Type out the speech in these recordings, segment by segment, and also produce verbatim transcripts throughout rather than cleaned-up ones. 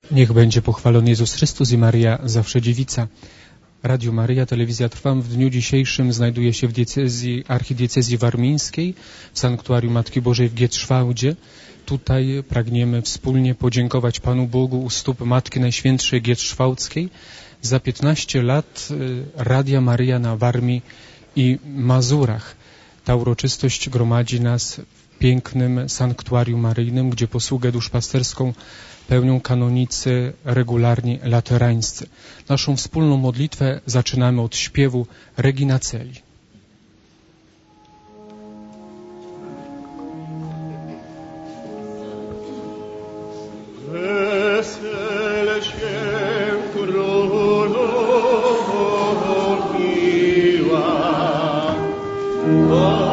Niech będzie pochwalony Jezus Chrystus i Maria zawsze dziewica. Radio Maryja, telewizja Trwam w dniu dzisiejszym znajduje się w diecezji, archidiecezji warmińskiej, w sanktuarium Matki Bożej w Gietrzwałdzie. Tutaj pragniemy wspólnie podziękować Panu Bogu u stóp Matki Najświętszej Gietrzwałdzkiej za piętnaście lat Radia Maryja na Warmii i Mazurach. Ta uroczystość gromadzi nas w pięknym sanktuarium maryjnym, gdzie posługę duszpasterską pełnią kanonicy regularni laterańscy. Naszą wspólną modlitwę zaczynamy od śpiewu Regina Celi. Wesele się królowiła,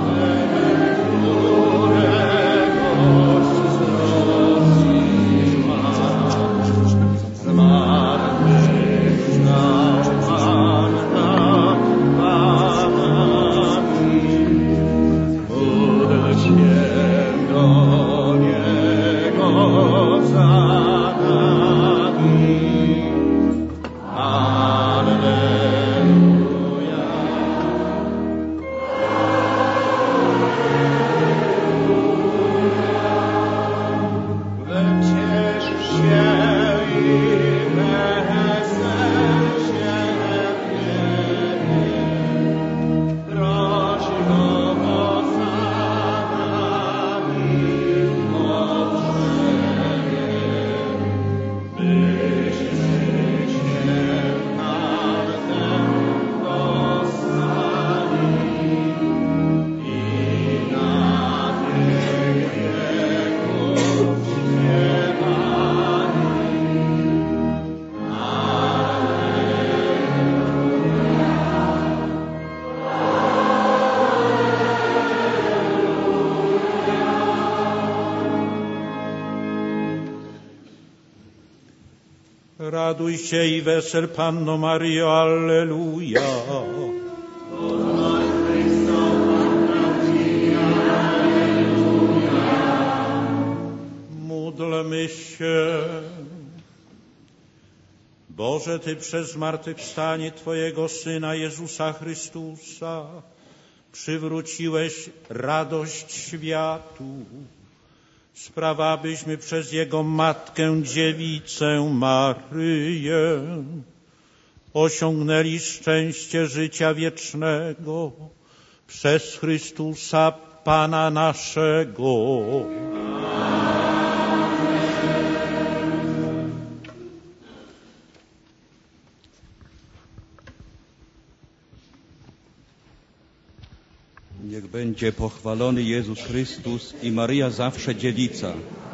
Raduj się i wesel Panno Maryjo, alleluja. Módlmy się. Boże, Ty przez zmartwychwstanie Twojego Syna Jezusa Chrystusa przywróciłeś radość światu. Spraw, abyśmy przez Jego Matkę Dziewicę Maryję osiągnęli szczęście życia wiecznego przez Chrystusa Pana naszego. Niech będzie pochwalony Jezus Chrystus i Maryja zawsze dziewica.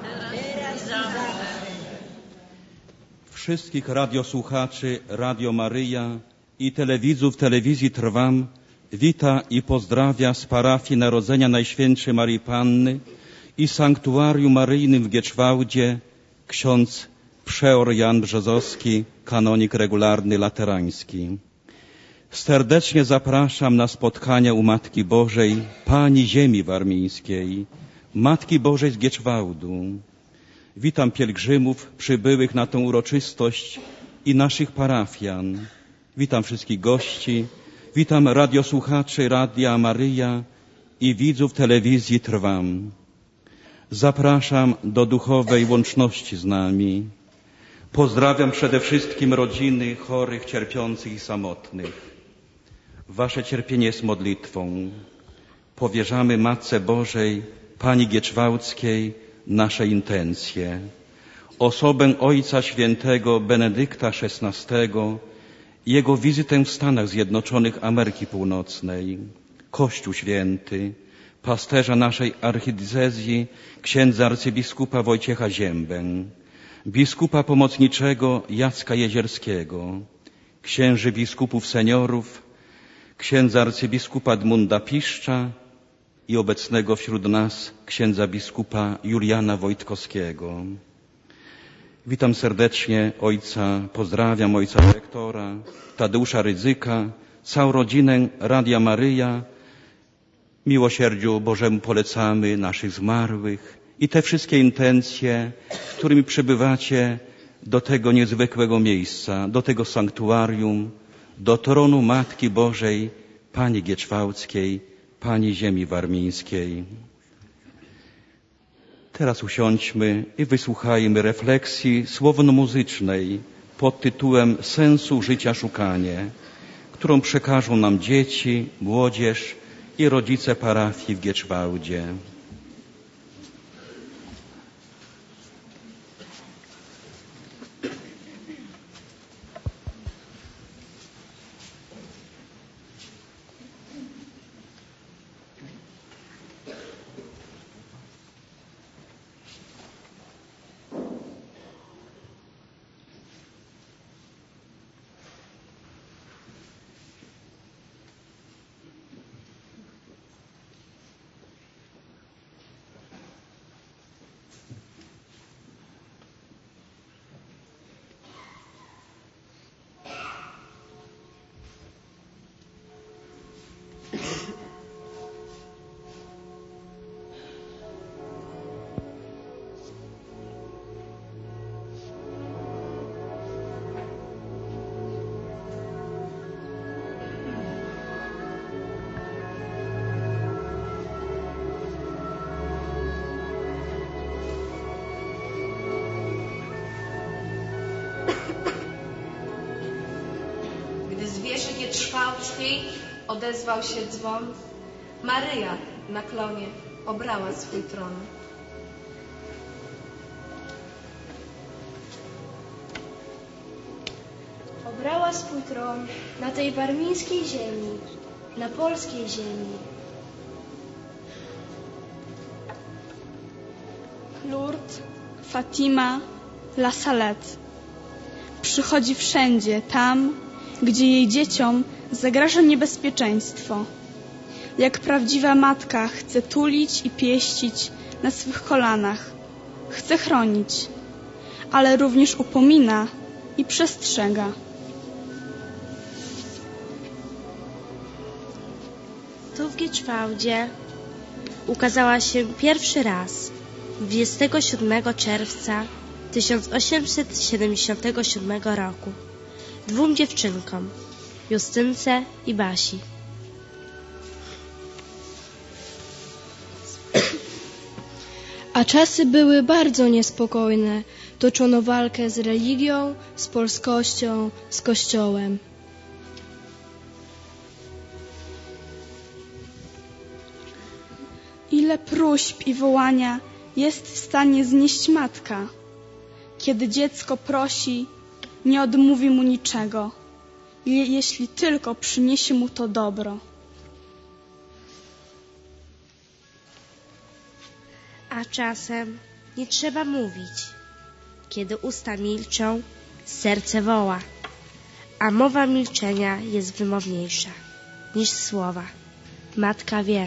Wszystkich radiosłuchaczy Radio Maryja i telewidzów telewizji Trwam wita i pozdrawia z parafii Narodzenia Najświętszej Maryi Panny i Sanktuarium Maryjnym w Gietrzwałdzie ksiądz przeor Jan Brzozowski, kanonik regularny laterański. Serdecznie zapraszam na spotkania u Matki Bożej, Pani Ziemi Warmińskiej, Matki Bożej z Gietrzwałdu. Witam pielgrzymów przybyłych na tę uroczystość i naszych parafian. Witam wszystkich gości, witam radiosłuchaczy Radia Maryja i widzów telewizji Trwam. Zapraszam do duchowej łączności z nami. Pozdrawiam przede wszystkim rodziny chorych, cierpiących i samotnych. Wasze cierpienie jest modlitwą. Powierzamy Matce Bożej, Pani Gietrzwałdzkiej, nasze intencje. Osobę Ojca Świętego Benedykta szesnastego i jego wizytę w Stanach Zjednoczonych Ameryki Północnej. Kościół Święty, pasterza naszej archidiecezji, księdza arcybiskupa Wojciecha Ziębę, biskupa pomocniczego Jacka Jezierskiego, księży biskupów seniorów, księdza arcybiskupa Edmunda Piszcza i obecnego wśród nas księdza biskupa Juliana Wojtkowskiego. Witam serdecznie ojca, pozdrawiam ojca dyrektora Tadeusza Rydzyka, całą rodzinę Radia Maryja. Miłosierdziu Bożemu polecamy naszych zmarłych i te wszystkie intencje, z którymi przebywacie do tego niezwykłego miejsca, do tego sanktuarium, do tronu Matki Bożej, Pani Gieczwałckiej, Pani Ziemi Warmińskiej. Teraz usiądźmy i wysłuchajmy refleksji słowno-muzycznej pod tytułem Sensu życia szukanie, którą przekażą nam dzieci, młodzież i rodzice parafii w Gieczwałdzie. Z wieży Gieczwałckiej odezwał się dzwon. Maryja na klonie obrała swój tron. Obrała swój tron na tej warmińskiej ziemi, na polskiej ziemi. Lourdes, Fatima, La Salette. Przychodzi wszędzie, tam, gdzie jej dzieciom zagraża niebezpieczeństwo. Jak prawdziwa matka chce tulić i pieścić na swych kolanach. Chce chronić, ale również upomina i przestrzega. Tu w Gieczwałdzie ukazała się pierwszy raz dwudziestego siódmego czerwca tysiąc osiemset siedemdziesiątego siódmego roku dwóm dziewczynkom, Justynce i Basi. A czasy były bardzo niespokojne. Toczono walkę z religią, z polskością, z Kościołem. Ile próśb i wołania jest w stanie znieść matka, kiedy dziecko prosi, nie odmówi mu niczego, jeśli tylko przyniesie mu to dobro. A czasem nie trzeba mówić. Kiedy usta milczą, serce woła, a mowa milczenia jest wymowniejsza niż słowa. Matka wie.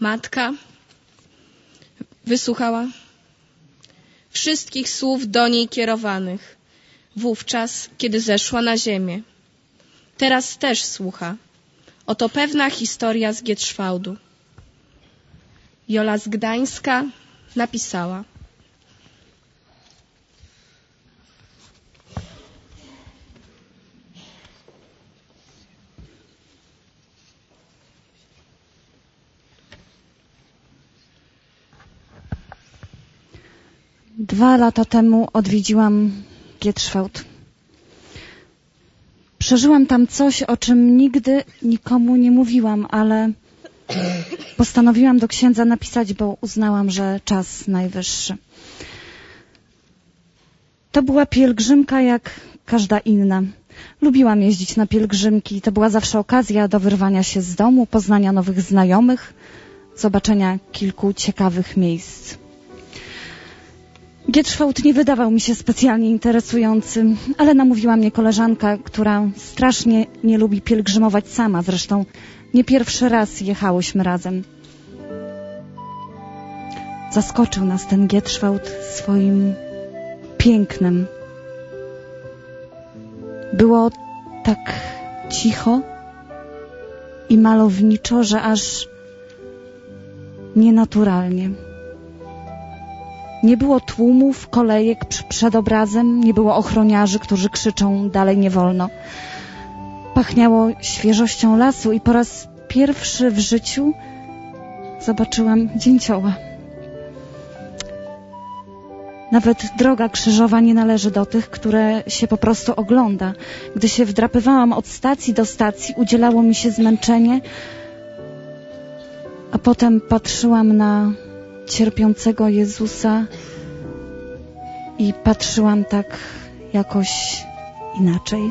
Matka wysłuchała wszystkich słów do niej kierowanych wówczas, kiedy zeszła na ziemię. Teraz też słucha. Oto pewna historia z Gietrzwałdu. Jola z Gdańska napisała: Dwa lata temu odwiedziłam Gietrzwałd. Przeżyłam tam coś, o czym nigdy nikomu nie mówiłam, ale postanowiłam do księdza napisać, bo uznałam, że czas najwyższy. To była pielgrzymka jak każda inna. Lubiłam jeździć na pielgrzymki. To była zawsze okazja do wyrwania się z domu, poznania nowych znajomych, zobaczenia kilku ciekawych miejsc. Gietrzwałd nie wydawał mi się specjalnie interesujący, ale namówiła mnie koleżanka, która strasznie nie lubi pielgrzymować sama. Zresztą nie pierwszy raz jechałyśmy razem. Zaskoczył nas ten Gietrzwałd swoim pięknem. Było tak cicho i malowniczo, że aż nienaturalnie. Nie było tłumów, kolejek przed obrazem, nie było ochroniarzy, którzy krzyczą dalej nie wolno. Pachniało świeżością lasu i po raz pierwszy w życiu zobaczyłam dzięcioła. Nawet droga krzyżowa nie należy do tych, które się po prostu ogląda. Gdy się wdrapywałam od stacji do stacji, udzielało mi się zmęczenie, a potem patrzyłam na cierpiącego Jezusa i patrzyłam tak jakoś inaczej.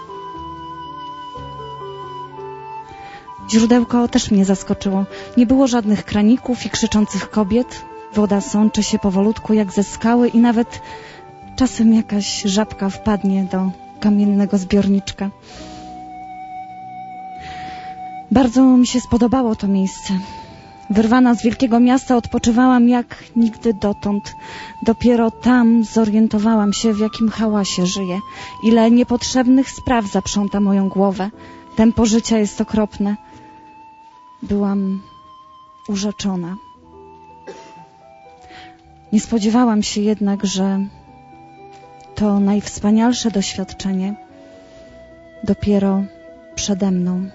Źródełko też mnie zaskoczyło. Nie było żadnych kraników i krzyczących kobiet. Woda sączy się powolutku jak ze skały i nawet czasem jakaś żabka wpadnie do kamiennego zbiorniczka. Bardzo mi się spodobało to miejsce. Wyrwana z wielkiego miasta odpoczywałam jak nigdy dotąd. Dopiero tam zorientowałam się, w jakim hałasie żyję. Ile niepotrzebnych spraw zaprząta moją głowę. Tempo życia jest okropne. Byłam urzeczona. Nie spodziewałam się jednak, że to najwspanialsze doświadczenie dopiero przede mną.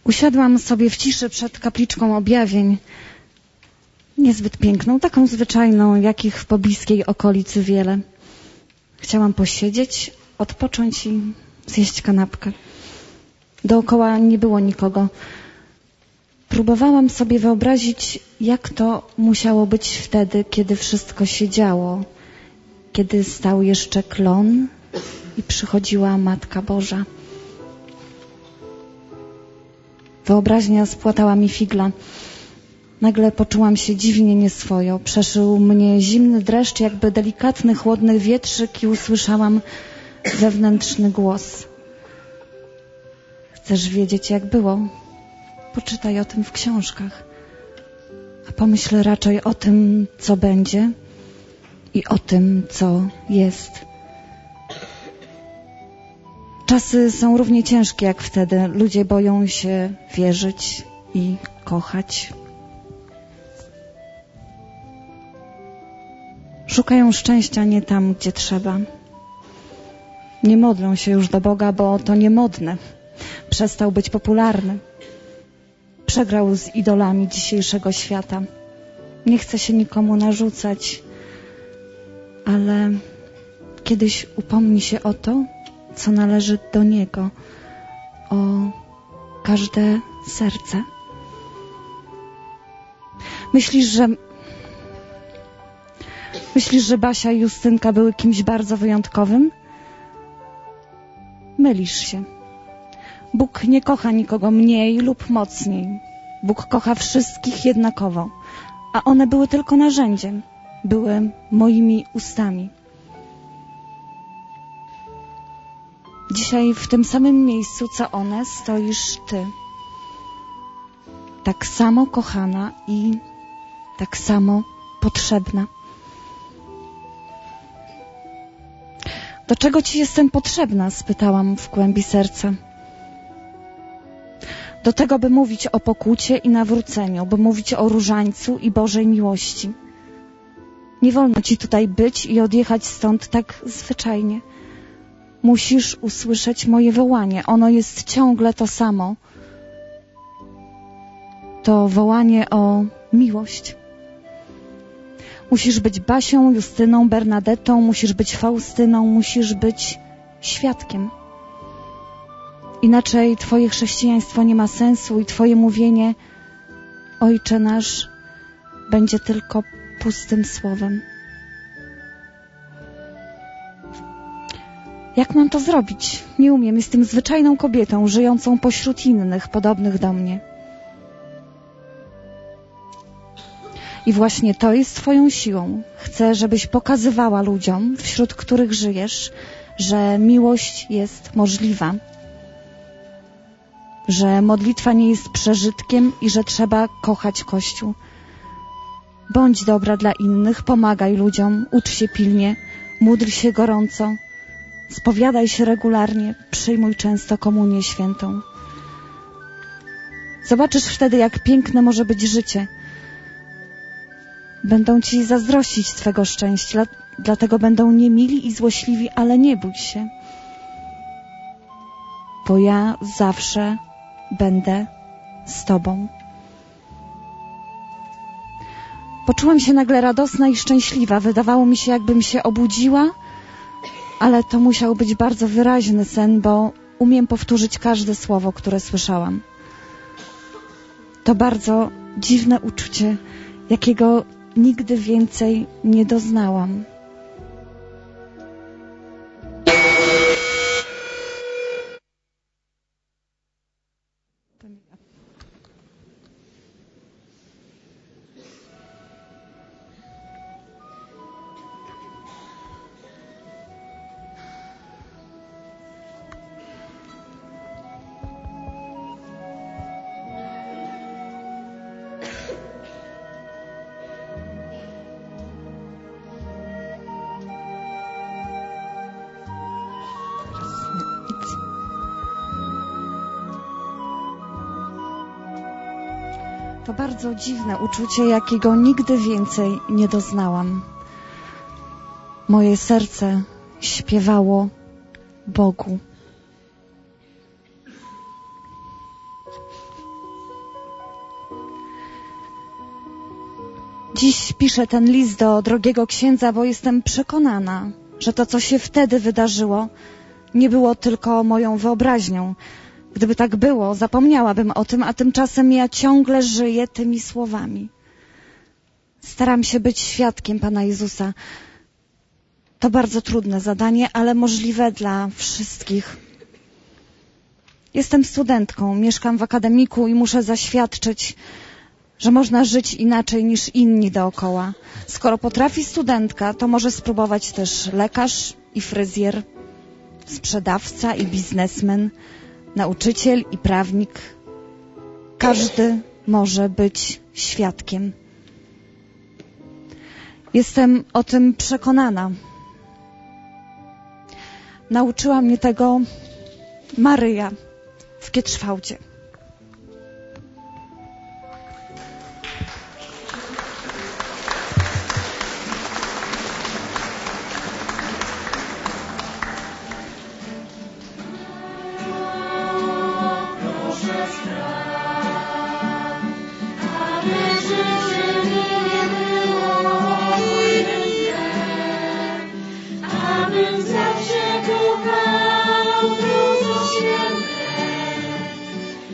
Usiadłam sobie w ciszy przed kapliczką objawień, niezbyt piękną, taką zwyczajną, jakich w pobliskiej okolicy wiele. Chciałam posiedzieć, odpocząć i zjeść kanapkę. Dookoła nie było nikogo. Próbowałam sobie wyobrazić, jak to musiało być wtedy, kiedy wszystko się działo, kiedy stał jeszcze klon i przychodziła Matka Boża. Wyobraźnia spłatała mi figla. Nagle poczułam się dziwnie nieswojo. Przeszył mnie zimny dreszcz, jakby delikatny, chłodny wietrzyk i usłyszałam wewnętrzny głos. Chcesz wiedzieć, jak było? Poczytaj o tym w książkach. A pomyśl raczej o tym, co będzie i o tym, co jest. Czasy są równie ciężkie jak wtedy. Ludzie boją się wierzyć i kochać. Szukają szczęścia nie tam, gdzie trzeba. Nie modlą się już do Boga, bo to niemodne. Przestał być popularny. Przegrał z idolami dzisiejszego świata. Nie chce się nikomu narzucać, ale kiedyś upomni się o to, co należy do Niego, o każde serce. Myślisz, że Myślisz, że Basia i Justynka były kimś bardzo wyjątkowym? Mylisz się. Bóg nie kocha nikogo mniej lub mocniej. Bóg kocha wszystkich jednakowo, a one były tylko narzędziem, były moimi ustami. Dzisiaj w tym samym miejscu, co one, stoisz Ty. Tak samo kochana i tak samo potrzebna. Do czego Ci jestem potrzebna? Spytałam w głębi serca. Do tego, by mówić o pokucie i nawróceniu, by mówić o różańcu i Bożej miłości. Nie wolno Ci tutaj być i odjechać stąd tak zwyczajnie. Musisz usłyszeć moje wołanie. Ono jest ciągle to samo. To wołanie o miłość. Musisz być Basią, Justyną, Bernadetą, musisz być Faustyną, musisz być świadkiem. Inaczej Twoje chrześcijaństwo nie ma sensu i Twoje mówienie Ojcze nasz będzie tylko pustym słowem. Jak mam to zrobić? Nie umiem. Jestem zwyczajną kobietą, żyjącą pośród innych, podobnych do mnie. I właśnie to jest Twoją siłą. Chcę, żebyś pokazywała ludziom, wśród których żyjesz, że miłość jest możliwa, że modlitwa nie jest przeżytkiem i że trzeba kochać Kościół. Bądź dobra dla innych, pomagaj ludziom, ucz się pilnie, módl się gorąco, spowiadaj się regularnie, przyjmuj często komunię świętą. Zobaczysz wtedy, jak piękne może być życie. Będą Ci zazdrościć Twego szczęścia, dlatego będą niemili i złośliwi, ale nie bój się, bo ja zawsze będę z Tobą. Poczułam się nagle radosna i szczęśliwa. Wydawało mi się, jakbym się obudziła, ale to musiał być bardzo wyraźny sen, bo umiem powtórzyć każde słowo, które słyszałam. To bardzo dziwne uczucie, jakiego nigdy więcej nie doznałam. To bardzo dziwne uczucie, jakiego nigdy więcej nie doznałam. Moje serce śpiewało Bogu. Dziś piszę ten list do drogiego księdza, bo jestem przekonana, że to, co się wtedy wydarzyło, nie było tylko moją wyobraźnią. Gdyby tak było, zapomniałabym o tym, a tymczasem ja ciągle żyję tymi słowami. Staram się być świadkiem Pana Jezusa. To bardzo trudne zadanie, ale możliwe dla wszystkich. Jestem studentką, mieszkam w akademiku i muszę zaświadczyć, że można żyć inaczej niż inni dookoła. Skoro potrafi studentka, to może spróbować też lekarz i fryzjer, sprzedawca i biznesmen, nauczyciel i prawnik. Każdy może być świadkiem. Jestem o tym przekonana. Nauczyła mnie tego Maryja w Gietrzwałdzie. Zawsze kochał Duchu Święte,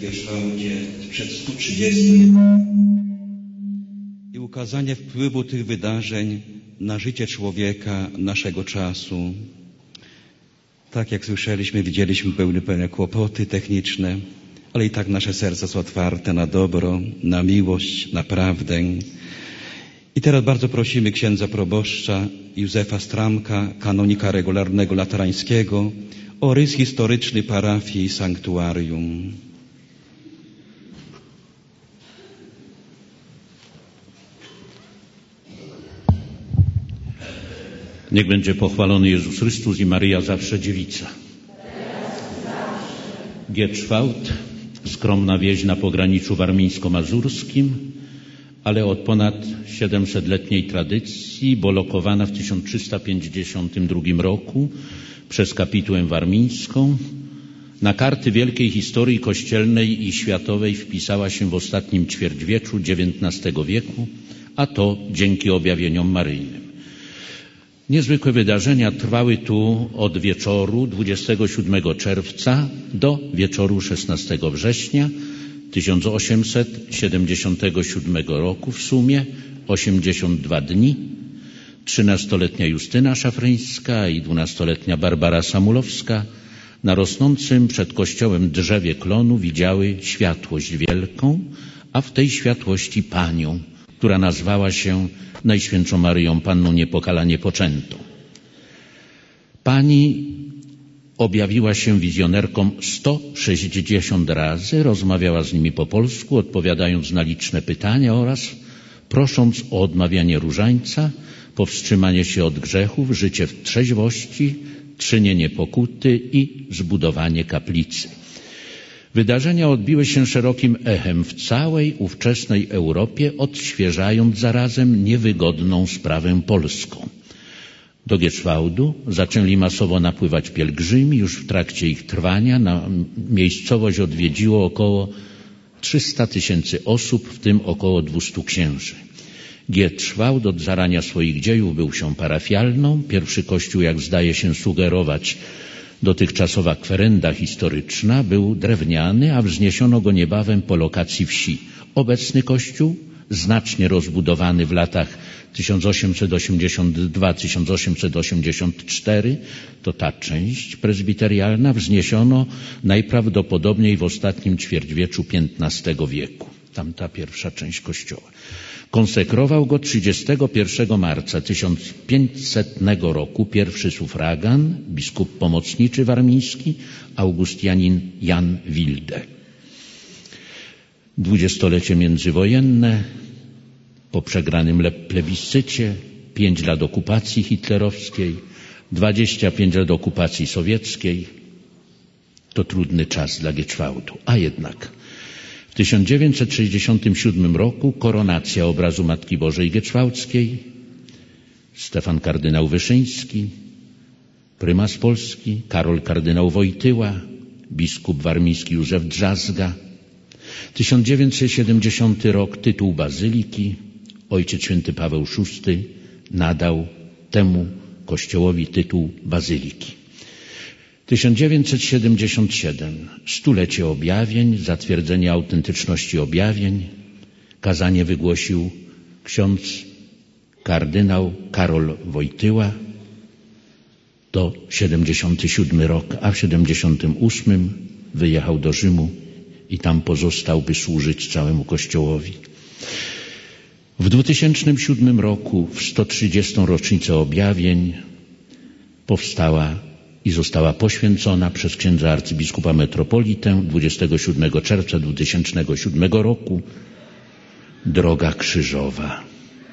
Gierszwałdzie sprzed stu trzydziestu lat i ukazanie wpływu tych wydarzeń na życie człowieka naszego czasu. Tak jak słyszeliśmy, widzieliśmy pełne, pełne kłopoty techniczne, ale i tak nasze serca są otwarte na dobro, na miłość, na prawdę. I teraz bardzo prosimy księdza proboszcza Józefa Stramka, kanonika regularnego laterańskiego, o rys historyczny parafii i sanktuarium. Niech będzie pochwalony Jezus Chrystus i Maryja zawsze dziewica. Gierszwałd, skromna wieś na pograniczu warmińsko-mazurskim, ale od ponad siedemsetletniej tradycji, bo lokowana w tysiąc trzysta pięćdziesiątym drugim roku przez kapitułę warmińską, na karty wielkiej historii kościelnej i światowej wpisała się w ostatnim ćwierćwieczu dziewiętnastego wieku, a to dzięki objawieniom maryjnym. Niezwykłe wydarzenia trwały tu od wieczoru dwudziestego siódmego czerwca do wieczoru szesnastego września tysiąc osiemset siedemdziesiątego siódmego roku, w sumie osiemdziesiąt dwa dni. Trzynastoletnia Justyna Szafryńska i dwunastoletnia Barbara Samulowska na rosnącym przed kościołem drzewie klonu widziały światłość wielką, a w tej światłości Panią, która nazwała się Najświętszą Maryją Panną Niepokalanie Poczętą. Pani objawiła się wizjonerkom sto sześćdziesiąt razy, rozmawiała z nimi po polsku, odpowiadając na liczne pytania oraz prosząc o odmawianie różańca, powstrzymanie się od grzechów, życie w trzeźwości, czynienie pokuty i zbudowanie kaplicy. Wydarzenia odbiły się szerokim echem w całej ówczesnej Europie, odświeżając zarazem niewygodną sprawę polską. Do Gierszwałdu zaczęli masowo napływać pielgrzymi. Już w trakcie ich trwania na miejscowość odwiedziło około trzysta tysięcy osób, w tym około dwustu księży. Gierszwałd od zarania swoich dziejów był wsią parafialną. Pierwszy kościół, jak zdaje się sugerować dotychczasowa kwerenda historyczna, był drewniany, a wzniesiono go niebawem po lokacji wsi. Obecny kościół, znacznie rozbudowany w latach tysiąc osiemset osiemdziesiąt dwa do tysiąc osiemset osiemdziesiąt cztery, to ta część prezbiterialna, wzniesiono najprawdopodobniej w ostatnim ćwierćwieczu piętnastego wieku. Tamta pierwsza część kościoła. Konsekrował go trzydziestego pierwszego marca tysiąc pięćsetnego roku pierwszy sufragan, biskup pomocniczy warmiński, Augustianin Jan Wilde. Dwudziestolecie międzywojenne, po przegranym plebiscycie, pięć lat okupacji hitlerowskiej, dwadzieścia pięć lat okupacji sowieckiej. To trudny czas dla Gierszwałdu, a jednak w tysiąc dziewięćset sześćdziesiątym siódmym roku koronacja obrazu Matki Bożej Gierszwałdzkiej, Stefan kardynał Wyszyński, prymas Polski, Karol kardynał Wojtyła, biskup warmiński Józef Drzazga. tysiąc dziewięćset siedemdziesiąty rok, tytuł bazyliki. Ojciec święty Paweł szósty nadał temu kościołowi tytuł bazyliki. tysiąc dziewięćset siedemdziesiąty siódmy. Stulecie objawień, zatwierdzenie autentyczności objawień. Kazanie wygłosił ksiądz kardynał Karol Wojtyła. To siedemdziesiąty siódmy rok, a w siedemdziesiątym ósmym wyjechał do Rzymu i tam pozostał, by służyć całemu Kościołowi. W dwutysięcznym siódmym roku, w sto trzydziestą rocznicę objawień, powstała i została poświęcona przez księdza arcybiskupa metropolitę dwudziestego siódmego czerwca dwutysięcznego siódmego roku Droga Krzyżowa.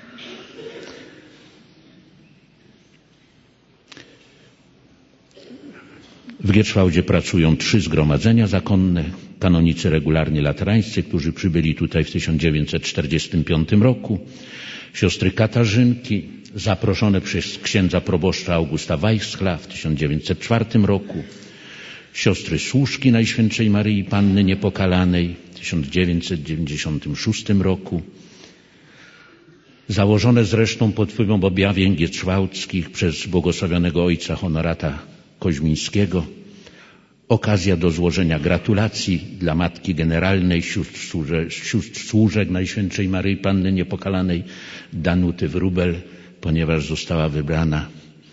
W Gierszwałdzie pracują trzy zgromadzenia zakonne, kanonicy regularnie laterańscy, którzy przybyli tutaj w tysiąc dziewięćset czterdziestym piątym roku, siostry Katarzynki, zaproszone przez księdza proboszcza Augusta Weichsla w tysiąc dziewięćset czwartym roku, siostry Służki Najświętszej Maryi Panny Niepokalanej w tysiąc dziewięćset dziewięćdziesiątym szóstym roku, założone zresztą pod wpływem objawień gierszwałdzkich przez błogosławionego ojca Honorata Koźmińskiego okazja do złożenia gratulacji dla Matki Generalnej, sióstr, służe, sióstr służek Najświętszej Maryi Panny Niepokalanej Danuty Wróbel, ponieważ została wybrana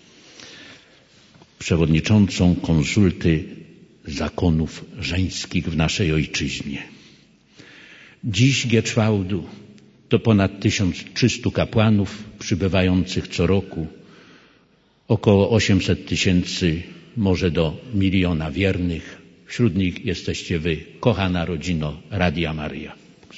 przewodniczącą konsulty zakonów żeńskich w naszej ojczyźnie. Dziś Gieczwałdu to ponad tysiąc trzystu kapłanów przybywających co roku, około osiemset tysięcy, może do miliona wiernych. Wśród nich jesteście wy, kochana rodzino Radia Maryja.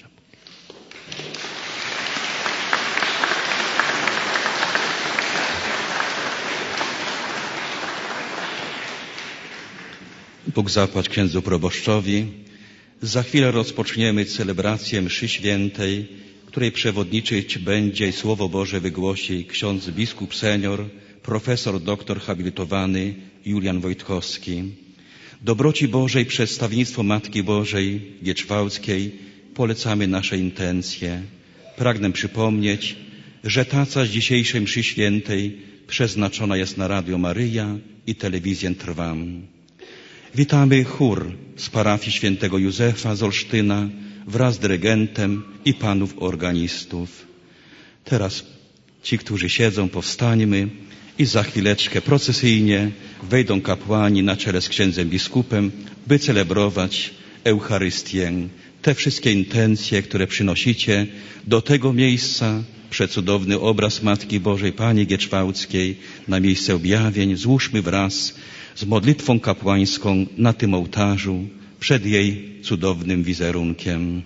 Bóg zapłać księdzu proboszczowi. Za chwilę rozpoczniemy celebrację mszy świętej, której przewodniczyć będzie i Słowo Boże wygłosi ksiądz biskup senior, profesor doktor habilitowany Julian Wojtkowski. Dobroci Bożej przedstawienictwo Matki Bożej Gieczwałdzkiej polecamy nasze intencje. Pragnę przypomnieć, że taca z dzisiejszej mszy świętej przeznaczona jest na Radio Maryja i telewizję Trwam. Witamy chór z parafii świętego Józefa z Olsztyna wraz z dyrygentem i panów organistów. Teraz ci, którzy siedzą, powstańmy i za chwileczkę procesyjnie wejdą kapłani na czele z księdzem biskupem, by celebrować Eucharystię. Te wszystkie intencje, które przynosicie do tego miejsca, przecudowny obraz Matki Bożej Pani Gieczwałdzkiej na miejsce objawień, złóżmy wraz z modlitwą kapłańską na tym ołtarzu przed jej cudownym wizerunkiem.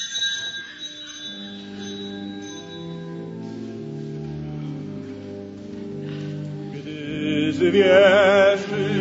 Gdy zwierzy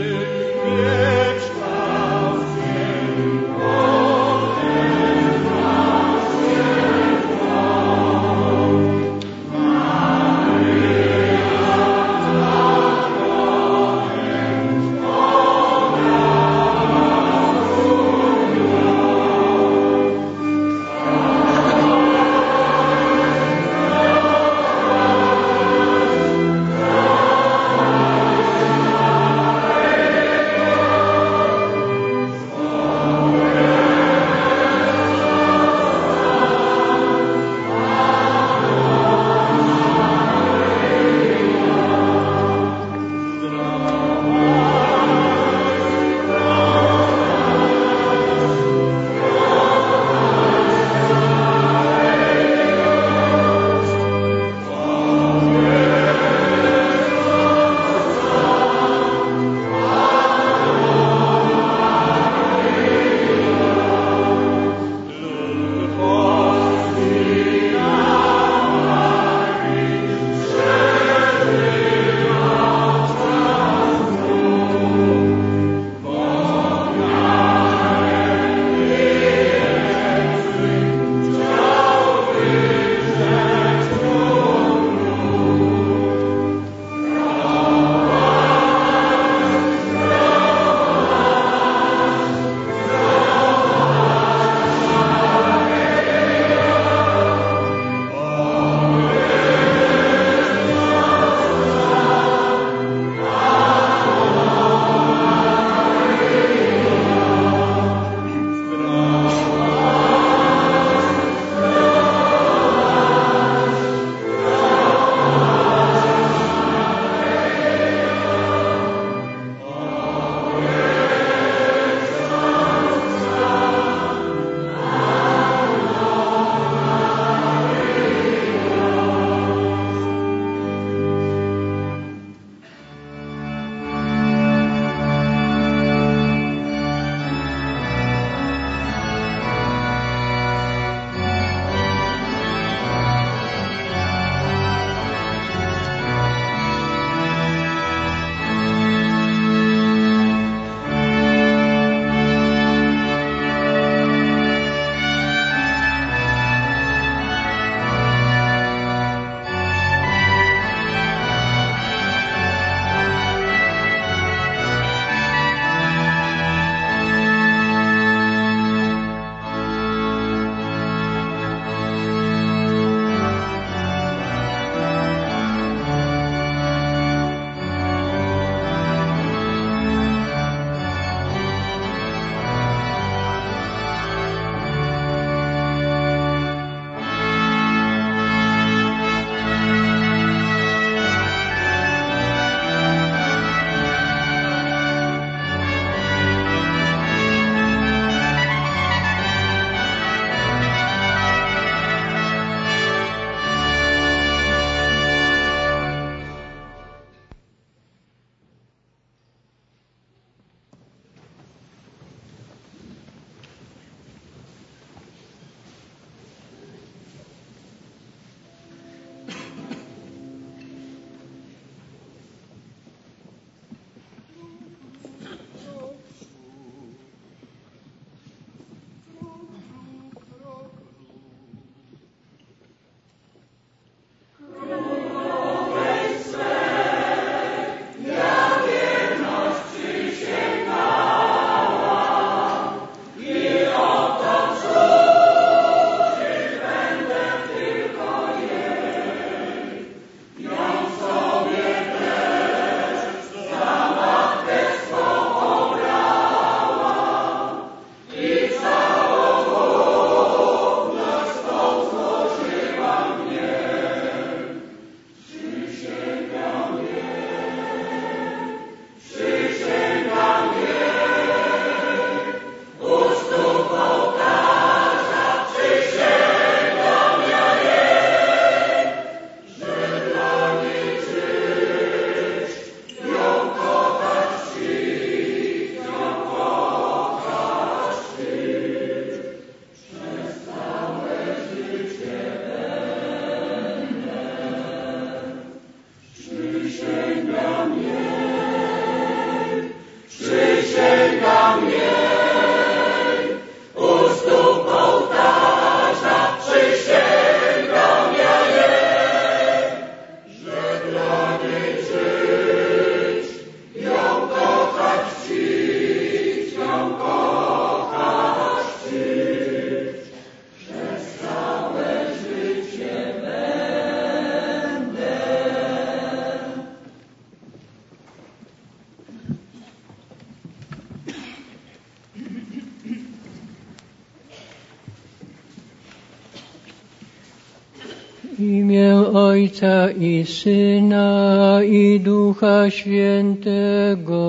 W imię Ojca i Syna i Ducha Świętego.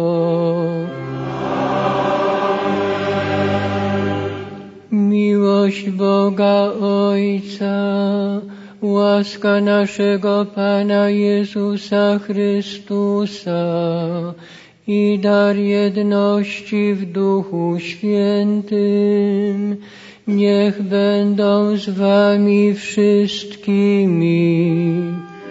Miłość Boga Ojca, łaska naszego Pana Jezusa Chrystusa i dar jedności w Duchu Świętym niech będą z wami wszystkimi.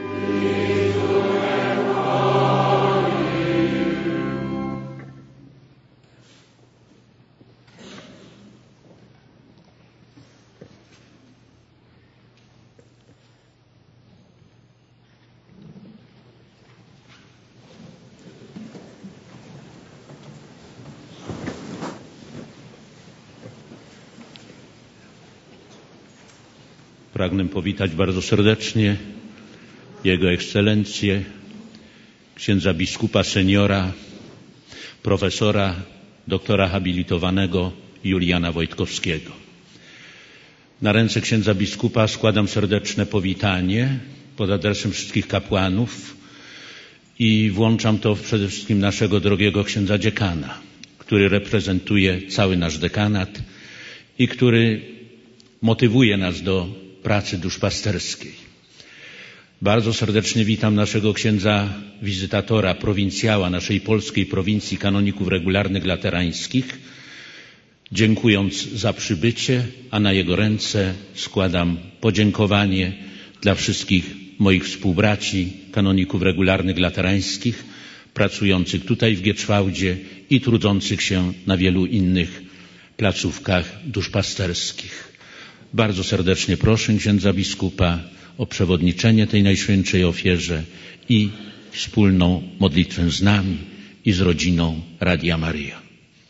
Pragnę powitać bardzo serdecznie Jego Ekscelencję, księdza biskupa seniora, profesora, doktora habilitowanego Juliana Wojtkowskiego. Na ręce księdza biskupa składam serdeczne powitanie pod adresem wszystkich kapłanów i włączam to przede wszystkim naszego drogiego księdza dziekana, który reprezentuje cały nasz dekanat i który motywuje nas do pracy duszpasterskiej. Bardzo serdecznie witam naszego księdza wizytatora, prowincjała naszej polskiej prowincji kanoników regularnych laterańskich, dziękując za przybycie, a na jego ręce składam podziękowanie dla wszystkich moich współbraci kanoników regularnych laterańskich, pracujących tutaj w Gieczwałdzie i trudzących się na wielu innych placówkach duszpasterskich. Bardzo serdecznie proszę księdza biskupa o przewodniczenie tej najświętszej ofierze i wspólną modlitwę z nami i z rodziną Radia Maryja.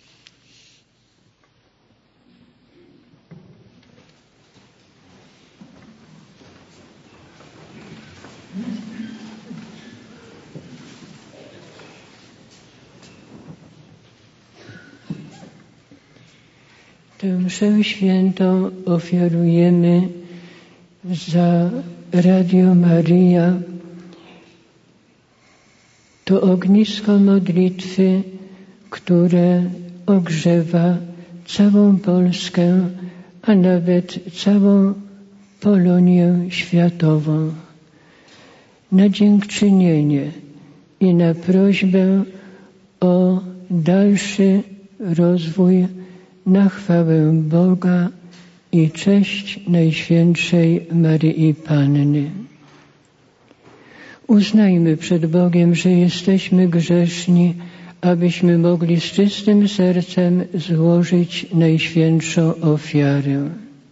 Tę mszę świętą ofiarujemy za Radio Maryja. To ognisko modlitwy, które ogrzewa całą Polskę, a nawet całą Polonię światową. Na dziękczynienie i na prośbę o dalszy rozwój na chwałę Boga i cześć Najświętszej Maryi Panny. Uznajmy przed Bogiem, że jesteśmy grzeszni, abyśmy mogli z czystym sercem złożyć Najświętszą ofiarę.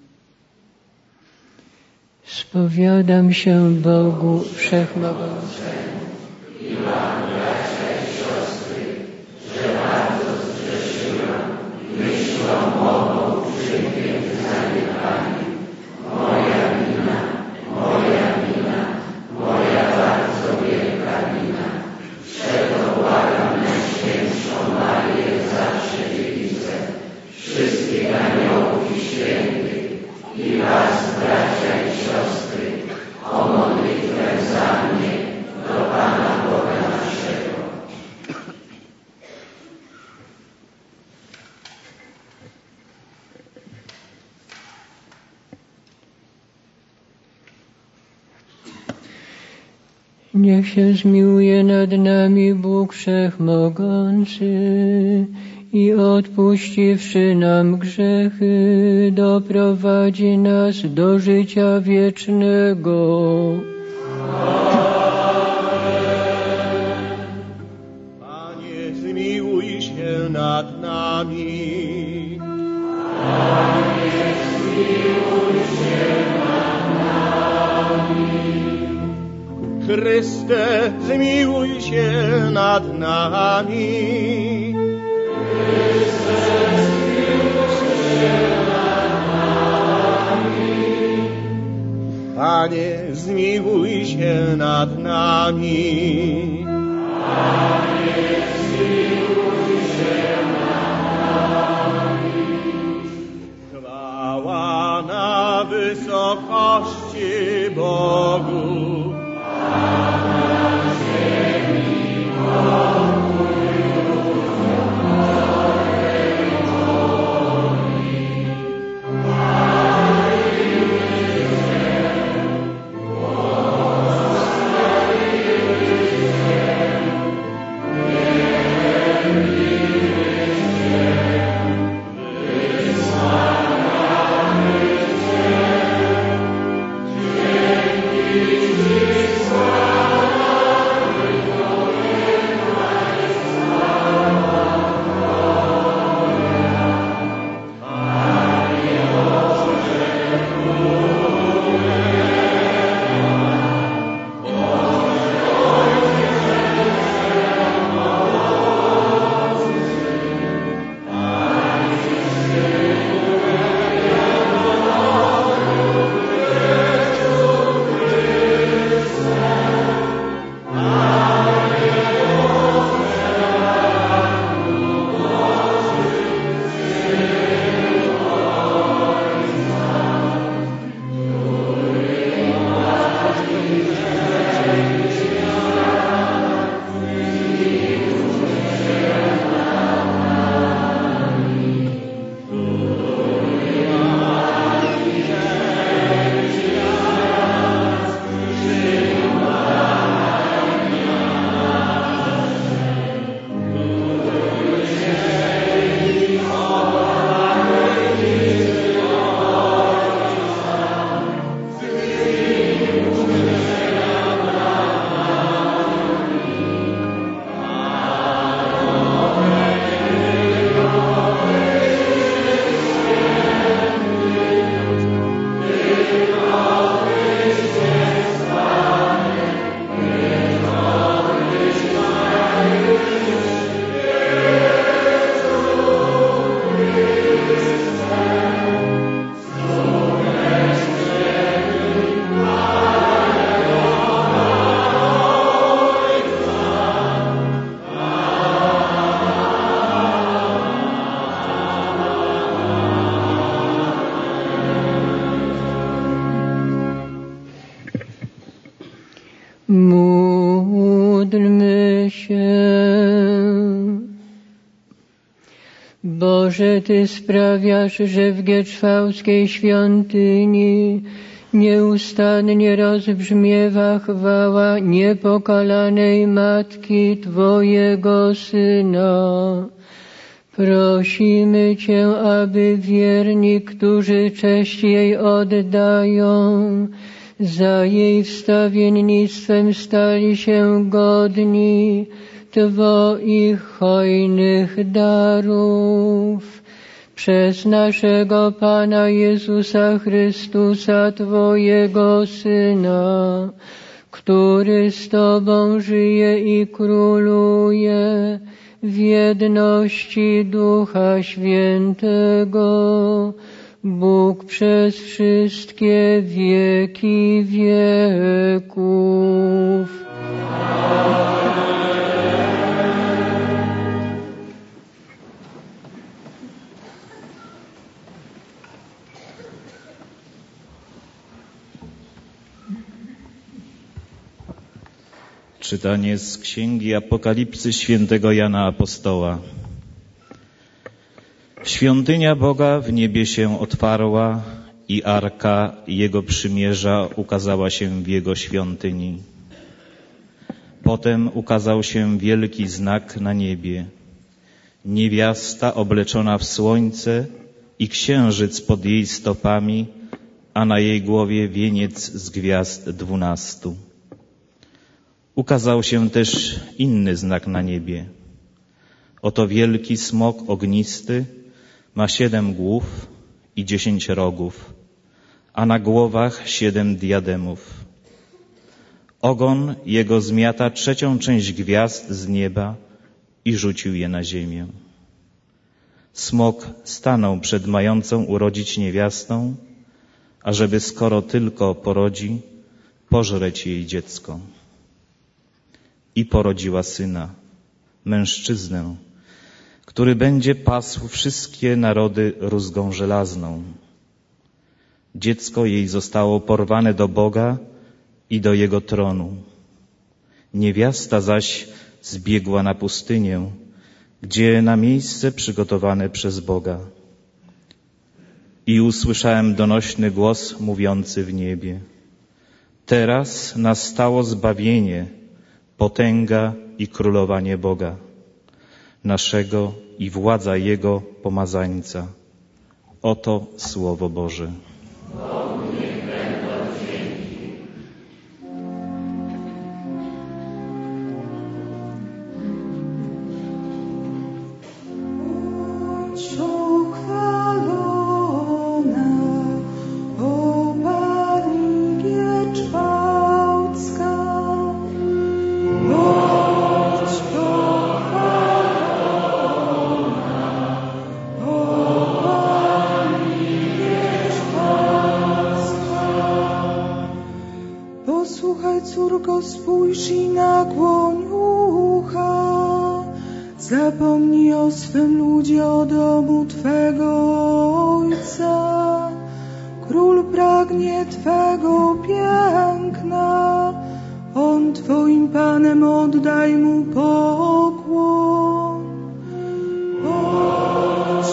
Spowiadam się Bogu Wszechmogącemu i wam, bracia i siostry, że bardzo zgrzeszyłam myślą, mową, czyniem, zaniedbaniem. Moja wina, moja wina, moja bardzo wielka wina. Przeto błagam Najświętszą Maryję, zawsze Dziewicę, wszystkich aniołów i świętych i was, bracia i siostry, o modlitwę za mnie do Pana Boga naszego. Niech się zmiłuje nad nami Bóg Wszechmogący i odpuściwszy nam grzechy, doprowadzi nas do życia wiecznego. Panie, zmiłuj się nad nami. Panie, zmiłuj się nad nami. Chryste, zmiłuj się nad nami. Panie, zmiłuj się nad nami. Panie, zmiłuj się nad nami. Chwała na wysokości Bogu. A na ziemi Módlmy się. Boże, Ty sprawiasz, że w Gietrzwałskiej świątyni nieustannie rozbrzmiewa chwała niepokalanej Matki Twojego Syna. Prosimy Cię, aby wierni, którzy cześć jej oddają, za jej wstawiennictwem stali się godni Twoich hojnych darów. Przez naszego Pana Jezusa Chrystusa, Twojego Syna, który z Tobą żyje i króluje w jedności Ducha Świętego, Bóg przez wszystkie wieki wieków. Czytanie z Księgi Apokalipsy świętego Jana Apostoła. Świątynia Boga w niebie się otwarła i arka Jego przymierza ukazała się w Jego świątyni. Potem ukazał się wielki znak na niebie. Niewiasta obleczona w słońce i księżyc pod jej stopami, a na jej głowie wieniec z gwiazd dwunastu. Ukazał się też inny znak na niebie. Oto wielki smok ognisty ma siedem głów i dziesięć rogów, a na głowach siedem diademów. Ogon jego zmiata trzecią część gwiazd z nieba i rzucił je na ziemię. Smok stanął przed mającą urodzić niewiastą, ażeby skoro tylko porodzi, pożreć jej dziecko. I porodziła syna, mężczyznę, który będzie pasł wszystkie narody rózgą żelazną. Dziecko jej zostało porwane do Boga i do Jego tronu. Niewiasta zaś zbiegła na pustynię, gdzie na miejsce przygotowane przez Boga. I usłyszałem donośny głos mówiący w niebie: teraz nastało zbawienie, potęga i królowanie Boga, naszego i władza Jego pomazańca. Oto Słowo Boże. Posłuchaj, córko, spójrz i nakłoń ucha. Zapomnij o swym ludzie, o domu Twego Ojca. Król pragnie Twego piękna, On Twoim Panem, oddaj Mu pokłon. Bądź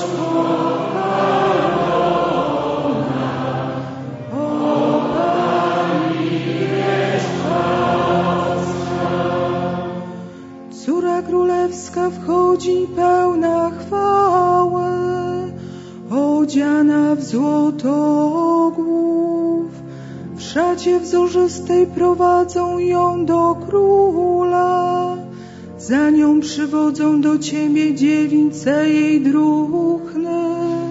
Córa królewska wchodzi pełna chwały, odziana w złotogłów. W szacie wzorzystej prowadzą ją do króla, za nią przywodzą do Ciebie dziewice jej druhny.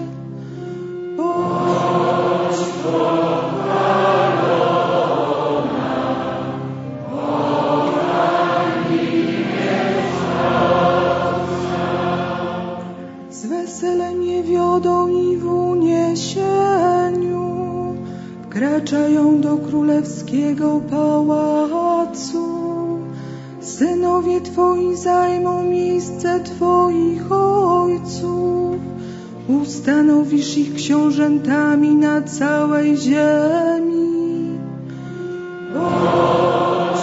Bądź z weselem je wiodą i w uniesieniu wkraczają do królewskiego pałacu. Synowie Twoi zajmą miejsce Twoich ojców, ustanowisz ich książętami na całej ziemi. Bądź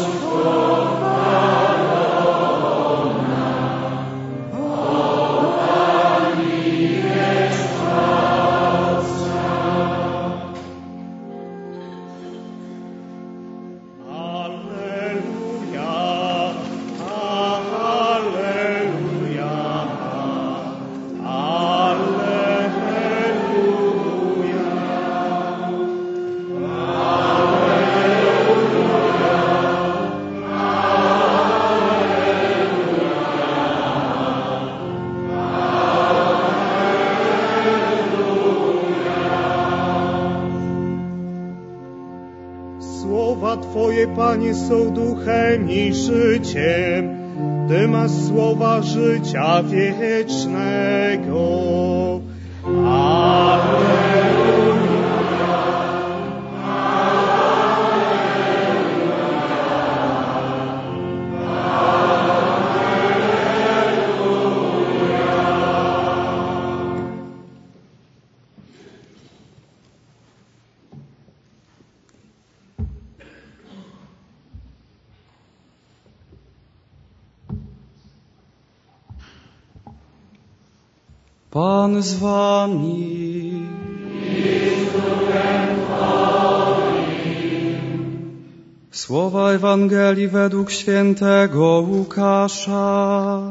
Słowa Twoje, Panie, są duchem i życiem. Ty masz słowa życia wiecznego. Alleluja. Pan z wami. Słowa Ewangelii według świętego Łukasza.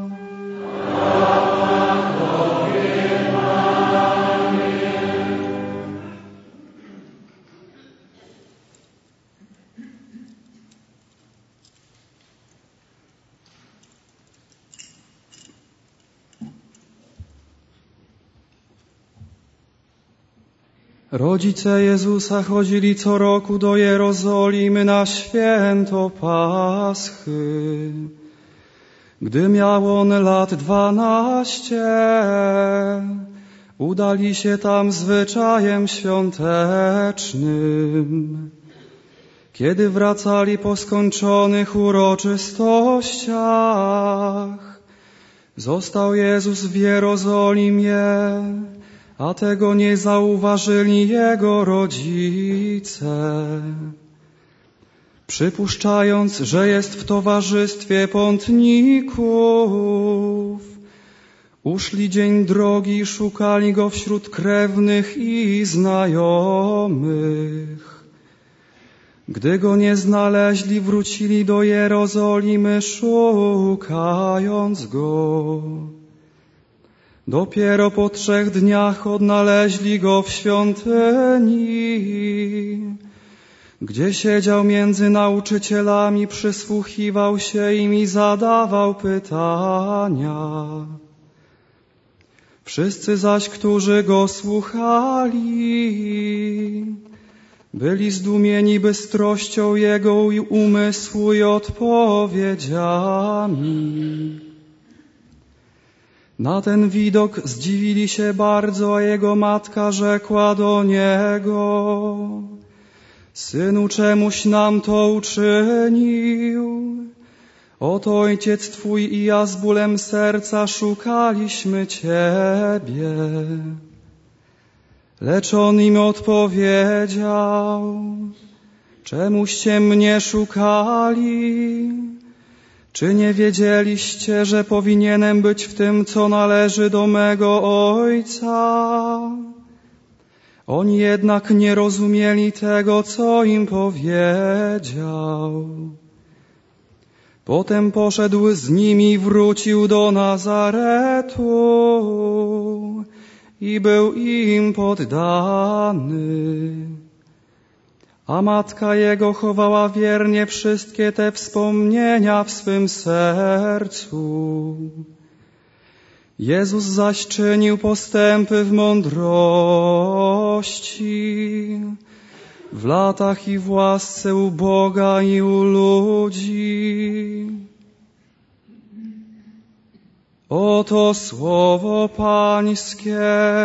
Rodzice Jezusa chodzili co roku do Jerozolimy na święto Paschy. Gdy miał on lat dwanaście, udali się tam zwyczajem świątecznym. Kiedy wracali po skończonych uroczystościach, został Jezus w Jerozolimie, a tego nie zauważyli jego rodzice. Przypuszczając, że jest w towarzystwie pątników, uszli dzień drogi i szukali go wśród krewnych i znajomych. Gdy go nie znaleźli, wrócili do Jerozolimy, szukając go. Dopiero po trzech dniach odnaleźli go w świątyni, gdzie siedział między nauczycielami, przysłuchiwał się im i zadawał pytania. Wszyscy zaś, którzy go słuchali, byli zdumieni bystrością jego i umysłu i odpowiedziami. Na ten widok zdziwili się bardzo, a jego matka rzekła do niego: Synu, czemuś nam to uczynił? Oto ojciec twój i ja z bólem serca szukaliśmy ciebie. Lecz on im odpowiedział: czemuście mnie szukali? Czy nie wiedzieliście, że powinienem być w tym, co należy do mego Ojca? Oni jednak nie rozumieli tego, co im powiedział. Potem poszedł z nimi i wrócił do Nazaretu i był im poddany. A matka jego chowała wiernie wszystkie te wspomnienia w swym sercu. Jezus zaś czynił postępy w mądrości, w latach i w łasce u Boga i u ludzi. Oto słowo Pańskie.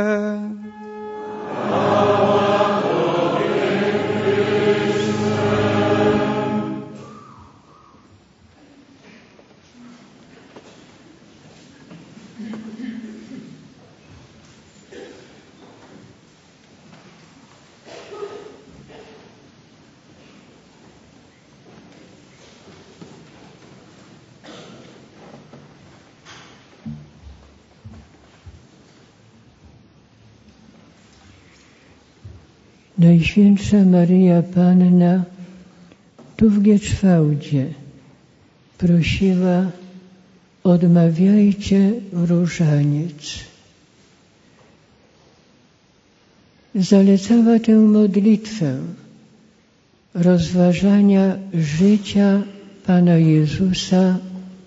Najświętsza Maryja Panna tu w Gieczwałdzie prosiła: odmawiajcie różaniec. Zalecała tę modlitwę rozważania życia Pana Jezusa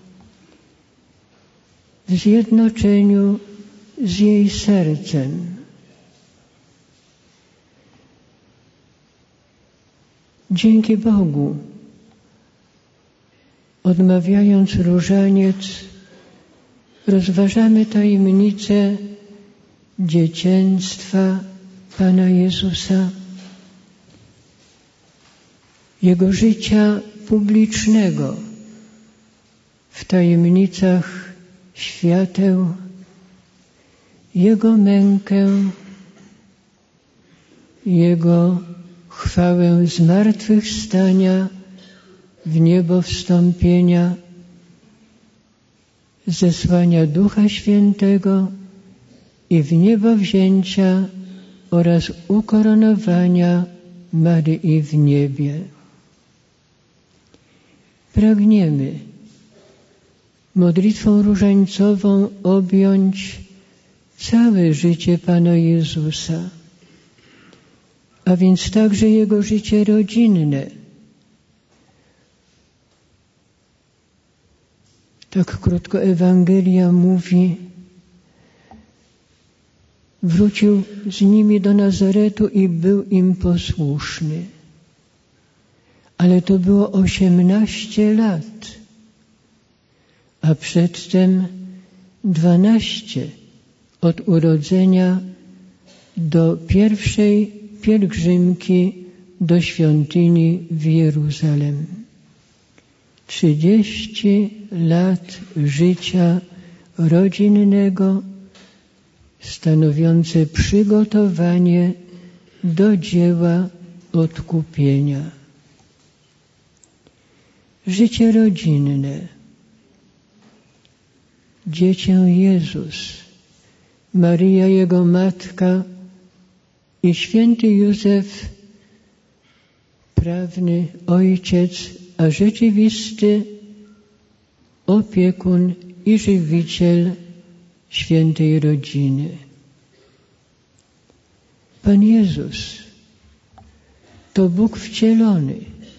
w zjednoczeniu z jej sercem. Dzięki Bogu, odmawiając różaniec, rozważamy tajemnicę dzieciństwa Pana Jezusa, Jego życia publicznego w tajemnicach świateł, Jego mękę, Jego chwałę zmartwychwstania, w niebo wstąpienia, zesłania Ducha Świętego i w niebo wzięcia oraz ukoronowania Maryi w niebie. Pragniemy modlitwą różańcową objąć całe życie Pana Jezusa, a więc także Jego życie rodzinne. Tak krótko Ewangelia mówi: wrócił z nimi do Nazaretu i był im posłuszny. Ale to było osiemnaście lat, a przedtem dwanaście od urodzenia do pierwszej pielgrzymki do świątyni w Jeruzalem. Trzydzieści lat życia rodzinnego stanowiące przygotowanie do dzieła odkupienia. Życie rodzinne. Dziecię Jezus, Maryja Jego Matka i święty Józef, prawny ojciec, a rzeczywisty opiekun i żywiciel świętej rodziny. Pan Jezus to Bóg wcielony.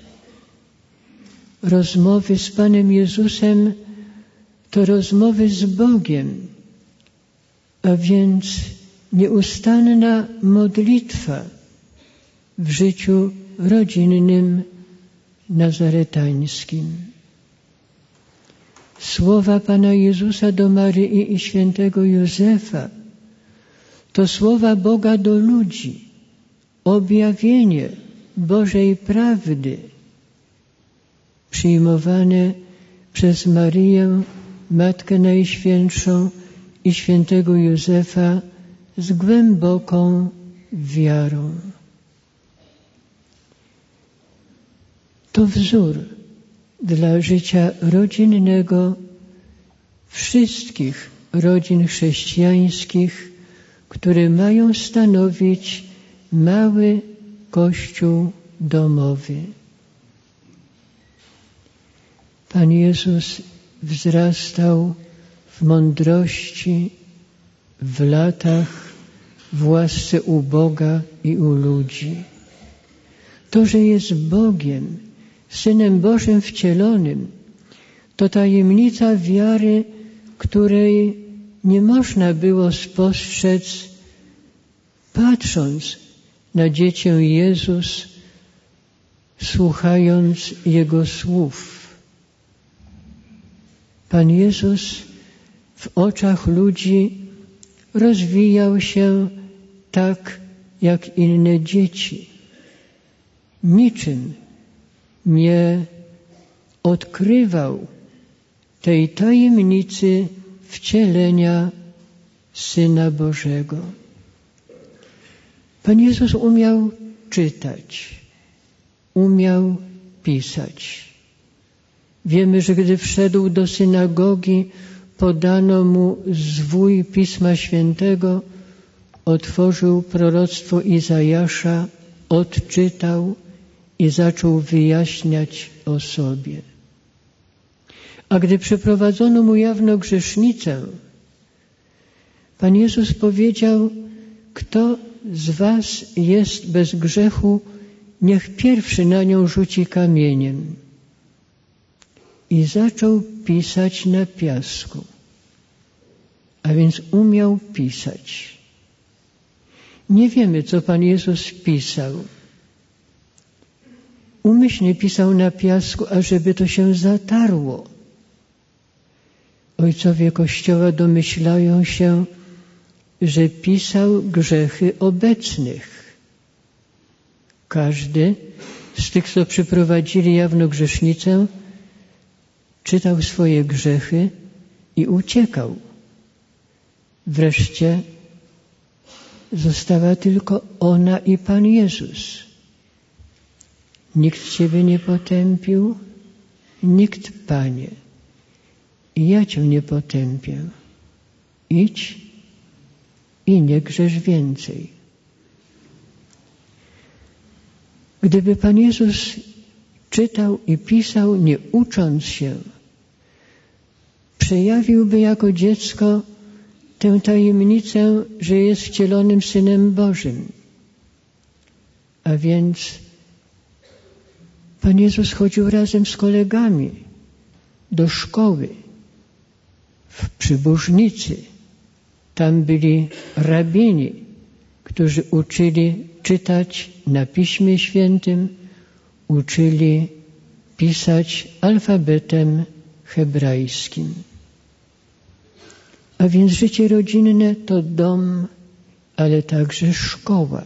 Rozmowy z Panem Jezusem to rozmowy z Bogiem, a więc nieustanna modlitwa w życiu rodzinnym nazaretańskim. Słowa Pana Jezusa do Maryi i świętego Józefa to słowa Boga do ludzi, objawienie Bożej prawdy, przyjmowane przez Maryję, Matkę Najświętszą i świętego Józefa z głęboką wiarą. To wzór dla życia rodzinnego wszystkich rodzin chrześcijańskich, które mają stanowić mały Kościół domowy. Pan Jezus wzrastał w mądrości, w latach, w łasce u Boga i u ludzi. To, że jest Bogiem, Synem Bożym wcielonym, to tajemnica wiary, której nie można było spostrzec, patrząc na dziecię Jezus, słuchając Jego słów. Pan Jezus w oczach ludzi rozwijał się tak jak inne dzieci. Niczym nie odkrywał tej tajemnicy wcielenia Syna Bożego. Pan Jezus umiał czytać, umiał pisać. Wiemy, że gdy wszedł do synagogi, podano mu zwój Pisma Świętego, otworzył proroctwo Izajasza, odczytał i zaczął wyjaśniać o sobie. A gdy przeprowadzono mu jawno grzesznicę, Pan Jezus powiedział: kto z was jest bez grzechu, niech pierwszy na nią rzuci kamieniem. I zaczął pisać na piasku. A więc umiał pisać. Nie wiemy, co Pan Jezus pisał. Umyślnie pisał na piasku, ażeby to się zatarło. Ojcowie Kościoła domyślają się, że pisał grzechy obecnych. Każdy z tych, co przyprowadzili jawno grzesznicę, czytał swoje grzechy i uciekał. Wreszcie została tylko ona i Pan Jezus. Nikt Ciebie nie potępił, nikt, Panie. I ja Cię nie potępię. Idź i nie grzesz więcej. Gdyby Pan Jezus czytał i pisał, nie ucząc się, przejawiłby jako dziecko tę tajemnicę, że jest wcielonym Synem Bożym. A więc Pan Jezus chodził razem z kolegami do szkoły, w przybożnicy. Tam byli rabini, którzy uczyli czytać na Piśmie Świętym, uczyli pisać alfabetem hebrajskim. A więc życie rodzinne to dom, ale także szkoła.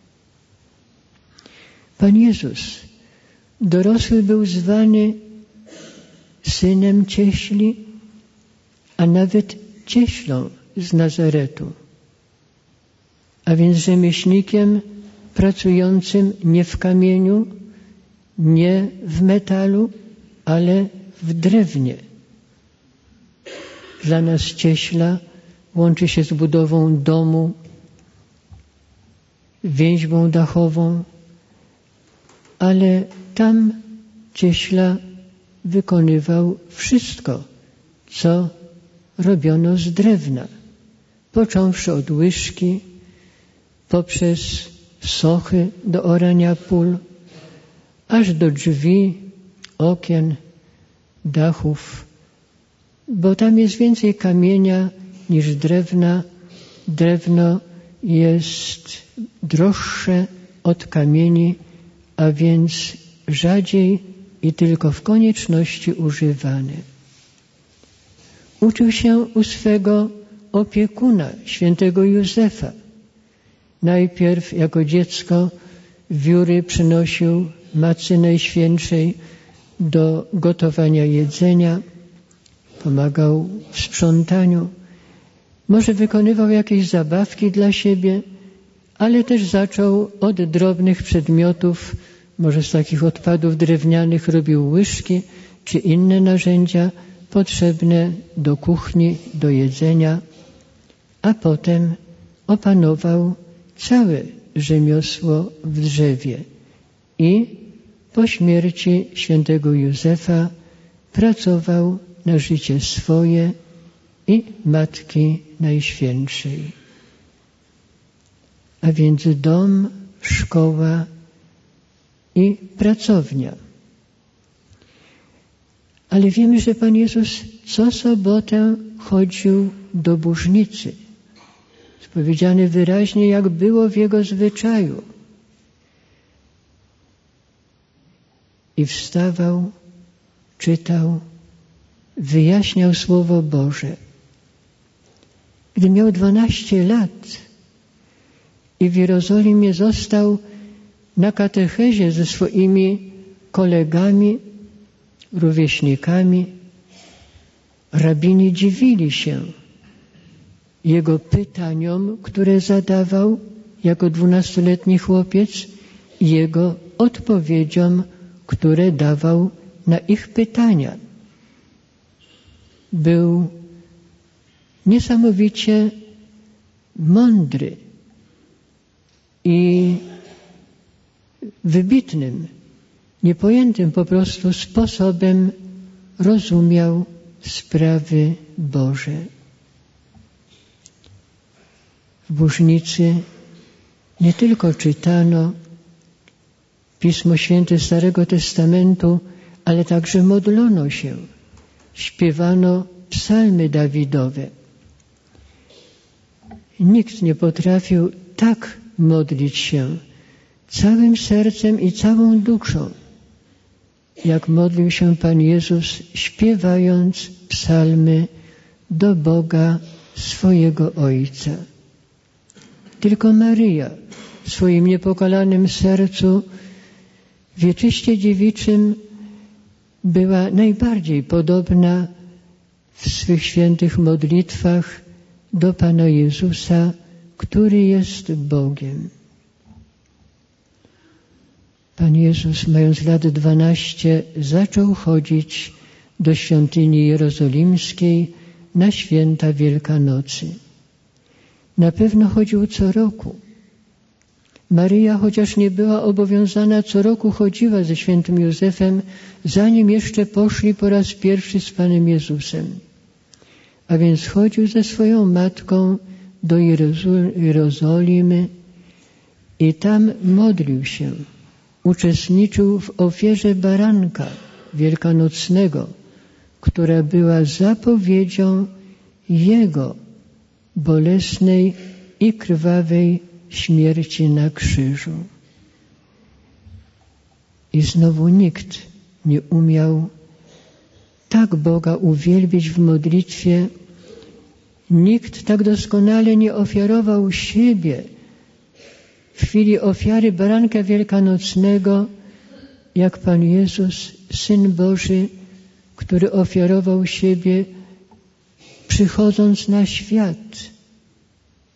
Pan Jezus dorosły był zwany synem cieśli, a nawet cieślą z Nazaretu. a więc rzemieślnikiem pracującym nie w kamieniu, nie w metalu, ale w drewnie. Dla nas cieśla łączy się z budową domu, więźbą dachową, ale tam cieśla wykonywał wszystko, co robiono z drewna, począwszy od łyżki, poprzez sochy do orania pól, aż do drzwi, okien, dachów, bo tam jest więcej kamienia niż drewna. Drewno jest droższe od kamieni, a więc rzadziej i tylko w konieczności używane. Uczył się u swego opiekuna, świętego Józefa. Najpierw jako dziecko wióry przynosił Matce Najświętszej do gotowania jedzenia, pomagał w sprzątaniu, może wykonywał jakieś zabawki dla siebie, ale też zaczął od drobnych przedmiotów, może z takich odpadów drewnianych robił łyżki czy inne narzędzia potrzebne do kuchni, do jedzenia, a potem opanował całe rzemiosło w drzewie i po śmierci świętego Józefa pracował na życie swoje i Matki Najświętszej. A więc dom, szkoła i pracownia. Ale wiemy, że Pan Jezus co sobotę chodził do burznicy. Jest powiedziane wyraźnie, jak było w Jego zwyczaju. I wstawał, czytał, wyjaśniał Słowo Boże. Gdy miał dwanaście lat i w Jerozolimie został na katechezie ze swoimi kolegami, rówieśnikami, rabini dziwili się jego pytaniom, które zadawał jako dwunastoletni chłopiec, i jego odpowiedziom, które dawał na ich pytania. Był niesamowicie mądry i wybitnym, niepojętym po prostu sposobem rozumiał sprawy Boże. W burznicy nie tylko czytano Pismo Święte Starego Testamentu, ale także modlono się, śpiewano psalmy Dawidowe. Nikt nie potrafił tak modlić się całym sercem i całą duszą, jak modlił się Pan Jezus, śpiewając psalmy do Boga swojego Ojca. Tylko Maryja w swoim niepokalanym sercu, wieczyście dziewiczym, była najbardziej podobna w swych świętych modlitwach do Pana Jezusa, który jest Bogiem. Pan Jezus, mając lat dwanaście, zaczął chodzić do świątyni jerozolimskiej na święta Wielkanocy. Na pewno chodził co roku. Maryja, chociaż nie była obowiązana, co roku chodziła ze świętym Józefem, zanim jeszcze poszli po raz pierwszy z Panem Jezusem. A więc chodził ze swoją matką do Jerozolimy i tam modlił się. Uczestniczył w ofierze baranka wielkanocnego, która była zapowiedzią Jego bolesnej i krwawej śmierci na krzyżu. I znowu nikt nie umiał tak Boga uwielbić w modlitwie, nikt tak doskonale nie ofiarował siebie w chwili ofiary baranka wielkanocnego, jak Pan Jezus, Syn Boży, który ofiarował siebie przychodząc na świat.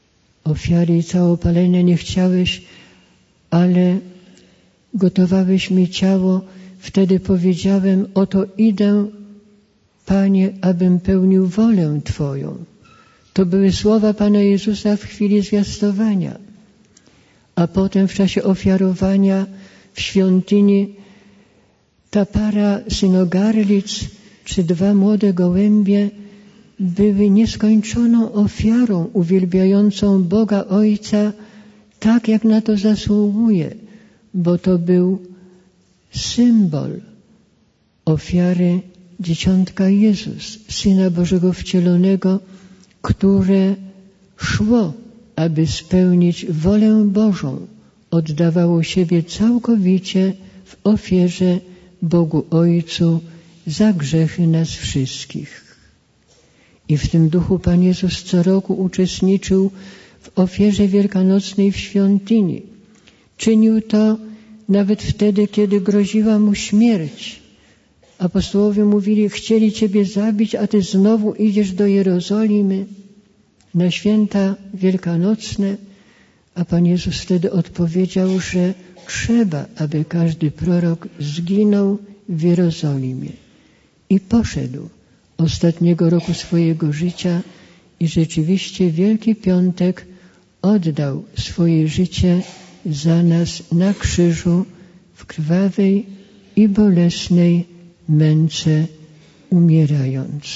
ofiary i całopalenia nie chciałeś, ale gotowałeś mi ciało. Wtedy powiedziałem, oto idę, Panie, abym pełnił wolę Twoją. To były słowa Pana Jezusa w chwili zwiastowania. A potem w czasie ofiarowania w świątyni ta para synogarlic czy dwa młode gołębie były nieskończoną ofiarą uwielbiającą Boga Ojca tak, jak na to zasługuje, bo to był symbol ofiary Dzieciątka Jezus, Syna Bożego wcielonego, które szło, aby spełnić wolę Bożą, oddawało siebie całkowicie w ofierze Bogu Ojcu za grzechy nas wszystkich. I w tym duchu Pan Jezus co roku uczestniczył w ofierze wielkanocnej w świątyni. Czynił to nawet wtedy, kiedy groziła mu śmierć. Apostołowie mówili, chcieli Ciebie zabić, a Ty znowu idziesz do Jerozolimy na święta wielkanocne. A Pan Jezus wtedy odpowiedział, że trzeba, aby każdy prorok zginął w Jerozolimie. I poszedł ostatniego roku swojego życia i rzeczywiście Wielki Piątek oddał swoje życie za nas na krzyżu w krwawej i bolesnej męce umierając.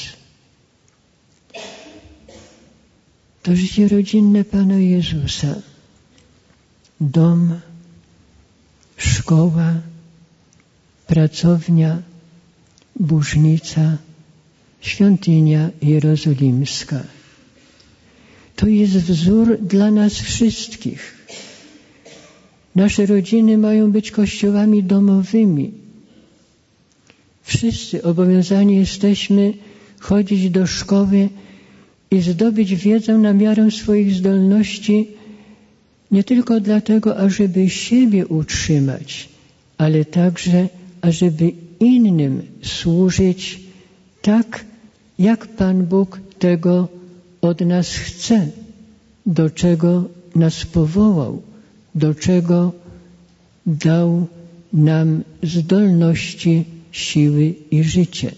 To życie rodzinne Pana Jezusa, dom, szkoła, pracownia, Burznica, świątynia jerozolimska. To jest wzór dla nas wszystkich. Nasze rodziny mają być kościołami domowymi. Wszyscy obowiązani jesteśmy chodzić do szkoły i zdobyć wiedzę na miarę swoich zdolności, nie tylko dlatego, ażeby siebie utrzymać, ale także, ażeby innym służyć tak, jak Pan Bóg tego od nas chce, do czego nas powołał, do czego dał nam zdolności, siły i życie.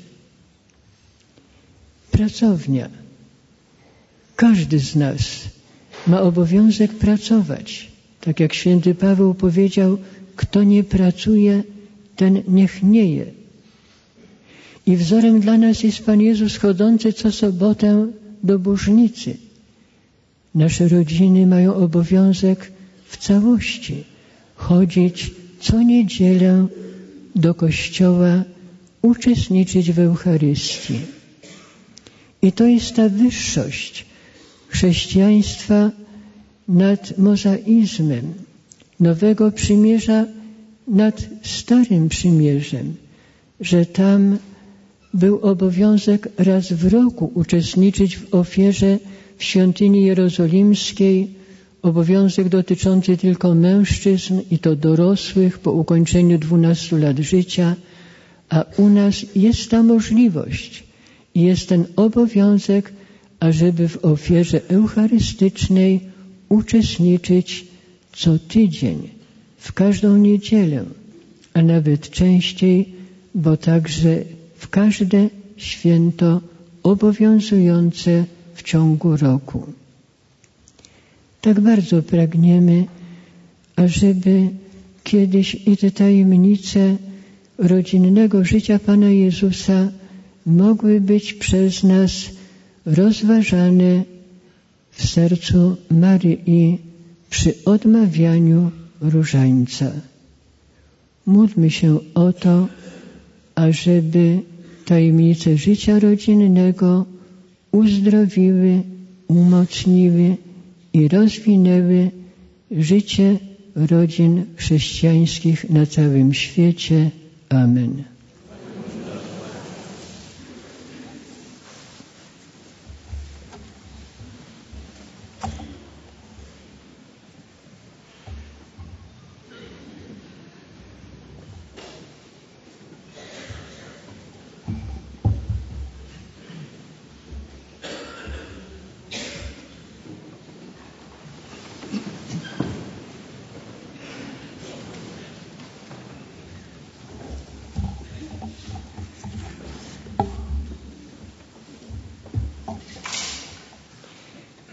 Pracownia. Każdy z nas ma obowiązek pracować. Tak jak święty Paweł powiedział, kto nie pracuje, ten niech nie je. I wzorem dla nas jest Pan Jezus chodzący co sobotę do Burznicy. Nasze rodziny mają obowiązek w całości chodzić co niedzielę do kościoła, uczestniczyć w Eucharystii. I to jest ta wyższość chrześcijaństwa nad mozaizmem, Nowego Przymierza nad Starym Przymierzem, że tam był obowiązek raz w roku uczestniczyć w ofierze w świątyni jerozolimskiej, obowiązek dotyczący tylko mężczyzn i to dorosłych po ukończeniu dwunastu lat życia, a u nas jest ta możliwość i jest ten obowiązek, ażeby w ofierze eucharystycznej uczestniczyć co tydzień, w każdą niedzielę, a nawet częściej, bo także w każde święto obowiązujące w ciągu roku. Tak bardzo pragniemy, ażeby kiedyś i te tajemnice rodzinnego życia Pana Jezusa mogły być przez nas rozważane w sercu Maryi przy odmawianiu różańca. Módlmy się o to, ażeby tajemnice życia rodzinnego uzdrowiły, umocniły i rozwinęły życie rodzin chrześcijańskich na całym świecie. Amen.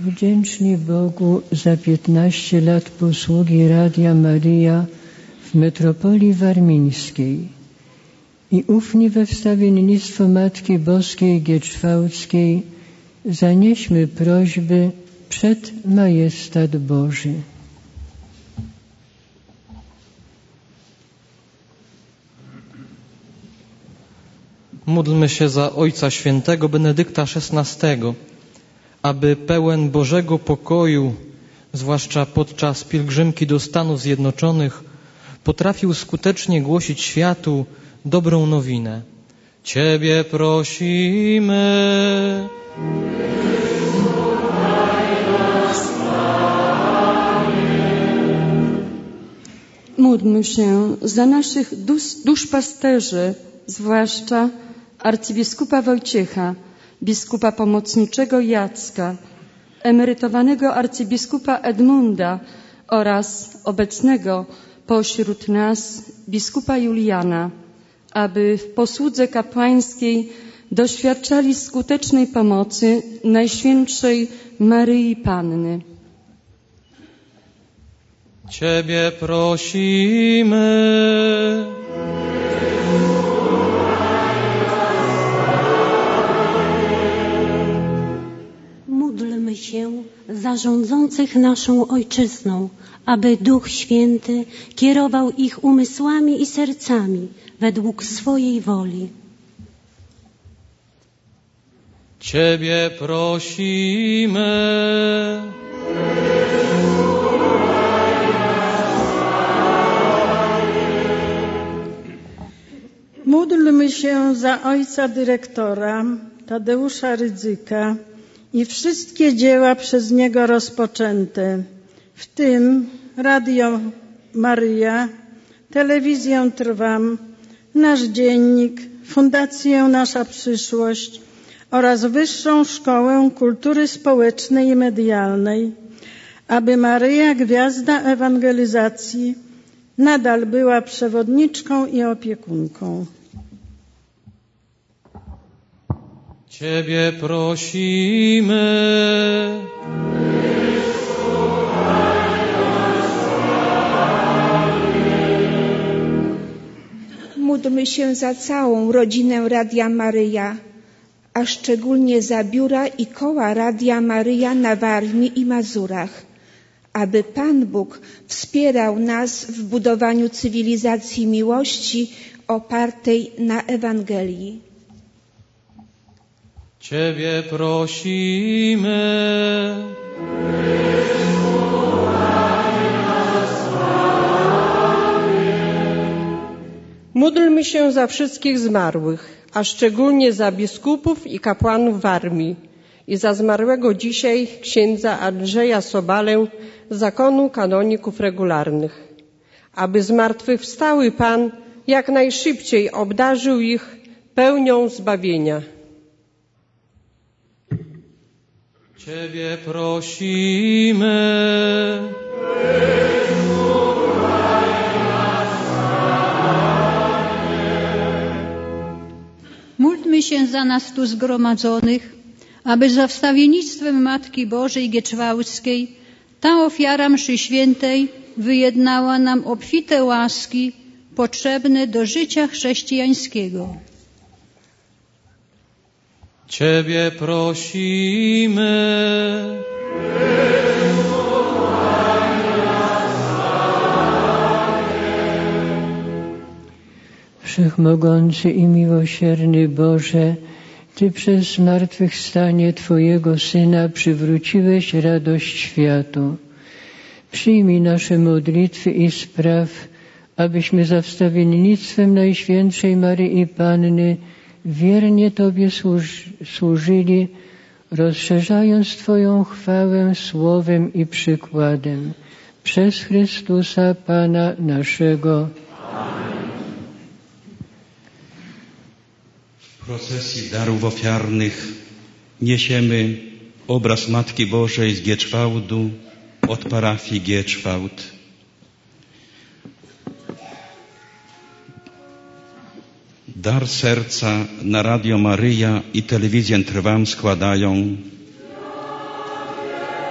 Wdzięczni Bogu za piętnaście lat posługi Radia Maryja w metropolii warmińskiej i ufni we wstawiennictwo Matki Boskiej Gieczwałckiej zanieśmy prośby przed majestat Boży. Módlmy się za Ojca Świętego Benedykta szesnastego, aby pełen Bożego pokoju, zwłaszcza podczas pielgrzymki do Stanów Zjednoczonych, potrafił skutecznie głosić światu dobrą nowinę. Ciebie prosimy. Módlmy się za naszych dusz, duszpasterzy, zwłaszcza arcybiskupa Wojciecha, biskupa pomocniczego Jacka, emerytowanego arcybiskupa Edmunda oraz obecnego pośród nas biskupa Juliana, aby w posłudze kapłańskiej doświadczali skutecznej pomocy Najświętszej Maryi Panny. Ciebie prosimy. Módlmy się za rządzących naszą ojczyzną, aby Duch Święty kierował ich umysłami i sercami według swojej woli. Ciebie prosimy. Módlmy się za ojca dyrektora Tadeusza Rydzyka i wszystkie dzieła przez niego rozpoczęte, w tym Radio Maryja, Telewizję Trwam, Nasz Dziennik, Fundację Nasza Przyszłość oraz Wyższą Szkołę Kultury Społecznej i Medialnej, aby Maryja, gwiazda ewangelizacji, nadal była przewodniczką i opiekunką. Ciebie prosimy. Módlmy się za całą rodzinę Radia Maryja, a szczególnie za biura i koła Radia Maryja na Warmii i Mazurach, aby Pan Bóg wspierał nas w budowaniu cywilizacji miłości opartej na Ewangelii. Ciebie prosimy. Módlmy się za wszystkich zmarłych, a szczególnie za biskupów i kapłanów Warmii i za zmarłego dzisiaj księdza Andrzeja Sobalę z zakonu kanoników regularnych, aby zmartwychwstały Pan jak najszybciej obdarzył ich pełnią zbawienia. Ciebie prosimy. Módlmy się za nas tu zgromadzonych, aby za wstawiennictwem Matki Bożej Gieczwałckiej ta ofiara mszy świętej wyjednała nam obfite łaski potrzebne do życia chrześcijańskiego. Ciebie prosimy. Wszechmogący i miłosierny Boże, Ty przez zmartwychwstanie Twojego Syna przywróciłeś radość światu. Przyjmij nasze modlitwy i spraw, abyśmy za wstawiennictwem Najświętszej Maryi Panny wiernie Tobie służ- służyli, rozszerzając Twoją chwałę słowem i przykładem. Przez Chrystusa Pana naszego. W procesji darów ofiarnych niesiemy obraz Matki Bożej z Gieczwałdu od parafii Gieczwałd. Dar serca na Radio Maryja i Telewizję Trwam składają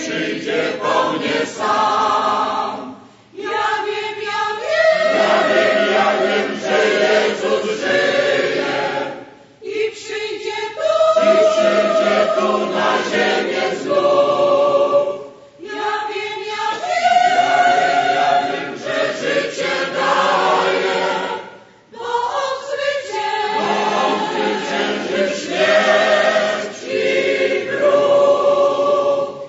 przyjdzie po mnie sam. Ja wiem, ja wiem, ja wiem, ja wiem, że Jezus żyje i przyjdzie tu, i przyjdzie tu na ziemię znów. Ja wiem, ja wiem, ja wiem, ja wiem, że życie daje, bo On zwycięży, bo On zwycięży śmierć i grób.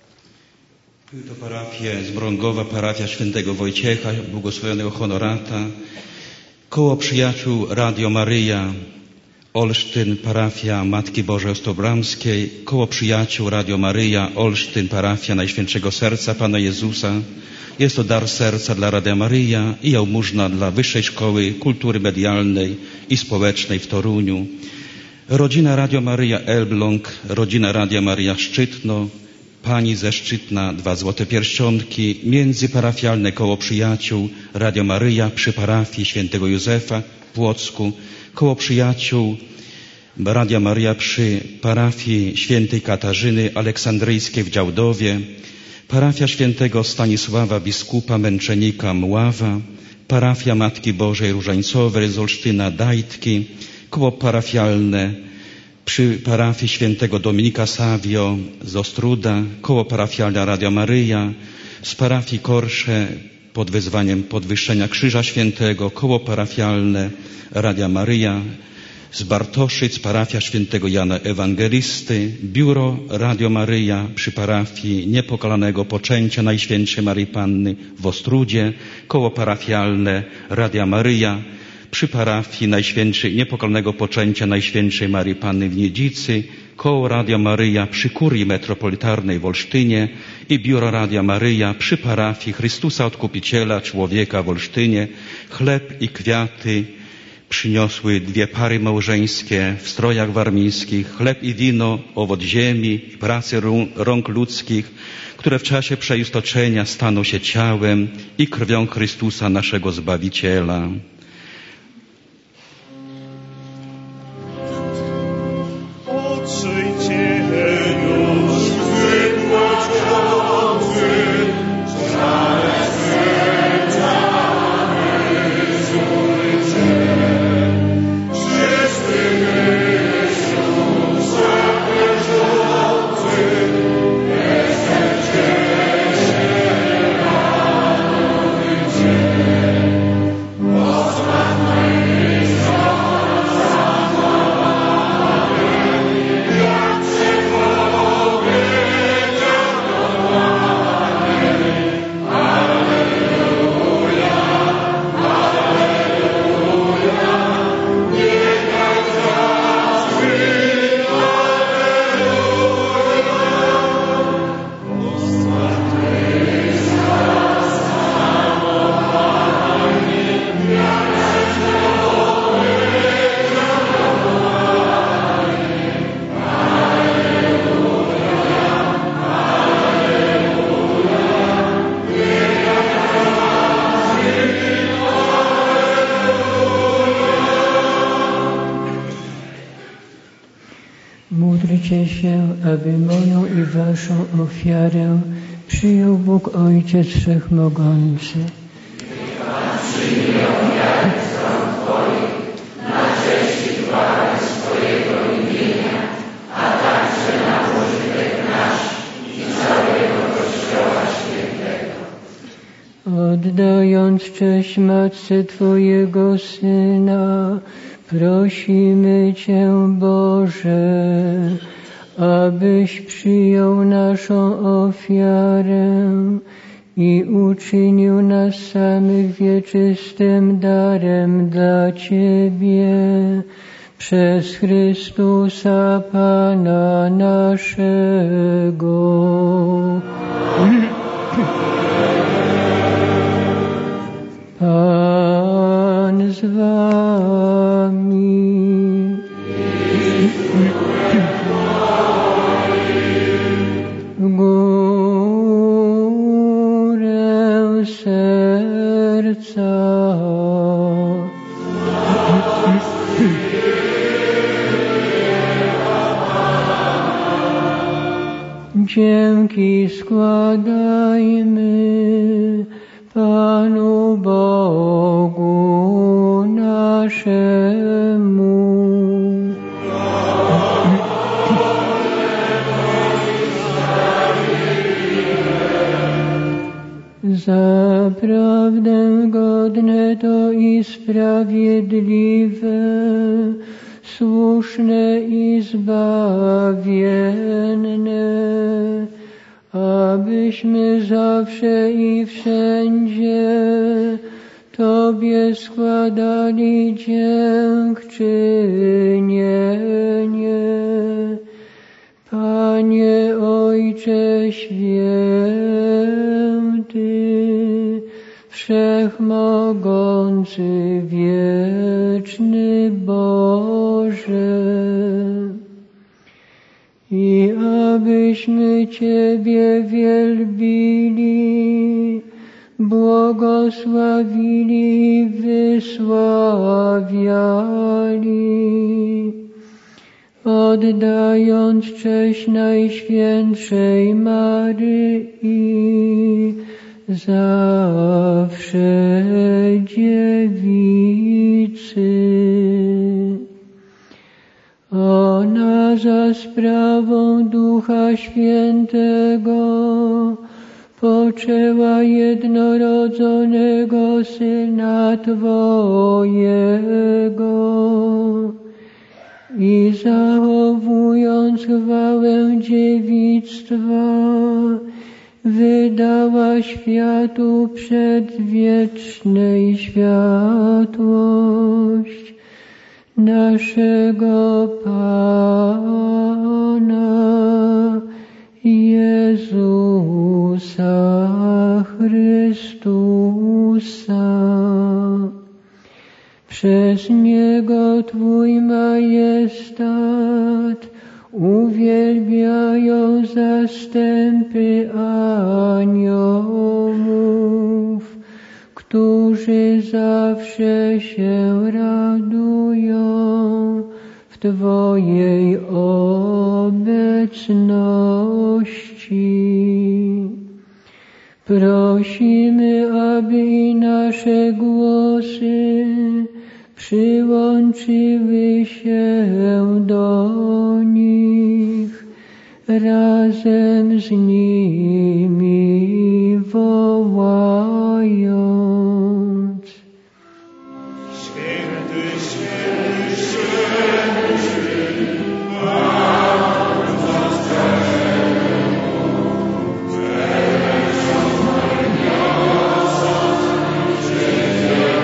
Były to parafie z Mrągowa, parafia świętego Wojciecha, błogosławionego honorata, koło przyjaciół Radio Maryja, Olsztyn, parafia Matki Bożej Ostobramskiej, koło przyjaciół Radio Maryja, Olsztyn, parafia Najświętszego Serca Pana Jezusa. Jest to dar serca dla Radia Maryja i jałmużna dla Wyższej Szkoły Kultury Medialnej i Społecznej w Toruniu. Rodzina Radio Maryja Elbląg, rodzina Radia Maryja Szczytno, pani ze Szczytna, dwa złote pierścionki, międzyparafialne koło przyjaciół Radio Maryja przy parafii świętego Józefa w Płocku, koło przyjaciół Radia Maryja przy parafii świętej Katarzyny Aleksandryjskiej w Działdowie, parafia świętego Stanisława biskupa męczennika Mława, parafia Matki Bożej Różańcowej z Olsztyna Dajtki, koło parafialne przy parafii świętego Dominika Savio z Ostruda, koło parafialne Radia Maryja, z parafii Korsze pod wezwaniem podwyższenia Krzyża Świętego, koło parafialne Radia Maryja, z Bartoszyc, parafia świętego Jana Ewangelisty, biuro Radio Maryja przy parafii Niepokalanego Poczęcia Najświętszej Maryi Panny w Ostrudzie, koło parafialne Radia Maryja przy parafii Najświętszej Niepokalanego Poczęcia Najświętszej Maryi Panny w Niedzicy, koło Radio Maryja przy kurii metropolitarnej w Olsztynie i biuro Radia Maryja przy parafii Chrystusa Odkupiciela Człowieka w Olsztynie. Chleb i kwiaty przyniosły dwie pary małżeńskie w strojach warmińskich, chleb i wino, owoc ziemi, pracy rąk ludzkich, które w czasie przeistoczenia staną się ciałem i krwią Chrystusa, naszego Zbawiciela. Oczyjcie już wypłaczący, żale serca wyzujcie. Wszyscy Chrystusa wierzący, weselcie się radujcie. Posłanny Módlcie się, aby moją i waszą ofiarę przyjął Bóg Ojciec Wszechmogący. Niech Pan przyjmie ofiarę z rąk Twoich na cześć i chwałę swojego imienia, a także na pożytek nasz i całego Kościoła Świętego. Oddając cześć Matce Twojego Syna, prosimy Cię, Boże, abyś przyjął naszą ofiarę i uczynił nas samych wieczystym darem dla Ciebie przez Chrystusa Pana naszego. Pan z Wami. W górę serca. Dzięki składajmy Panu Bogu naszemu. Zaprawdę godne to i sprawiedliwe, słuszne i zbawienne, abyśmy zawsze i wszędzie Tobie składali dziękczynienie. Panie Ojcze Święty, Wszechmogący, wieczny Boże, i abyśmy Ciebie wielbili, błogosławili i wysławiali, oddając cześć Najświętszej Maryi, zawsze dziewicy. Ona za sprawą Ducha Świętego poczęła jednorodzonego Syna Twojego i zachowując chwałę dziewictwa, wydała światu przedwiecznej światłość naszego Pana Jezusa Chrystusa. Przez Niego Twój majestat uwielbiają zastępy aniołów, którzy zawsze się radują w Twojej obecności. Prosimy, aby i nasze głosy przyłączyły się do nich, razem z nimi wołając: Święty, święty, święty, święty, Pan zastępów, Telewizjon moich niosą, życiem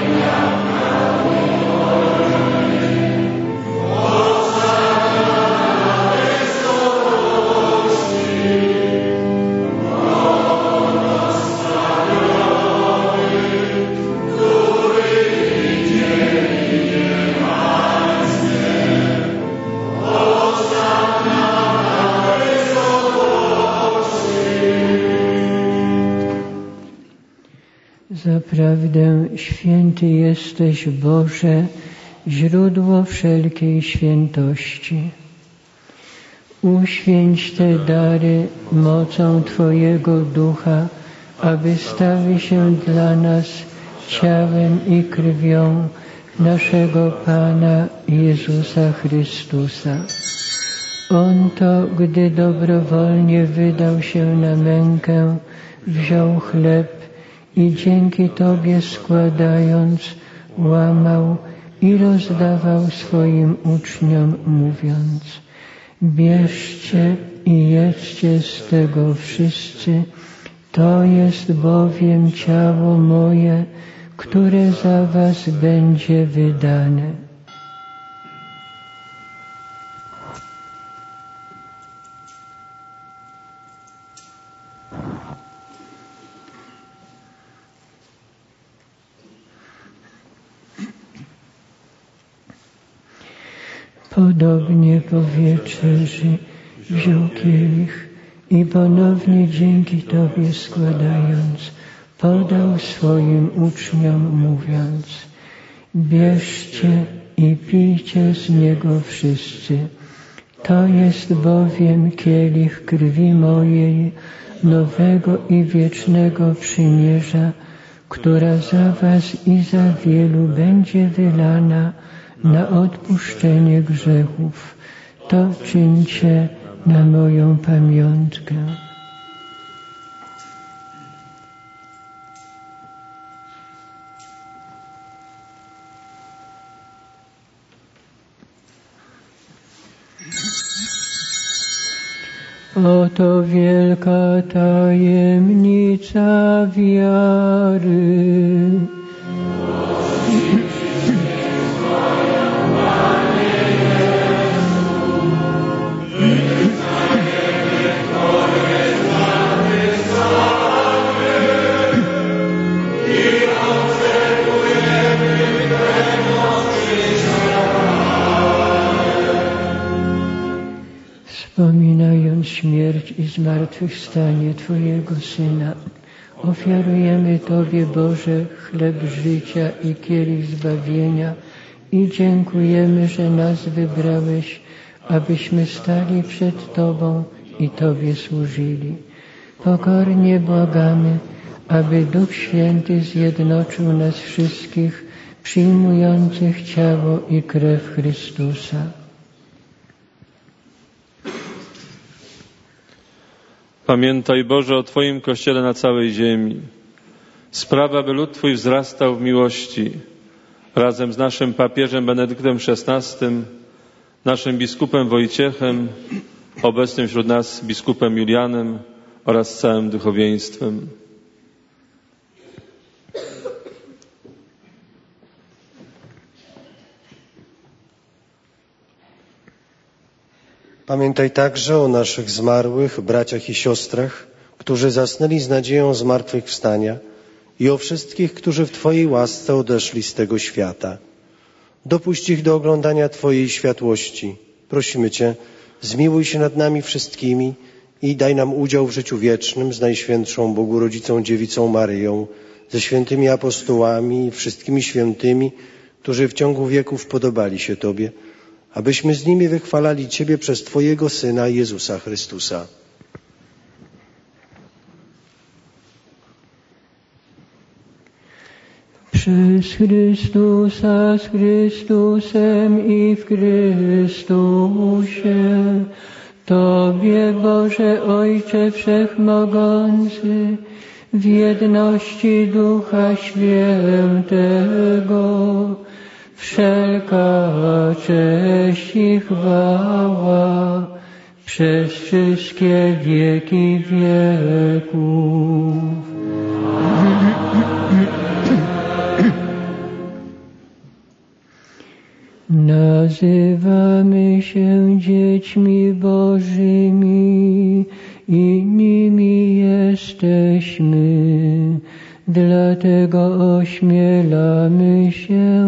napełniony. Hosanna na wysokości, błogosławiony, który idzie w imię Pańskie. Hosanna na wysokości. Zaprawdę święty jesteś, Boże, źródło wszelkiej świętości. Uświęć te dary mocą Twojego Ducha, aby stały się dla nas ciałem i krwią naszego Pana Jezusa Chrystusa. On to, gdy dobrowolnie wydał się na mękę, wziął chleb i dzięki Tobie składając, łamał i rozdawał swoim uczniom, mówiąc: bierzcie i jedzcie z tego wszyscy, to jest bowiem ciało moje, które za was będzie wydane. Podobnie po wieczerzy wziął kielich i ponownie dzięki Tobie składając, podał swoim uczniom, mówiąc: bierzcie i pijcie z niego wszyscy, To jest bowiem kielich krwi mojej, nowego i wiecznego przymierza, która za was i za wielu będzie wylana na odpuszczenie grzechów. To czyńcie na moją pamiątkę. Oto wielka tajemnica wiary. Wspominając śmierć i zmartwychwstanie Twojego Syna, ofiarujemy Tobie, Boże, chleb życia i kielich zbawienia i dziękujemy, że nas wybrałeś, abyśmy stali przed Tobą i Tobie służyli. Pokornie błagamy, aby Duch Święty zjednoczył nas wszystkich, przyjmujących ciało i krew Chrystusa. Pamiętaj, Boże, o Twoim Kościele na całej ziemi. Spraw, aby lud Twój wzrastał w miłości. Razem z naszym papieżem Benedyktem szesnastym, naszym biskupem Wojciechem, obecnym wśród nas biskupem Julianem oraz całym duchowieństwem. Pamiętaj także o naszych zmarłych braciach i siostrach, którzy zasnęli z nadzieją zmartwychwstania, i o wszystkich, którzy w Twojej łasce odeszli z tego świata. Dopuść ich do oglądania Twojej światłości. Prosimy Cię, zmiłuj się nad nami wszystkimi i daj nam udział w życiu wiecznym z Najświętszą Bogu Rodzicą Dziewicą Maryją, ze świętymi apostołami i wszystkimi świętymi, którzy w ciągu wieków podobali się Tobie, abyśmy z nimi wychwalali Ciebie przez Twojego Syna Jezusa Chrystusa. Przez Chrystusa, z Chrystusem i w Chrystusie, Tobie, Boże Ojcze Wszechmogący, w jedności Ducha Świętego, wszelka cześć i chwała przez wszystkie wieki wieków. Nazywamy się dziećmi Bożymi i nimi jesteśmy, dlatego ośmielamy się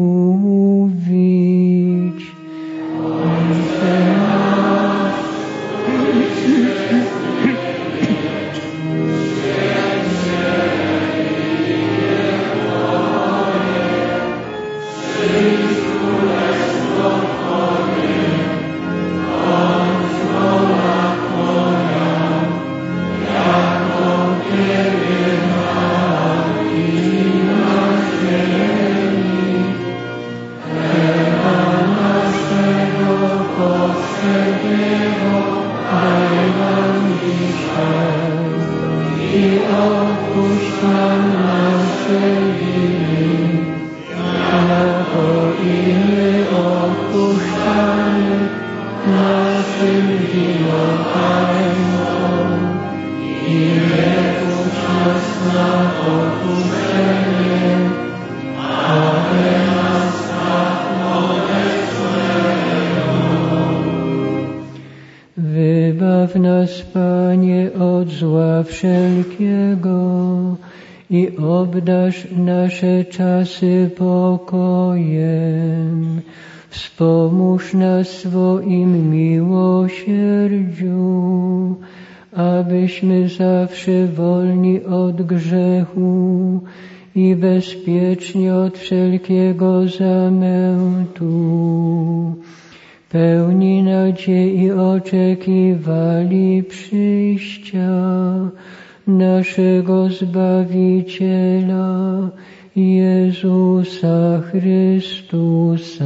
mówić. Wybaw nas, Panie, od zła wszelkiego i obdarz nasze czasy pokojem. Wspomóż nas swoim miłosierdziu, abyśmy zawsze wolni od grzechu i bezpieczni od wszelkiego zamętu, pełni nadziei oczekiwali przyjścia naszego Zbawiciela, Jezusa Chrystusa.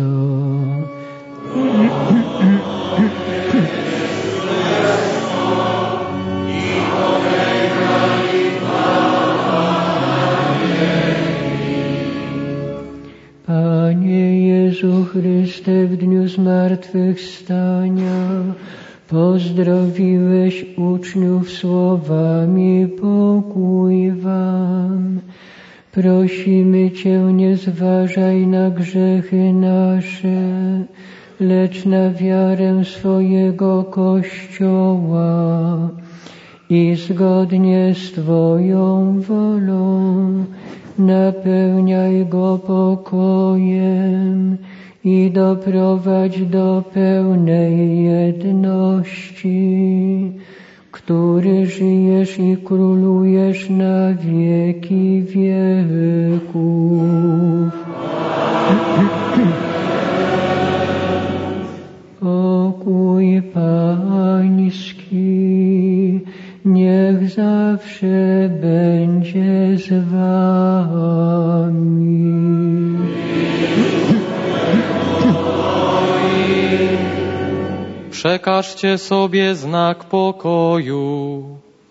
Panie Jezu Chryste, w dniu zmartwychwstania pozdrowiłeś uczniów słowami: pokój wam. Prosimy Cię, nie zważaj na grzechy nasze, lecz na wiarę swojego Kościoła i zgodnie z Twoją wolą napełniaj go pokojem i doprowadź do pełnej jedności, który żyjesz i królujesz na wieki wieków. Pokój Pański niech zawsze będzie z wami. Przekażcie sobie znak pokoju.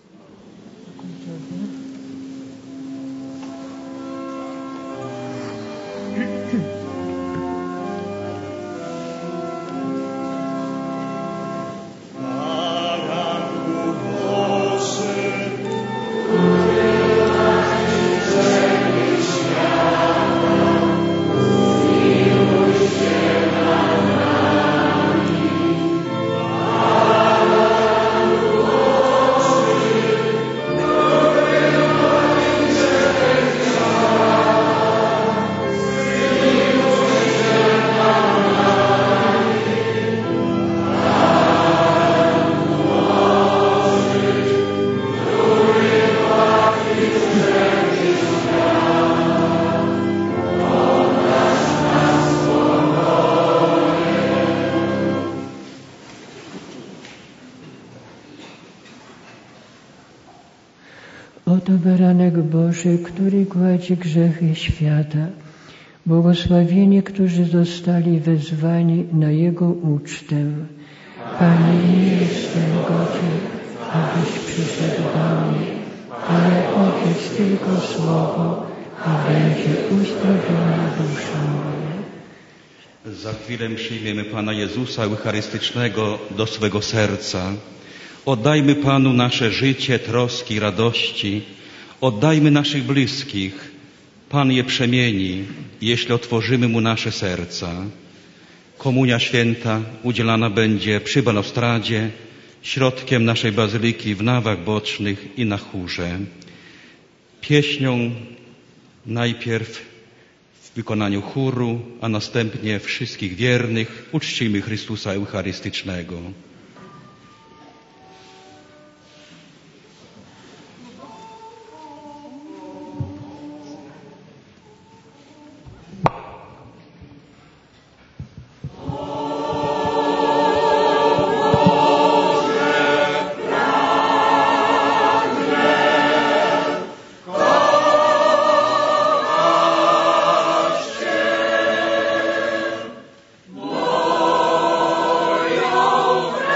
Oto baranek Boży, który gładzi grzechy świata. Błogosławieni, którzy zostali wezwani na Jego ucztę. Panie, nie jestem godzien, abyś przyszedł do mnie, ale powiedz tylko słowo i będzie uzdrowiona dusza moja. Za chwilę przyjmiemy Pana Jezusa Eucharystycznego do swego serca. Oddajmy Panu nasze życie, troski, radości. Oddajmy naszych bliskich. Pan je przemieni, jeśli otworzymy Mu nasze serca. Komunia Święta udzielana będzie przy balustradzie, środkiem naszej bazyliki w nawach bocznych i na chórze. Pieśnią najpierw w wykonaniu chóru, a następnie wszystkich wiernych uczcimy Chrystusa Eucharystycznego. Moją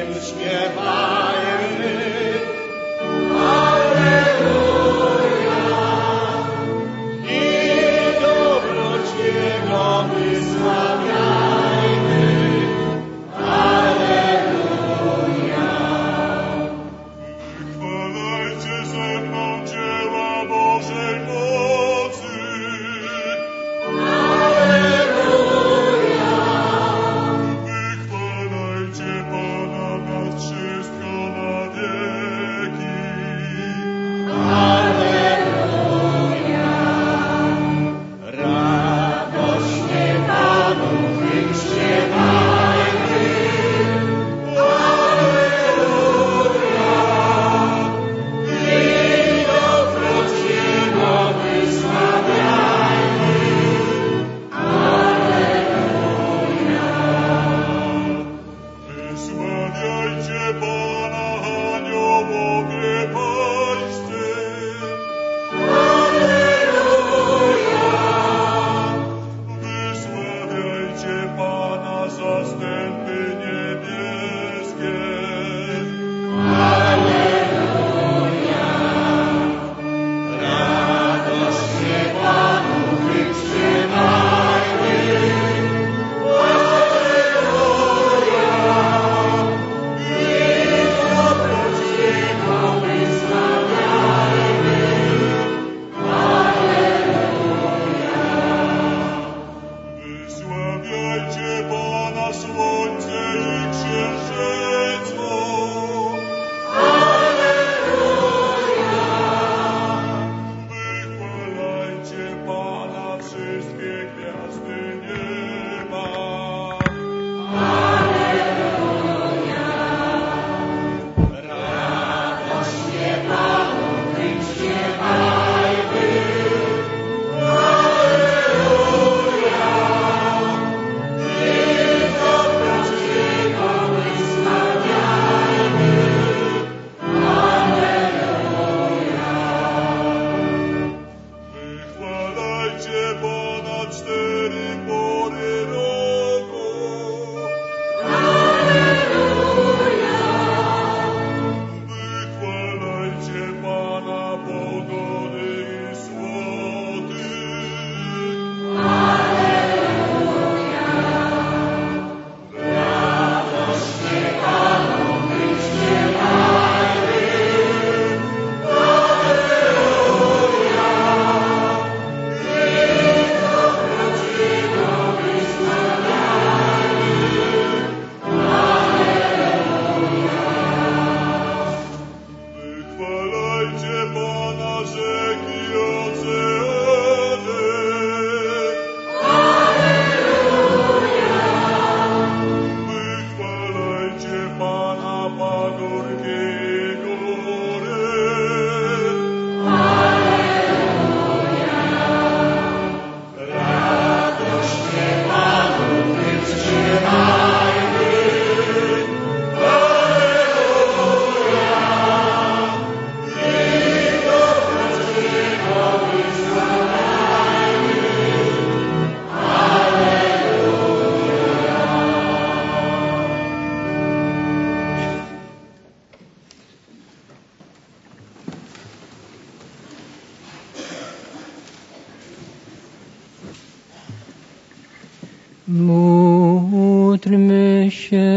Módlmy się.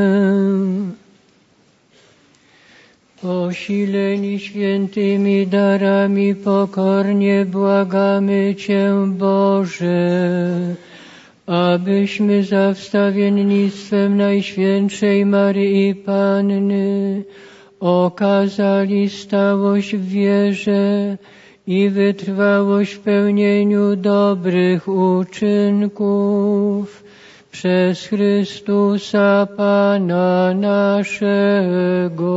Posileni świętymi darami pokornie błagamy Cię, Boże, abyśmy za wstawiennictwem Najświętszej Maryi Panny okazali stałość w wierze i wytrwałość w pełnieniu dobrych uczynków przez Chrystusa Pana naszego.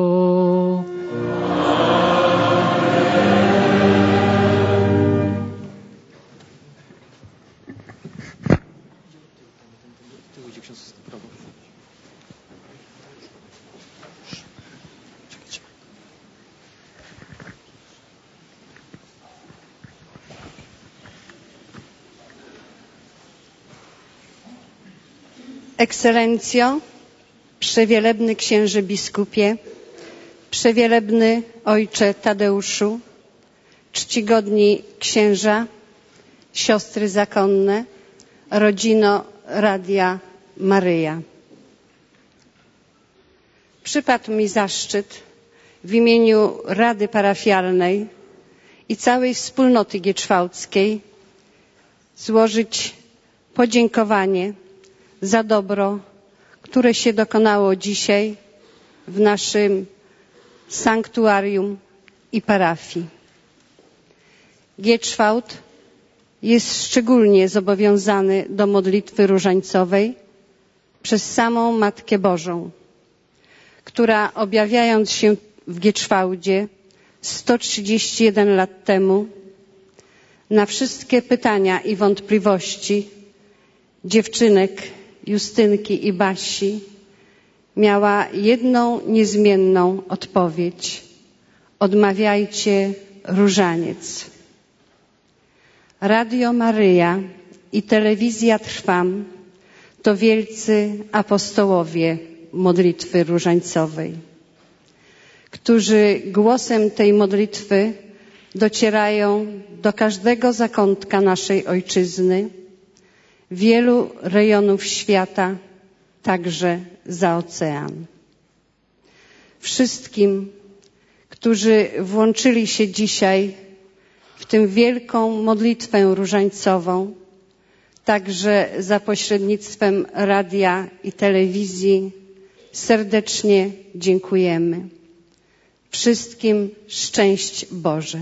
Ekscelencjo, Przewielebny księże biskupie, przewielebny ojcze Tadeuszu, czcigodni księża, siostry zakonne, rodzino Radia Maryja. Przypadł mi zaszczyt w imieniu Rady Parafialnej i całej wspólnoty gieczwałckiej złożyć podziękowanie za dobro, które się dokonało dzisiaj w naszym sanktuarium i parafii. Gieczwałt jest szczególnie zobowiązany do modlitwy różańcowej przez samą Matkę Bożą, która objawiając się w Gieczwałdzie sto trzydzieści jeden lat temu na wszystkie pytania i wątpliwości dziewczynek Justynki i Basi miała jedną niezmienną odpowiedź: odmawiajcie różaniec. Radio Maryja i telewizja Trwam to wielcy apostołowie modlitwy różańcowej, którzy głosem tej modlitwy docierają do każdego zakątka naszej ojczyzny, wielu rejonów świata, także za ocean. Wszystkim, którzy włączyli się dzisiaj w tę wielką modlitwę różańcową, także za pośrednictwem radia i telewizji, serdecznie dziękujemy. Wszystkim szczęść Boże.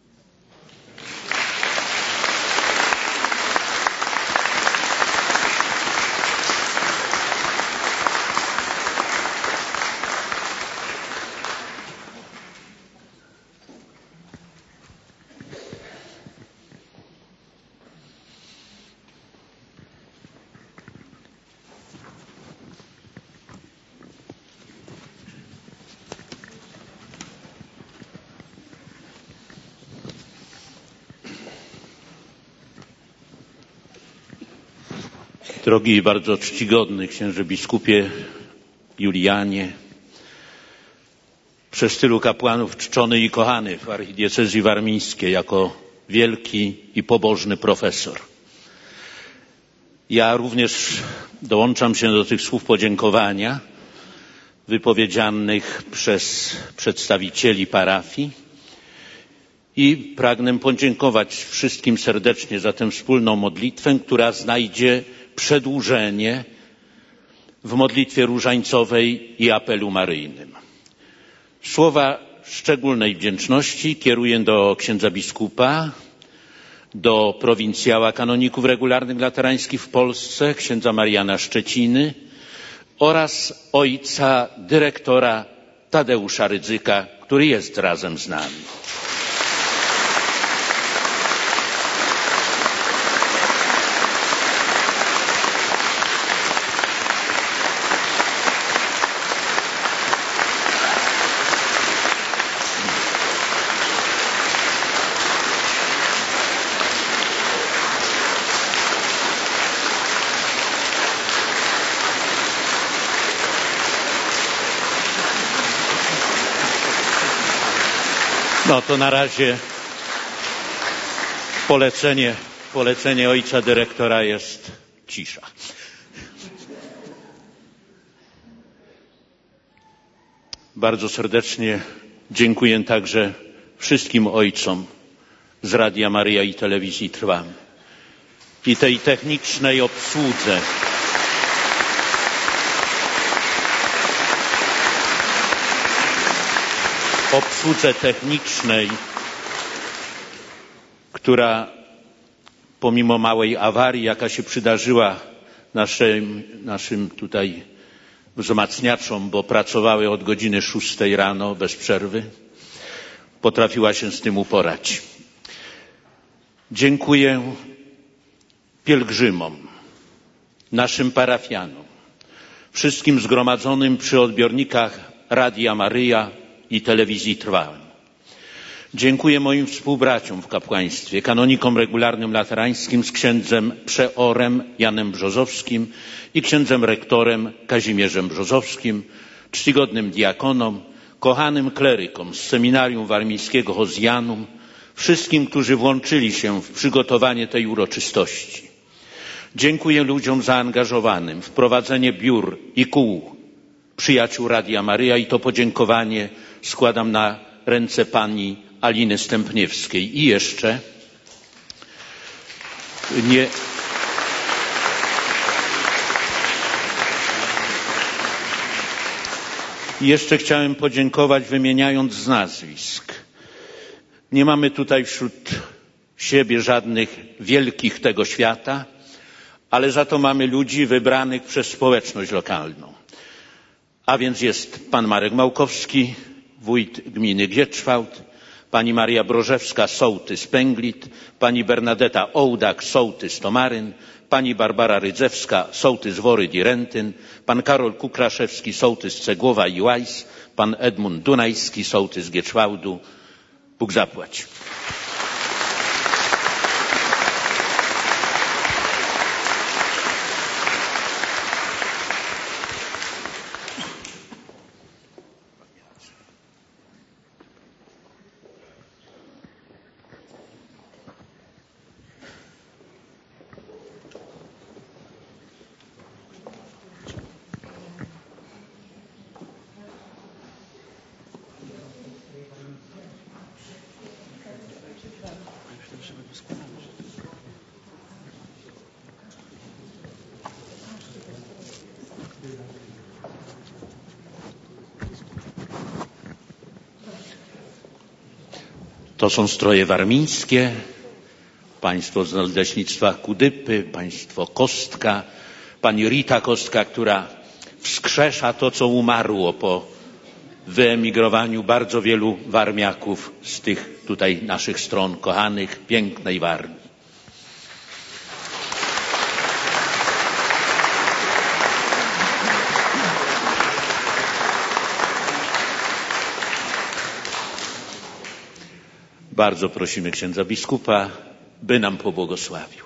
Drogi i bardzo czcigodny księże biskupie Julianie, przez tylu kapłanów czczony i kochany w archidiecezji warmińskiej jako wielki i pobożny profesor. Ja również dołączam się do tych słów podziękowania wypowiedzianych przez przedstawicieli parafii i pragnę podziękować wszystkim serdecznie za tę wspólną modlitwę, która znajdzie przedłużenie w modlitwie różańcowej i apelu maryjnym. Słowa szczególnej wdzięczności kieruję do księdza biskupa, do prowincjała kanoników regularnych laterańskich w Polsce, księdza Mariana Szczeciny oraz ojca dyrektora Tadeusza Rydzyka, który jest razem z nami. No to na razie polecenie, polecenie ojca dyrektora jest cisza. Bardzo serdecznie dziękuję także wszystkim ojcom z Radia Maryja i Telewizji Trwam i tej technicznej obsłudze. obsłudze technicznej, która pomimo małej awarii, jaka się przydarzyła naszym, naszym tutaj wzmacniaczom, bo pracowały od godziny szóstej rano bez przerwy, potrafiła się z tym uporać. Dziękuję pielgrzymom, naszym parafianom, wszystkim zgromadzonym przy odbiornikach Radia Maryja i Telewizji Trwam. Dziękuję moim współbraciom w kapłaństwie, kanonikom regularnym laterańskim z księdzem przeorem Janem Brzozowskim i księdzem rektorem Kazimierzem Brzozowskim, czcigodnym diakonom, kochanym klerykom z seminarium warmińskiego Hozjanum, wszystkim, którzy włączyli się w przygotowanie tej uroczystości. Dziękuję ludziom zaangażowanym w prowadzenie biur i kół przyjaciół Radia Maryja i to podziękowanie składam na ręce pani Aliny Stępniewskiej. I jeszcze nie... Jeszcze chciałem podziękować, wymieniając z nazwisk. Nie mamy tutaj wśród siebie żadnych wielkich tego świata, ale za to mamy ludzi wybranych przez społeczność lokalną. A więc jest pan Marek Małkowski, wójt gminy Gieczwałd, pani Maria Brożewska, sołtys Pęglit, pani Bernadeta Ołdak, sołtys Tomaryn, pani Barbara Rydzewska, sołtys Woryd i Rentyn, pan Karol Kukraszewski, sołtys Cegłowa i Łajs, pan Edmund Dunajski, sołtys Gieczwałdu. Bóg zapłać. To są stroje warmińskie, państwo z leśnictwa Kudypy, państwo Kostka, pani Rita Kostka, która wskrzesza to, co umarło po wyemigrowaniu bardzo wielu warmiaków z tych tutaj naszych stron kochanych, pięknej Warmii. Bardzo prosimy księdza biskupa, by nam pobłogosławił.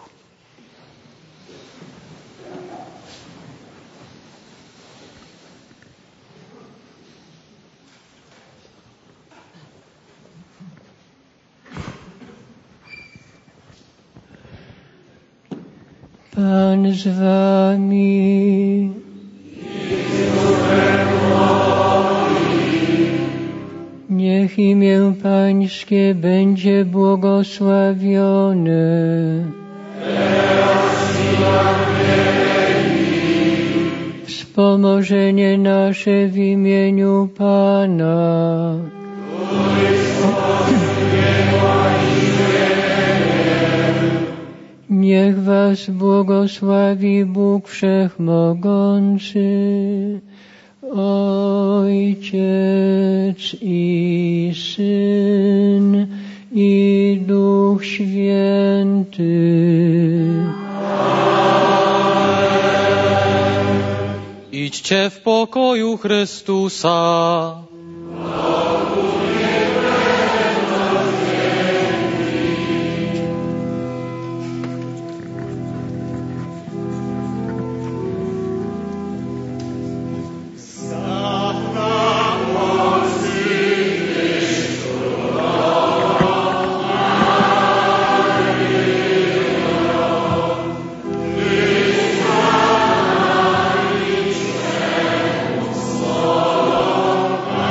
Pan z wami. Niech imię Pańskie będzie błogosławione. Wspomożenie nasze w imieniu Pana. Niech was błogosławi Bóg Wszechmogący, Ojciec i Syn i Duch Święty. Idźcie w pokoju Chrystusa. Amen.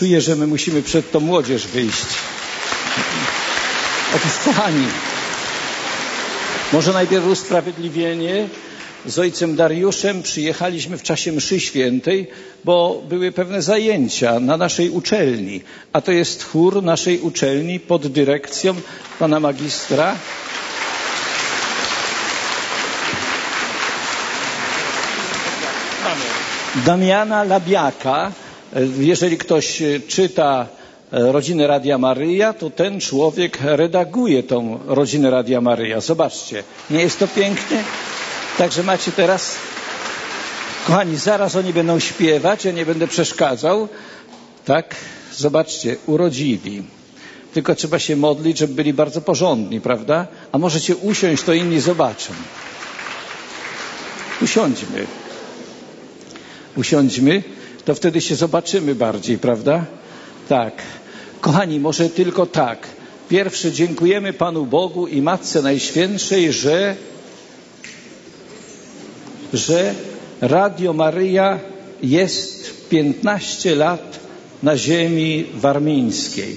czuję, że my musimy przed tą młodzież wyjść. Otóż kochani, może najpierw usprawiedliwienie. Z ojcem Dariuszem przyjechaliśmy w czasie mszy świętej, bo były pewne zajęcia na naszej uczelni, a to jest chór naszej uczelni pod dyrekcją pana magistra Damiana Labiaka. Jeżeli ktoś czyta Rodzinę Radia Maryja, to ten człowiek redaguje tą Rodzinę Radia Maryja. Zobaczcie, nie jest to pięknie? Także macie teraz, kochani, zaraz oni będą śpiewać, ja nie będę przeszkadzał. Tak, zobaczcie, urodziwi. Tylko trzeba się modlić, żeby byli bardzo porządni, prawda? A możecie usiąść, to inni zobaczą. Usiądźmy. Usiądźmy, to wtedy się zobaczymy bardziej, prawda? Tak. Kochani, może tylko tak. Pierwsze, dziękujemy Panu Bogu i Matce Najświętszej, że że Radio Maryja jest piętnaście lat na ziemi warmińskiej.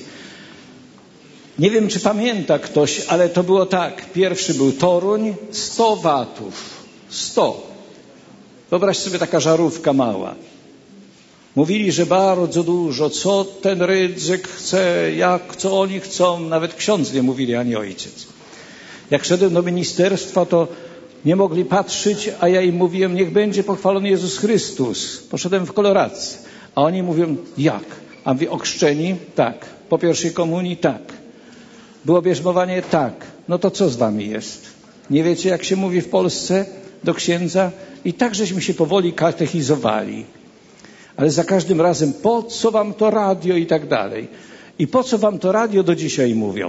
Nie wiem, czy pamięta ktoś, ale to było tak. Pierwszy był Toruń, sto watów. sto. Wyobraź sobie, taka żarówka mała. Mówili, że bardzo dużo, co ten Rydzyk chce, jak, co oni chcą. Nawet ksiądz nie mówili, ani ojciec. Jak szedłem do ministerstwa, to nie mogli patrzeć, a ja im mówiłem, niech będzie pochwalony Jezus Chrystus. Poszedłem w koloracji, a oni mówią, jak? A mówię, ochrzczeni? Tak. Po pierwszej komunii? Tak. Było bierzmowanie? Tak. No to co z wami jest? Nie wiecie, jak się mówi w Polsce do księdza? I tak żeśmy się powoli katechizowali. Ale za każdym razem, po co wam to radio i tak dalej? I po co wam to radio do dzisiaj mówią?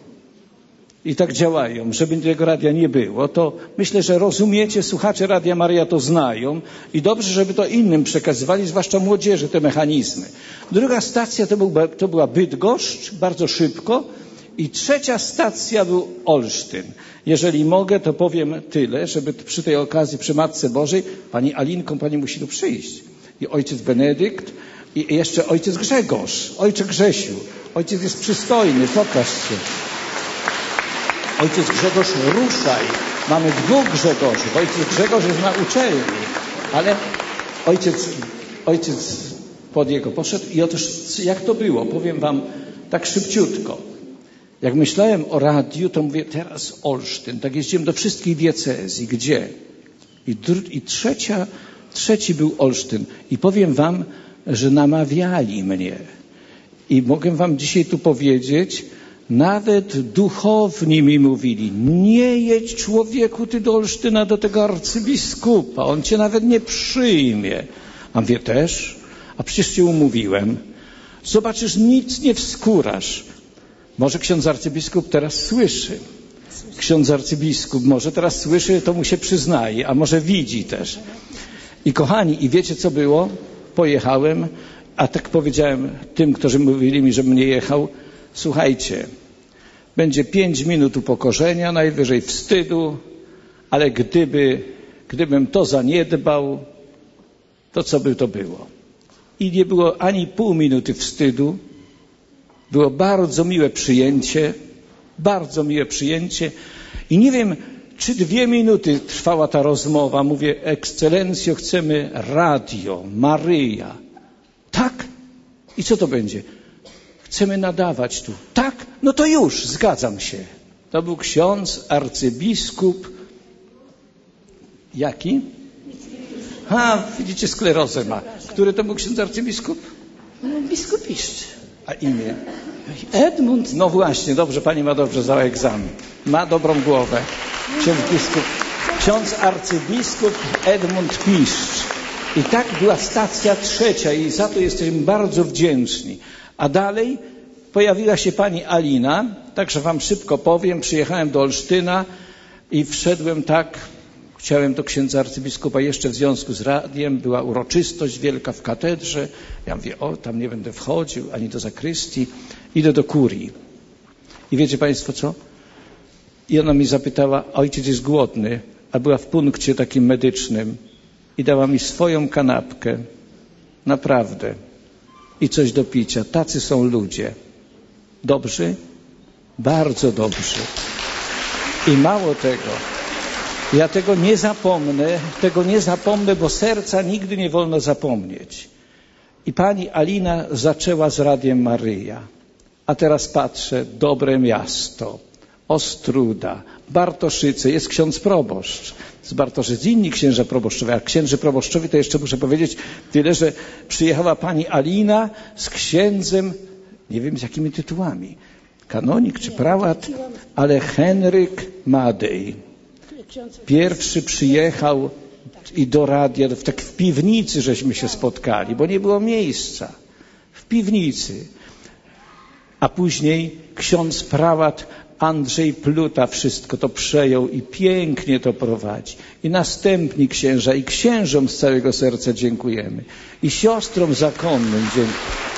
I tak działają, żeby tego radia nie było, to myślę, że rozumiecie, słuchacze Radia Maryja to znają i dobrze, żeby to innym przekazywali, zwłaszcza młodzieży, te mechanizmy. Druga stacja to, był, to była Bydgoszcz, bardzo szybko, i trzecia stacja był Olsztyn. Jeżeli mogę, to powiem tyle, żeby przy tej okazji, przy Matce Bożej, pani Alinką, pani musi tu przyjść. I ojciec Benedykt, i jeszcze ojciec Grzegorz, ojcze Grzesiu. Ojciec jest przystojny, pokaż się. Ojciec Grzegorz, ruszaj. Mamy dwóch Grzegorzów. Ojciec Grzegorz jest na uczelni, ale ojciec, ojciec pod jego poszedł. I otóż jak to było? Powiem wam tak szybciutko. Jak myślałem o radiu, to mówię, teraz Olsztyn. Tak jeździłem do wszystkich diecezji. Gdzie? I, dr- i trzecia, trzeci był Olsztyn. I powiem wam, że namawiali mnie. I mogę wam dzisiaj tu powiedzieć, nawet duchowni mi mówili, nie jedź człowieku ty do Olsztyna, do tego arcybiskupa, on cię nawet nie przyjmie. A mówię też, a przecież cię umówiłem. Zobaczysz, nic nie wskórasz. Może ksiądz arcybiskup teraz słyszy. Ksiądz arcybiskup może teraz słyszy, to mu się przyznaje, a może widzi też. I kochani, i wiecie co było? Pojechałem, a tak powiedziałem tym, którzy mówili mi, żebym nie jechał, słuchajcie, będzie pięć minut upokorzenia, najwyżej wstydu, ale gdyby, gdybym to zaniedbał, to co by to było? I nie było ani pół minuty wstydu. Było bardzo miłe przyjęcie, bardzo miłe przyjęcie. I nie wiem, czy dwie minuty trwała ta rozmowa. Mówię, ekscelencjo, chcemy radio, Maryja. Tak? I co to będzie? Chcemy nadawać tu. Tak? No to już, zgadzam się. To był ksiądz, arcybiskup. Jaki? A, widzicie, sklerozę ma. Który to był ksiądz arcybiskup? No, biskupiszcz. A imię? Edmund. No właśnie, dobrze, pani ma dobrze zdała egzamin. Ma dobrą głowę. Ksiądz biskup. Ksiądz arcybiskup Edmund Piszcz. I tak była stacja trzecia i za to jesteśmy bardzo wdzięczni. A dalej pojawiła się pani Alina, także wam szybko powiem, przyjechałem do Olsztyna i wszedłem tak, chciałem do księdza arcybiskupa jeszcze w związku z radiem, była uroczystość wielka w katedrze, ja mówię, o, tam nie będę wchodził, ani do zakrystii, idę do kurii. I wiecie państwo co? I ona mi zapytała, ojciec jest głodny, a była w punkcie takim medycznym i dała mi swoją kanapkę, naprawdę. i coś do picia. Tacy są ludzie. Dobrzy? Bardzo dobrzy. I mało tego, ja tego nie zapomnę, tego nie zapomnę, bo serca nigdy nie wolno zapomnieć. I pani Alina zaczęła z Radiem Maryja. A teraz patrzę, dobre miasto, Ostróda, Bartoszyce, jest ksiądz proboszcz z Bartoszyc, inni księża proboszczowie, a księży proboszczowie to jeszcze muszę powiedzieć tyle, że przyjechała pani Alina z księdzem, nie wiem z jakimi tytułami, kanonik czy prałat, ale Henryk Madej. Pierwszy przyjechał i do radia, w, tak w piwnicy żeśmy się spotkali, bo nie było miejsca. W piwnicy. A później ksiądz prałat Andrzej Pluta wszystko to przejął i pięknie to prowadzi. I następni księża i księżom z całego serca dziękujemy. I siostrom zakonnym dziękujemy.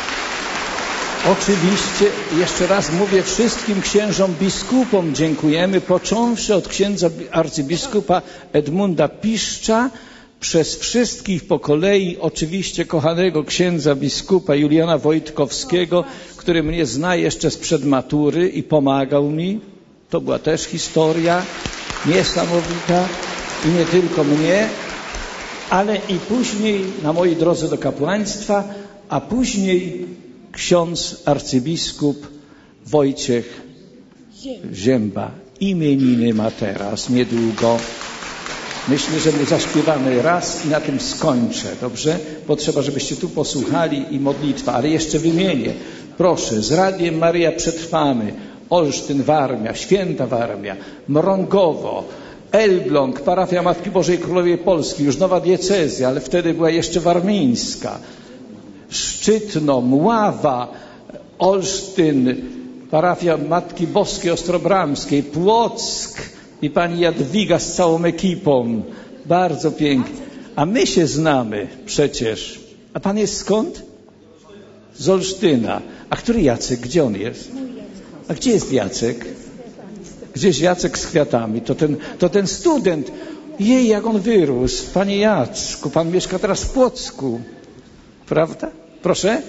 Oczywiście, jeszcze raz mówię, wszystkim księżom biskupom dziękujemy, począwszy od księdza arcybiskupa Edmunda Piszcza, przez wszystkich po kolei, oczywiście kochanego księdza biskupa Juliana Wojtkowskiego, który mnie zna jeszcze sprzed matury i pomagał mi. To była też historia niesamowita i nie tylko mnie, ale i później na mojej drodze do kapłaństwa, a później ksiądz arcybiskup Wojciech Zięba. Imieniny ma teraz, niedługo. Myślę, że my zaśpiewamy raz i na tym skończę, dobrze? Potrzeba, żebyście tu posłuchali i modlitwa, ale jeszcze wymienię. Proszę, z Radiem Maryja przetrwamy. Olsztyn, Warmia, Święta Warmia, Mrągowo, Elbląg, parafia Matki Bożej Królowej Polski, już nowa diecezja, ale wtedy była jeszcze warmińska. Szczytno, Mława, Olsztyn, parafia Matki Boskiej Ostrobramskiej, Płock i pani Jadwiga z całą ekipą. Bardzo pięknie. A my się znamy przecież. A pan jest skąd? Z Olsztyna. A który Jacek? Gdzie on jest? A gdzie jest Jacek? Gdzieś Jacek z kwiatami. To ten, to ten student. Jej, jak on wyrósł. Panie Jacku, pan mieszka teraz w Płocku. Prawda? Proszę?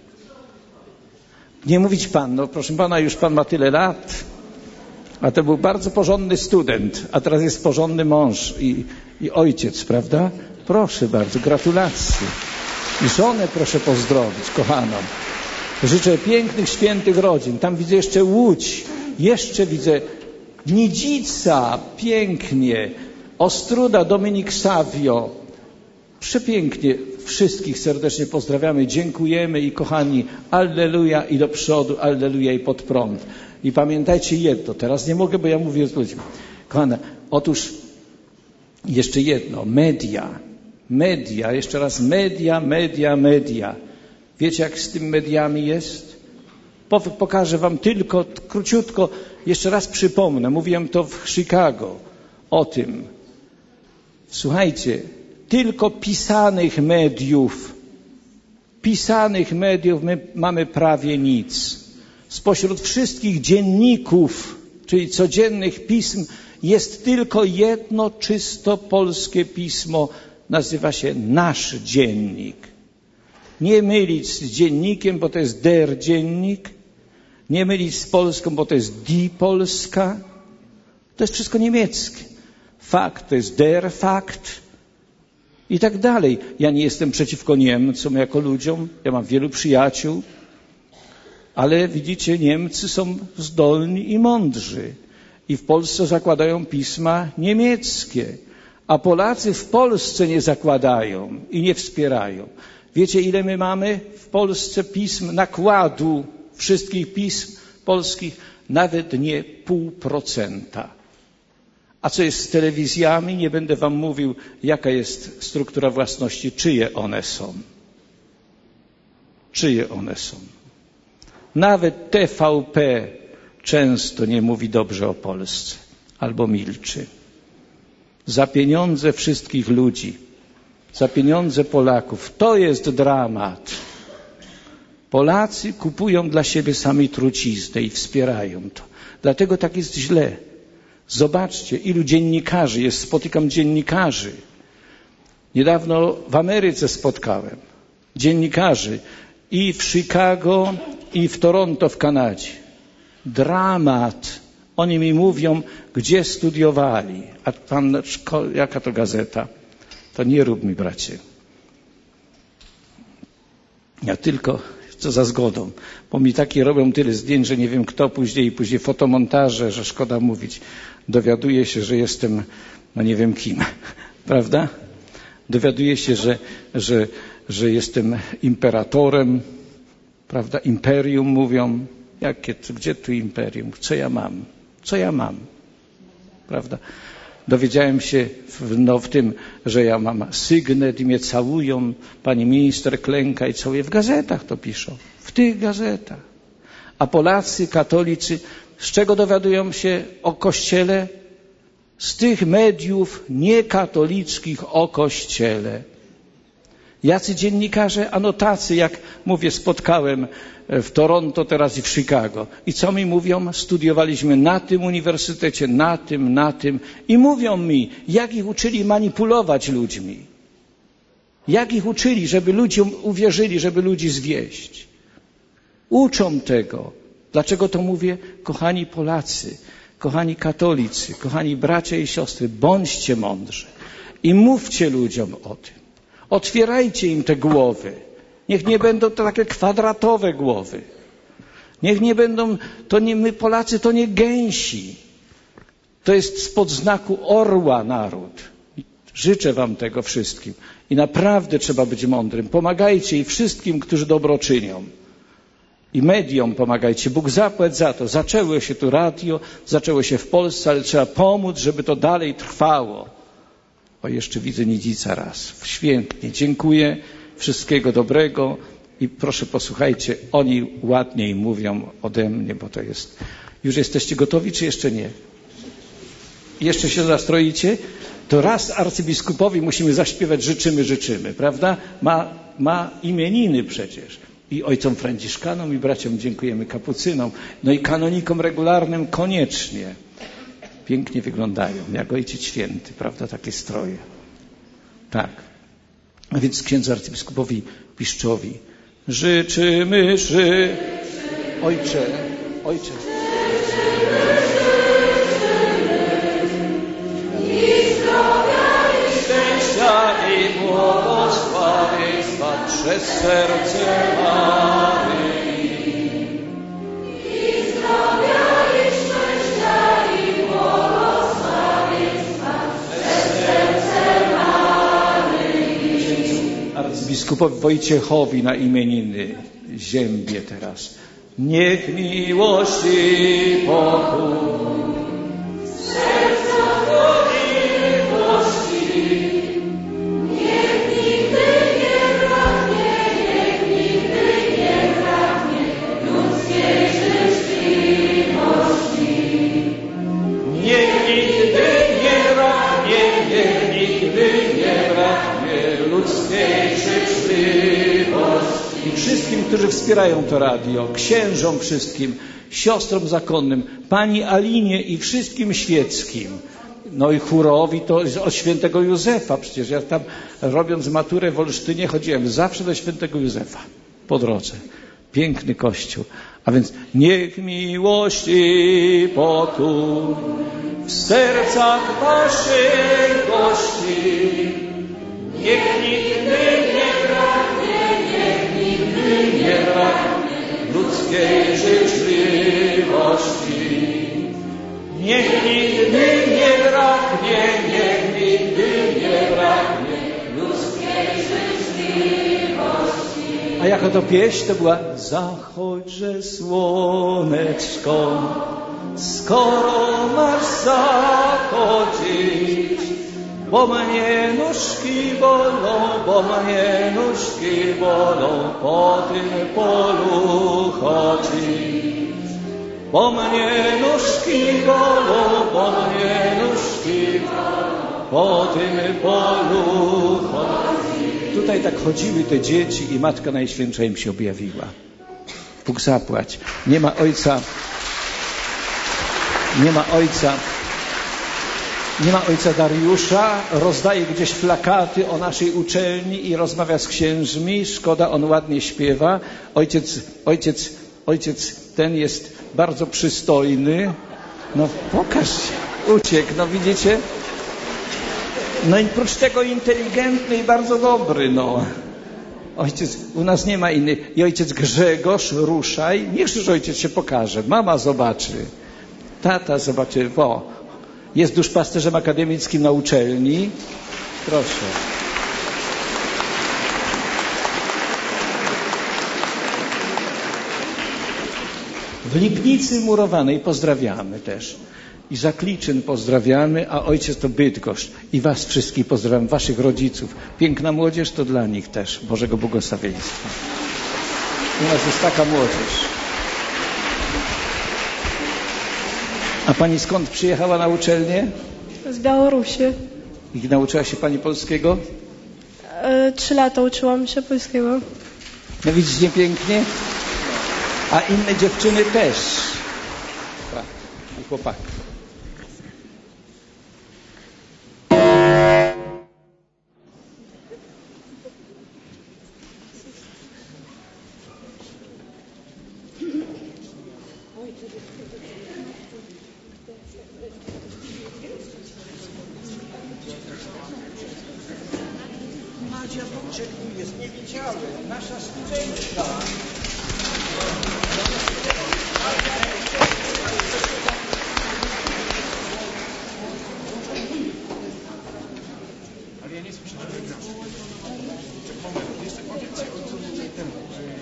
Nie mówić pan, no proszę pana, już pan ma tyle lat, a to był bardzo porządny student, a teraz jest porządny mąż i, i ojciec, prawda? Proszę bardzo, gratulacje. I żonę proszę pozdrowić, kochaną. Życzę pięknych, świętych rodzin. Tam widzę jeszcze Łódź, jeszcze widzę Nidzica, pięknie, Ostróda, Dominik Savio. Przepięknie. Wszystkich serdecznie pozdrawiamy, dziękujemy i kochani, alleluja i do przodu, alleluja i pod prąd. I pamiętajcie jedno, teraz nie mogę, bo ja mówię z ludźmi. Kochana, otóż jeszcze jedno, media, media, jeszcze raz media, media, media. Wiecie, jak z tym mediami jest? Pokażę wam tylko, króciutko, jeszcze raz przypomnę, mówiłem to w Chicago o tym. Słuchajcie, tylko pisanych mediów, pisanych mediów my mamy prawie nic. Spośród wszystkich dzienników, czyli codziennych pism, jest tylko jedno czysto polskie pismo, nazywa się Nasz Dziennik. Nie mylić z dziennikiem, bo to jest Der Dziennik, nie mylić z Polską, bo to jest Die Polska. To jest wszystko niemieckie. Fakt to jest Der Fakt. I tak dalej. Ja nie jestem przeciwko Niemcom jako ludziom. Ja mam wielu przyjaciół. Ale widzicie, Niemcy są zdolni i mądrzy. I w Polsce zakładają pisma niemieckie. A Polacy w Polsce nie zakładają i nie wspierają. Wiecie, ile my mamy w Polsce pism nakładu wszystkich pism polskich? Nawet nie pół procenta. A co jest z telewizjami? Nie będę wam mówił, jaka jest struktura własności, czyje one są. Czyje one są. Nawet T V P często nie mówi dobrze o Polsce albo milczy. Za pieniądze wszystkich ludzi, za pieniądze Polaków. To jest dramat. Polacy kupują dla siebie sami truciznę i wspierają to. Dlatego tak jest źle. Zobaczcie, ilu dziennikarzy jest. Spotykam dziennikarzy. Niedawno w Ameryce spotkałem dziennikarzy i w Chicago, i w Toronto w Kanadzie. Dramat. Oni mi mówią, gdzie studiowali. A pan, jaka to gazeta? To nie rób mi, bracie. Ja tylko, co za zgodą, bo mi takie robią tyle zdjęć, że nie wiem kto później, i później fotomontaże, że szkoda mówić. Dowiaduję się, że jestem, no nie wiem kim, prawda? Dowiaduję się, że, że, że jestem imperatorem, prawda? Imperium mówią. Jakie, gdzie tu imperium? Co ja mam? Co ja mam? Prawda? Dowiedziałem się w, no, w tym, że ja mam sygnet i mnie całują. Pani minister klęka i całuje. W gazetach to piszą. W tych gazetach. A Polacy, katolicy, z czego dowiadują się o Kościele? Z tych mediów niekatolickich o Kościele. Jacy dziennikarze, ano tacy, jak mówię, spotkałem w Toronto teraz i w Chicago. I co mi mówią? Studiowaliśmy na tym uniwersytecie, na tym, na tym. I mówią mi, jak ich uczyli manipulować ludźmi. Jak ich uczyli, żeby ludziom uwierzyli, żeby ludzi zwieść. Uczą tego. Dlaczego to mówię? Kochani Polacy, kochani katolicy, kochani bracia i siostry, bądźcie mądrzy i mówcie ludziom o tym. Otwierajcie im te głowy. Niech nie będą to takie kwadratowe głowy. Niech nie będą, to nie my Polacy, to nie gęsi. To jest spod znaku orła naród. Życzę wam tego wszystkim. I naprawdę trzeba być mądrym. Pomagajcie i wszystkim, którzy dobro czynią. I mediom pomagajcie. Bóg zapłać za to. Zaczęło się tu radio, zaczęło się w Polsce, ale trzeba pomóc, żeby to dalej trwało. O, jeszcze widzę Nidzica raz. Świetnie. Dziękuję. Wszystkiego dobrego. I proszę posłuchajcie, oni ładniej mówią ode mnie, bo to jest... Już jesteście gotowi, czy jeszcze nie? Jeszcze się zastroicie? To raz arcybiskupowi musimy zaśpiewać życzymy, życzymy, prawda? Ma, ma imieniny przecież. I ojcom franciszkanom, i braciom dziękujemy, kapucynom. No i kanonikom regularnym koniecznie. Pięknie wyglądają, jak Ojciec Święty, prawda? Takie stroje. Tak. A więc księdzu arcybiskupowi Piszczowi życzymy, ży... Ojcze, Ojcze. I zdrowia, i szczęścia, i błogosławieństwa przez serce Maryi. I zdrowia, i szczęścia, i błogosławieństwa przez serce Maryi. Arcybiskupowi Wojciechowi na imieniny ziębię teraz. Niech miłość i pokój serca do miłości, niech nigdy nie braknie, niech nigdy nie braknie ludzkiej życzliwości. Niech nigdy nie braknie, niech nigdy nie braknie ludzkiej życzliwości. I wszystkim, którzy wspierają to radio, księżom wszystkim, siostrom zakonnym, pani Alinie i wszystkim świeckim. No i chórowi to od świętego Józefa. Przecież ja tam, robiąc maturę w Olsztynie, chodziłem zawsze do świętego Józefa po drodze. Piękny kościół. A więc niech miłość i pokój w sercach waszych gości, niech nigdy nie braknie, niech nigdy nie braknie ludzkiej życzliwości. Niech nigdy nie braknie, niech nigdy nie braknie ludzkiej życzliwości. A jaka to pieśń to była? Zachodźże słoneczko, skoro masz zachodzić, bo mnie nóżki bolą, bo mnie nóżki bolą po tym polu chodzić. Bo mnie nóżki bolą, bo mnie nóżki bolą po tym polu chodzić. Tutaj tak chodziły te dzieci i Matka Najświętsza im się objawiła. Bóg zapłać. Nie ma ojca, nie ma ojca, Nie ma ojca Dariusza, rozdaje gdzieś plakaty o naszej uczelni i rozmawia z księżmi. Szkoda, on ładnie śpiewa. Ojciec, ojciec, ojciec ten jest bardzo przystojny. No pokaż się, uciekł, no widzicie? No i prócz tego inteligentny i bardzo dobry, no. Ojciec, u nas nie ma innych. I ojciec Grzegorz, ruszaj. Niech już ojciec się pokaże. Mama zobaczy. Tata zobaczy. O, jest duszpasterzem akademickim na uczelni. Proszę. W Lipnicy Murowanej pozdrawiamy też. I Zakliczyn pozdrawiamy, a ojciec to Bydgoszcz. I was wszystkich pozdrawiam, waszych rodziców. Piękna młodzież to dla nich też. Bożego błogosławieństwa. U nas jest taka młodzież. A pani skąd przyjechała na uczelnię? Z Białorusi. I nauczyła się pani polskiego? E, trzy lata uczyłam się polskiego. No widzicie pięknie? A inne dziewczyny też. I chłopaki. Madzia Boczek jest, nie widziałem, nasza studentka. Ale ja nie słyszę, że wygrasz. Moment, jeszcze powiedzcie o co tutaj temu.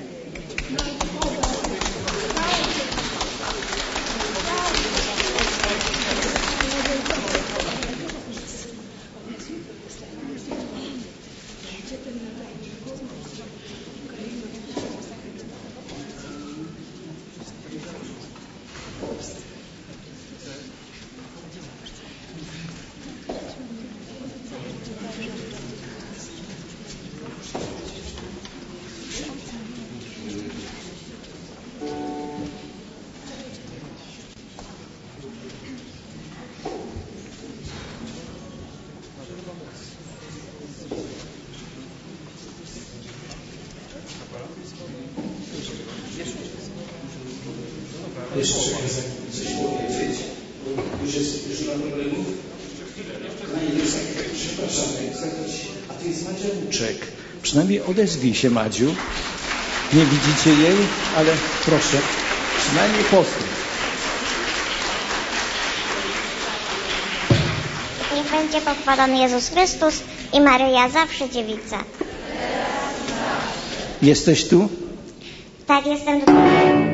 Jeszcze coś powiedzieć? Już jest, już nie ma problemów? Przepraszamy, a to jest Madzia Łuczek. Przynajmniej odezwij się, Madziu. Nie widzicie jej, ale proszę, przynajmniej pozdrów. Niech będzie pochwalony Jezus Chrystus i Maryja zawsze dziewica. Jesteś tu? Tak, jestem tutaj.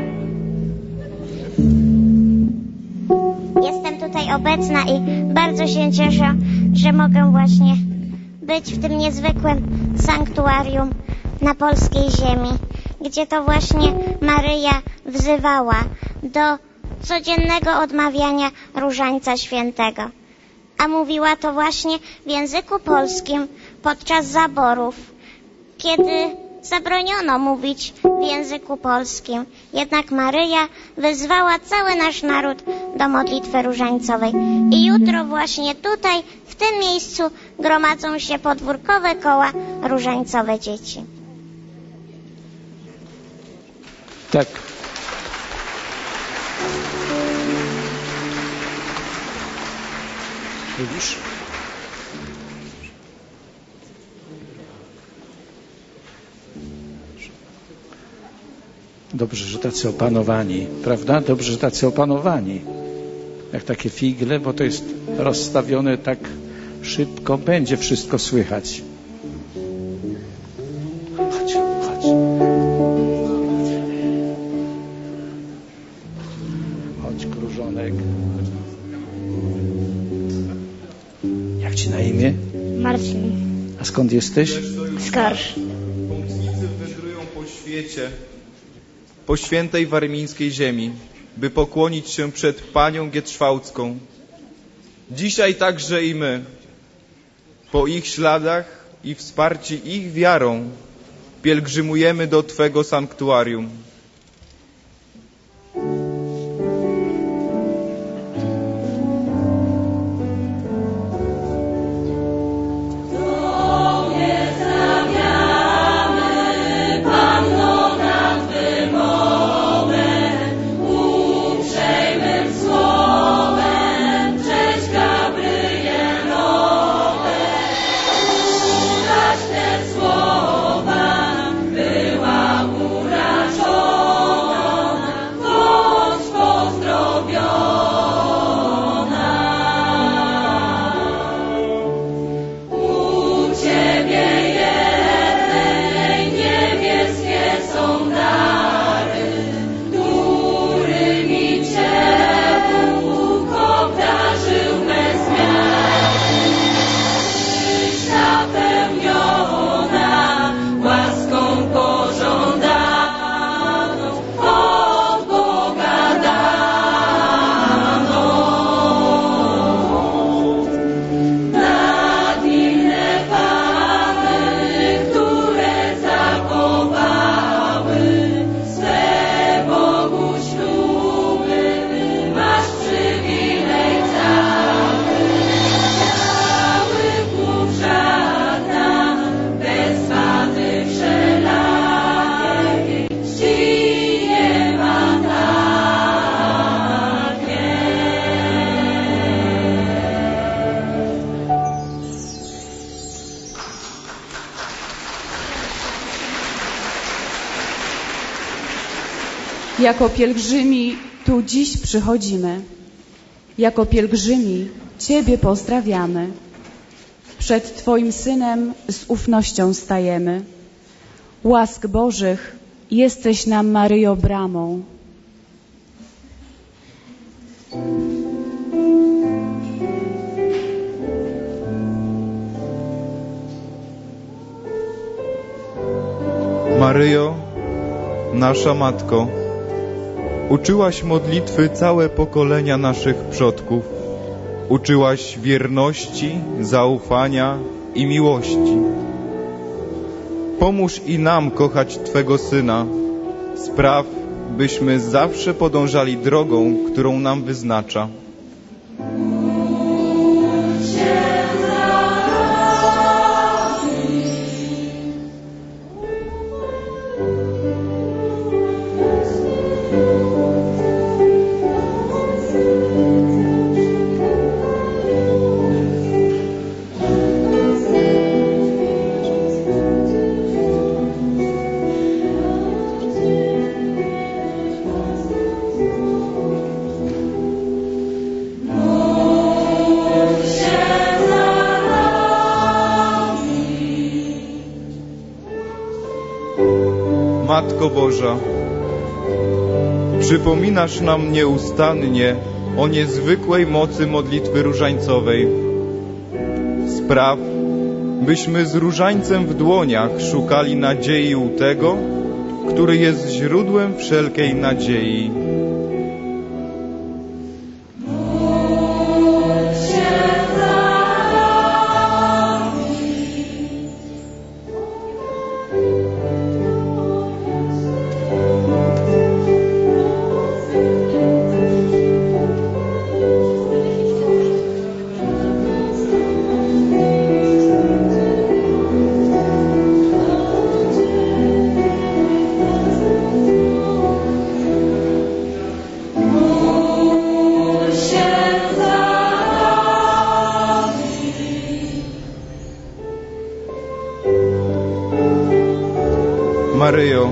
Jestem tutaj obecna i bardzo się cieszę, że mogę właśnie być w tym niezwykłym sanktuarium na polskiej ziemi, gdzie to właśnie Maryja wzywała do codziennego odmawiania Różańca Świętego. A mówiła to właśnie w języku polskim podczas zaborów, kiedy zabroniono mówić w języku polskim. Jednak Maryja wezwała cały nasz naród do modlitwy różańcowej. I jutro właśnie tutaj, w tym miejscu, gromadzą się podwórkowe koła różańcowe dzieci. Tak. Widzisz? Dobrze, że tacy opanowani, prawda? Dobrze, że tacy opanowani. Jak takie figle, bo to jest rozstawione tak szybko, będzie wszystko słychać. Chodź, chodź. Chodź, krużonek. Jak ci na imię? Marcin. A skąd jesteś? Z Karsz. Pomocnicy wędrują po świecie, po świętej warmińskiej ziemi, by pokłonić się przed Panią Gietrzwałcką. Dzisiaj także i my, po ich śladach i wsparci ich wiarą, pielgrzymujemy do Twego sanktuarium. Jako pielgrzymi tu dziś przychodzimy. Jako pielgrzymi Ciebie pozdrawiamy. Przed Twoim Synem z ufnością stajemy. Łask Bożych jesteś nam, Maryjo, bramą. Maryjo, nasza Matko, uczyłaś modlitwy całe pokolenia naszych przodków. Uczyłaś wierności, zaufania i miłości. Pomóż i nam kochać Twego Syna. Spraw, byśmy zawsze podążali drogą, którą nam wyznacza. Matko Boża, przypominasz nam nieustannie o niezwykłej mocy modlitwy różańcowej. Spraw, byśmy z różańcem w dłoniach szukali nadziei u tego, który jest źródłem wszelkiej nadziei. Maryjo,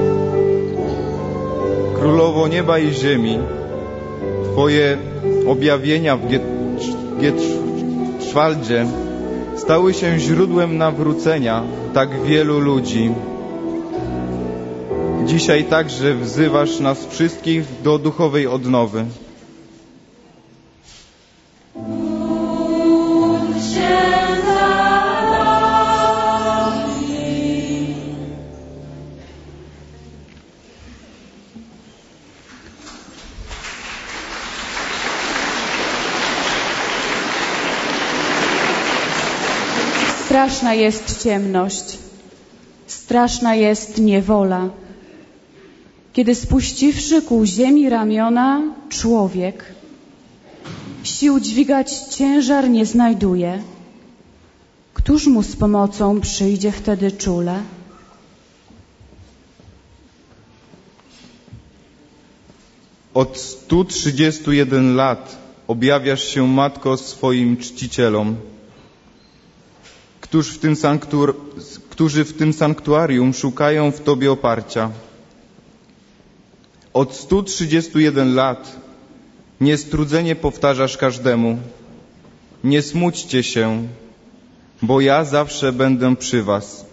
Królowo nieba i ziemi, Twoje objawienia w Getschwaldzie stały się źródłem nawrócenia tak wielu ludzi. Dzisiaj także wzywasz nas wszystkich do duchowej odnowy. Straszna jest ciemność, straszna jest niewola, kiedy spuściwszy ku ziemi ramiona, człowiek sił dźwigać ciężar nie znajduje. Któż mu z pomocą przyjdzie wtedy czule? Od stu trzydziestu jeden lat objawiasz się, Matko, swoim czcicielom, którzy w tym, sanktur... którzy w tym sanktuarium szukają w Tobie oparcia. Od stu trzydziestu jeden lat niestrudzenie powtarzasz każdemu: nie smućcie się, bo ja zawsze będę przy was.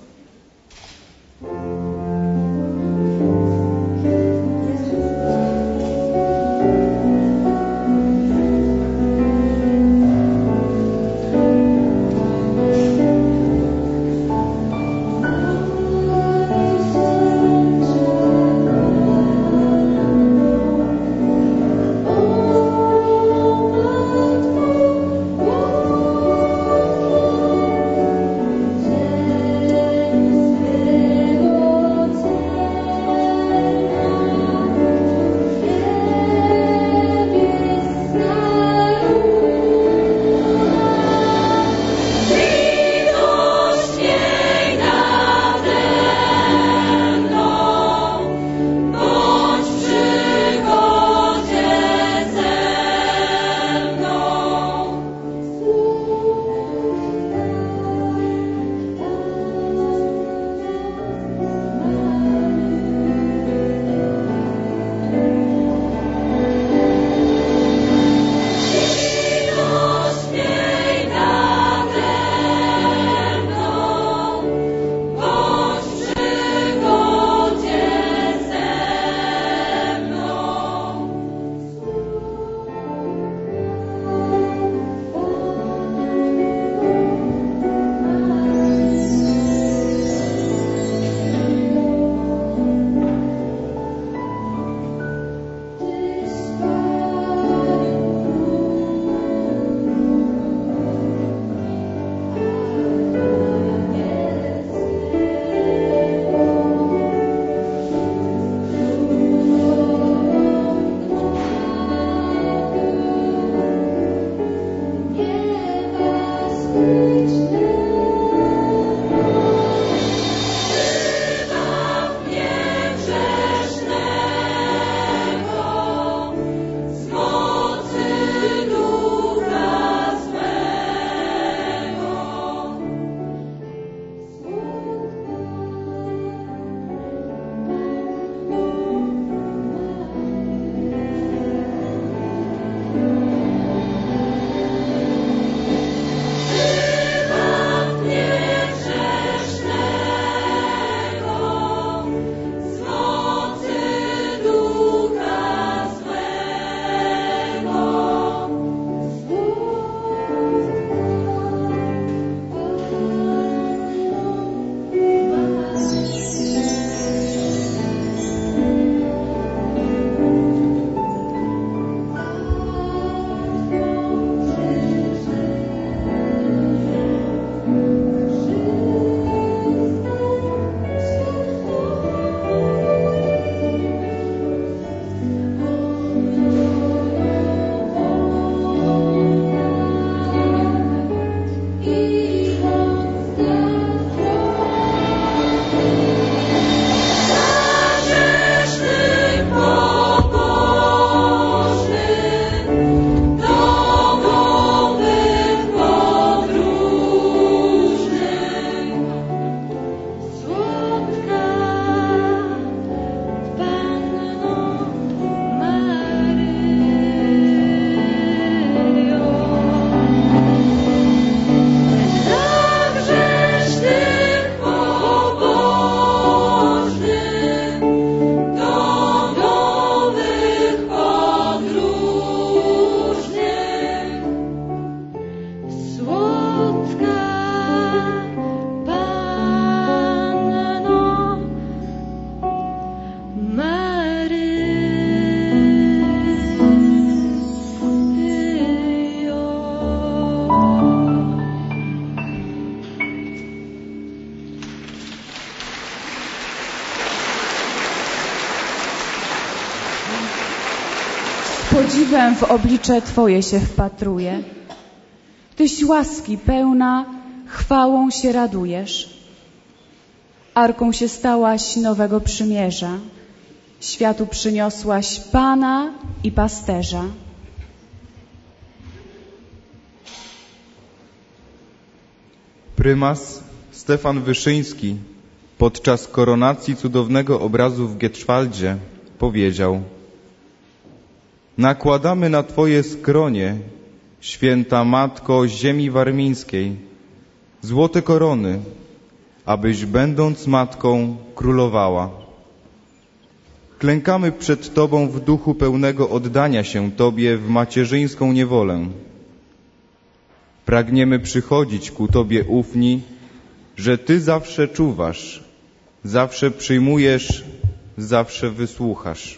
podziwem w oblicze Twoje się wpatruję. Tyś łaski pełna, chwałą się radujesz. Arką się stałaś nowego przymierza. Światu przyniosłaś Pana i Pasterza. Prymas Stefan Wyszyński podczas koronacji cudownego obrazu w Gietszwaldzie powiedział: nakładamy na Twoje skronie, święta Matko ziemi warmińskiej, złote korony, abyś będąc Matką królowała. Klękamy przed Tobą w duchu pełnego oddania się Tobie w macierzyńską niewolę. Pragniemy przychodzić ku Tobie ufni, że Ty zawsze czuwasz, zawsze przyjmujesz, zawsze wysłuchasz.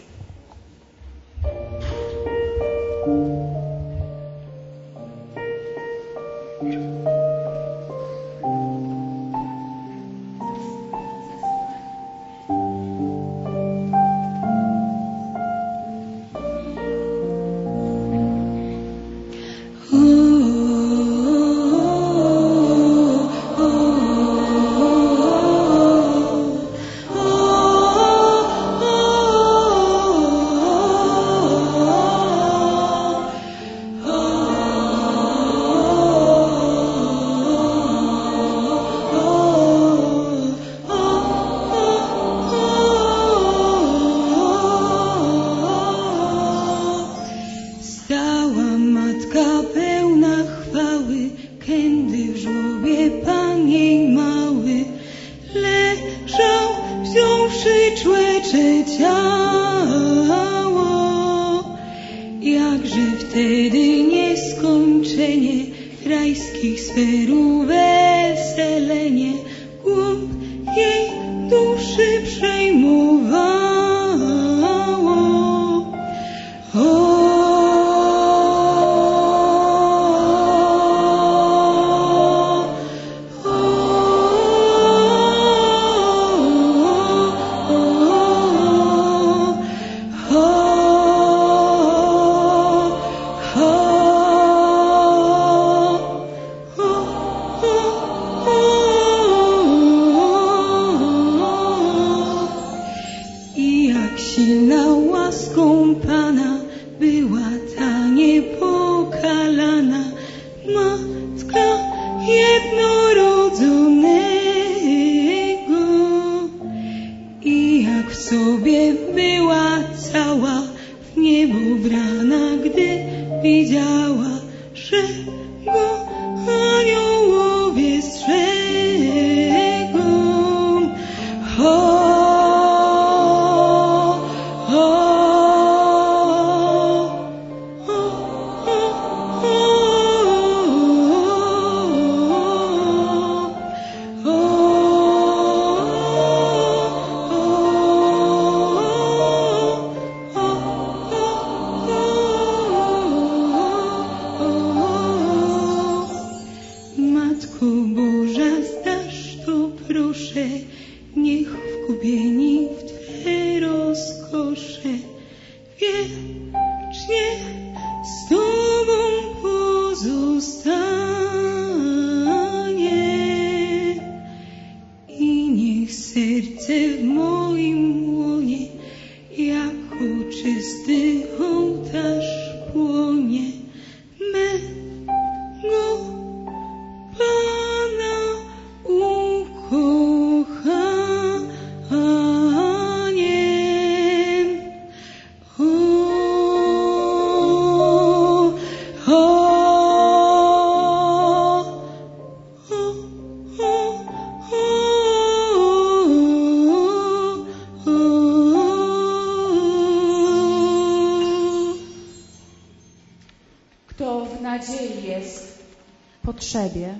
Potrzebie.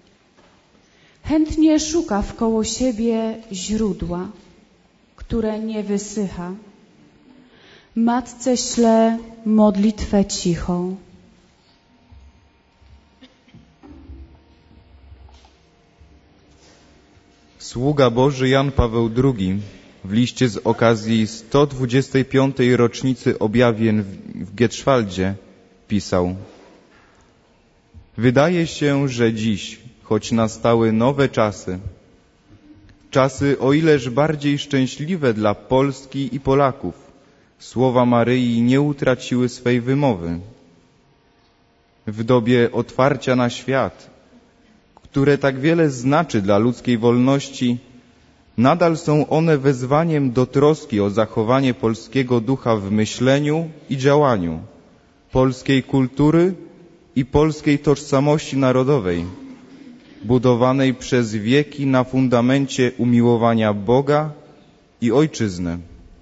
Chętnie szuka wkoło siebie źródła, które nie wysycha. Matce ślę modlitwę cichą. Sługa Boży Jan Paweł drugi w liście z okazji sto dwudziestej piątej rocznicy objawień, w Gietrzwaldzie pisał: Wydaje się, że dziś, choć nastały nowe czasy, czasy o ileż bardziej szczęśliwe dla Polski i Polaków, słowa Maryi nie utraciły swej wymowy. W dobie otwarcia na świat, które tak wiele znaczy dla ludzkiej wolności, nadal są one wezwaniem do troski o zachowanie polskiego ducha w myśleniu i działaniu, polskiej kultury i polskiej tożsamości narodowej, budowanej przez wieki na fundamencie umiłowania Boga i Ojczyzny.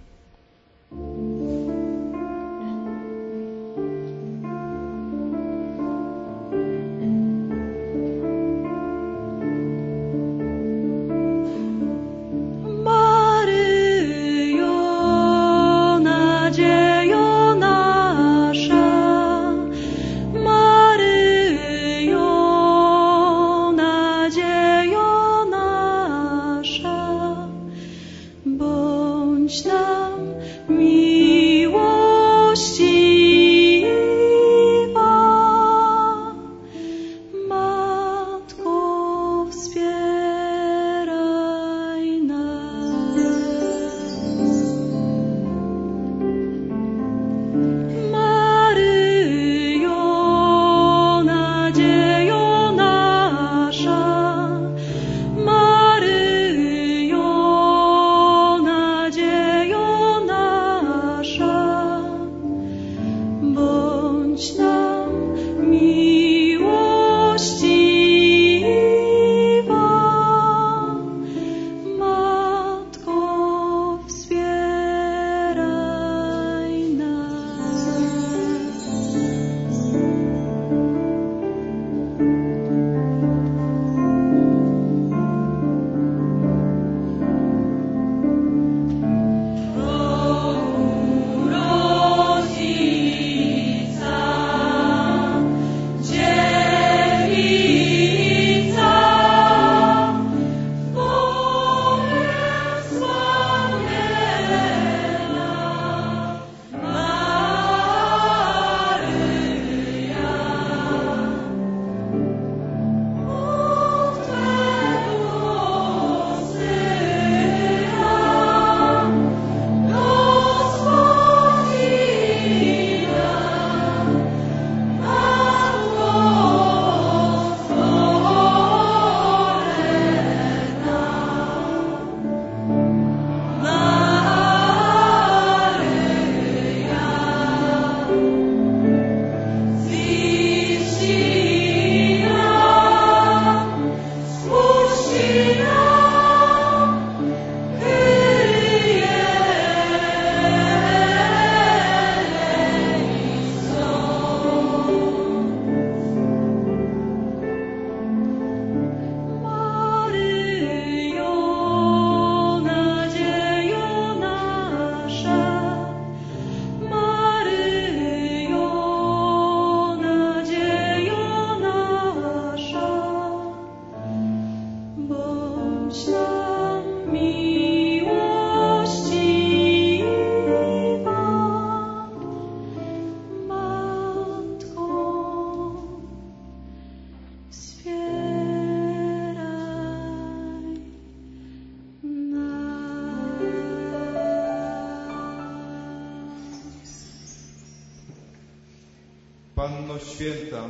Panno Święta,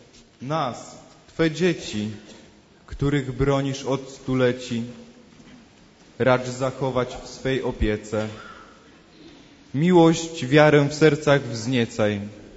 nas, Twe dzieci, których bronisz od stuleci, racz zachować w swej opiece. Miłość, wiarę w sercach wzniecaj.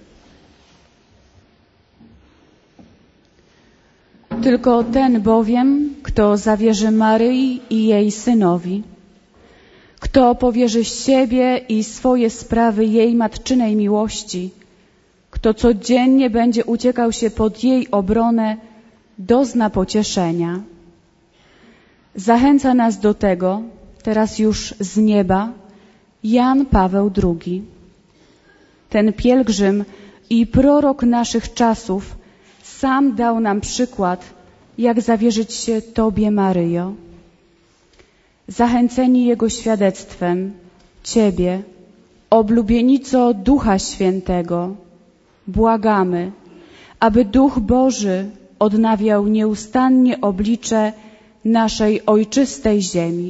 Tylko ten bowiem, kto zawierzy Maryi i jej synowi, kto powierzy siebie i swoje sprawy jej matczynej miłości, kto codziennie będzie uciekał się pod jej obronę, dozna pocieszenia. Zachęca nas do tego, teraz już z nieba, Jan Paweł drugi. Ten pielgrzym i prorok naszych czasów sam dał nam przykład, jak zawierzyć się Tobie, Maryjo. Zachęceni Jego świadectwem, Ciebie, oblubienico Ducha Świętego, błagamy, aby Duch Boży odnawiał nieustannie oblicze naszej ojczystej ziemi.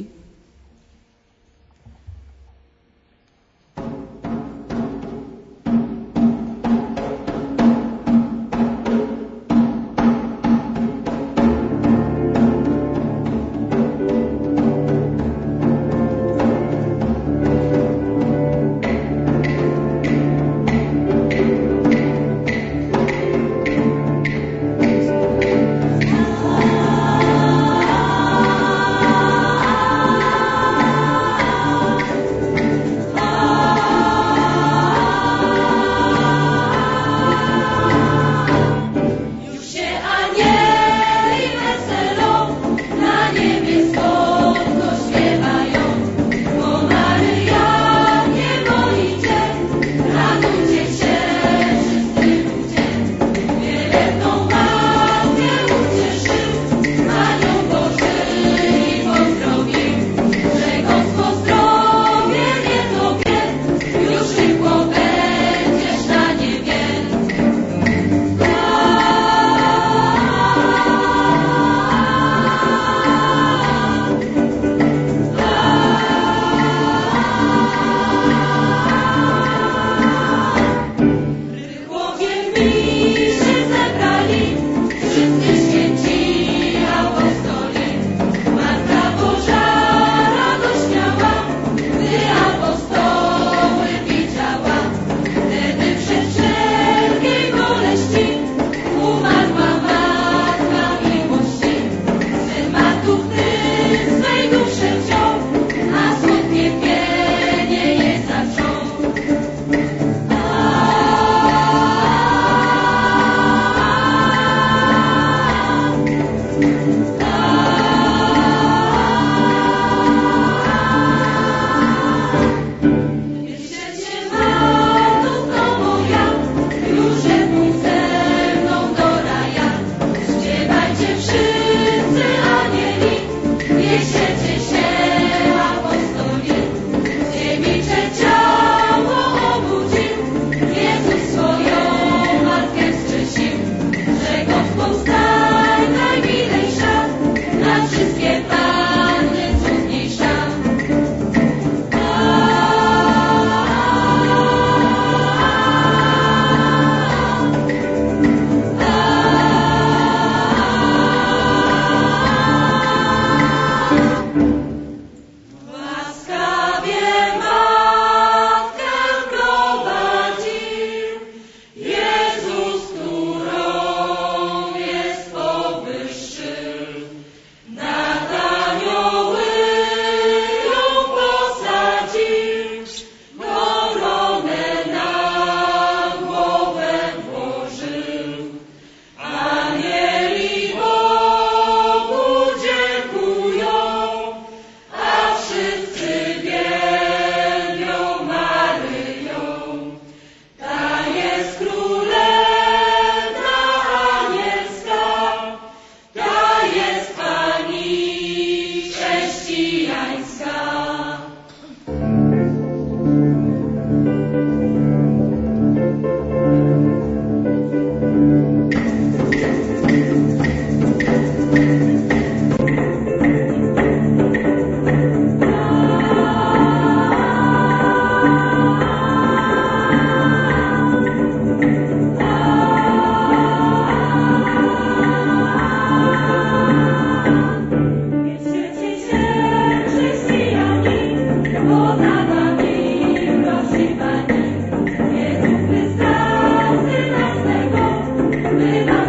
Amen.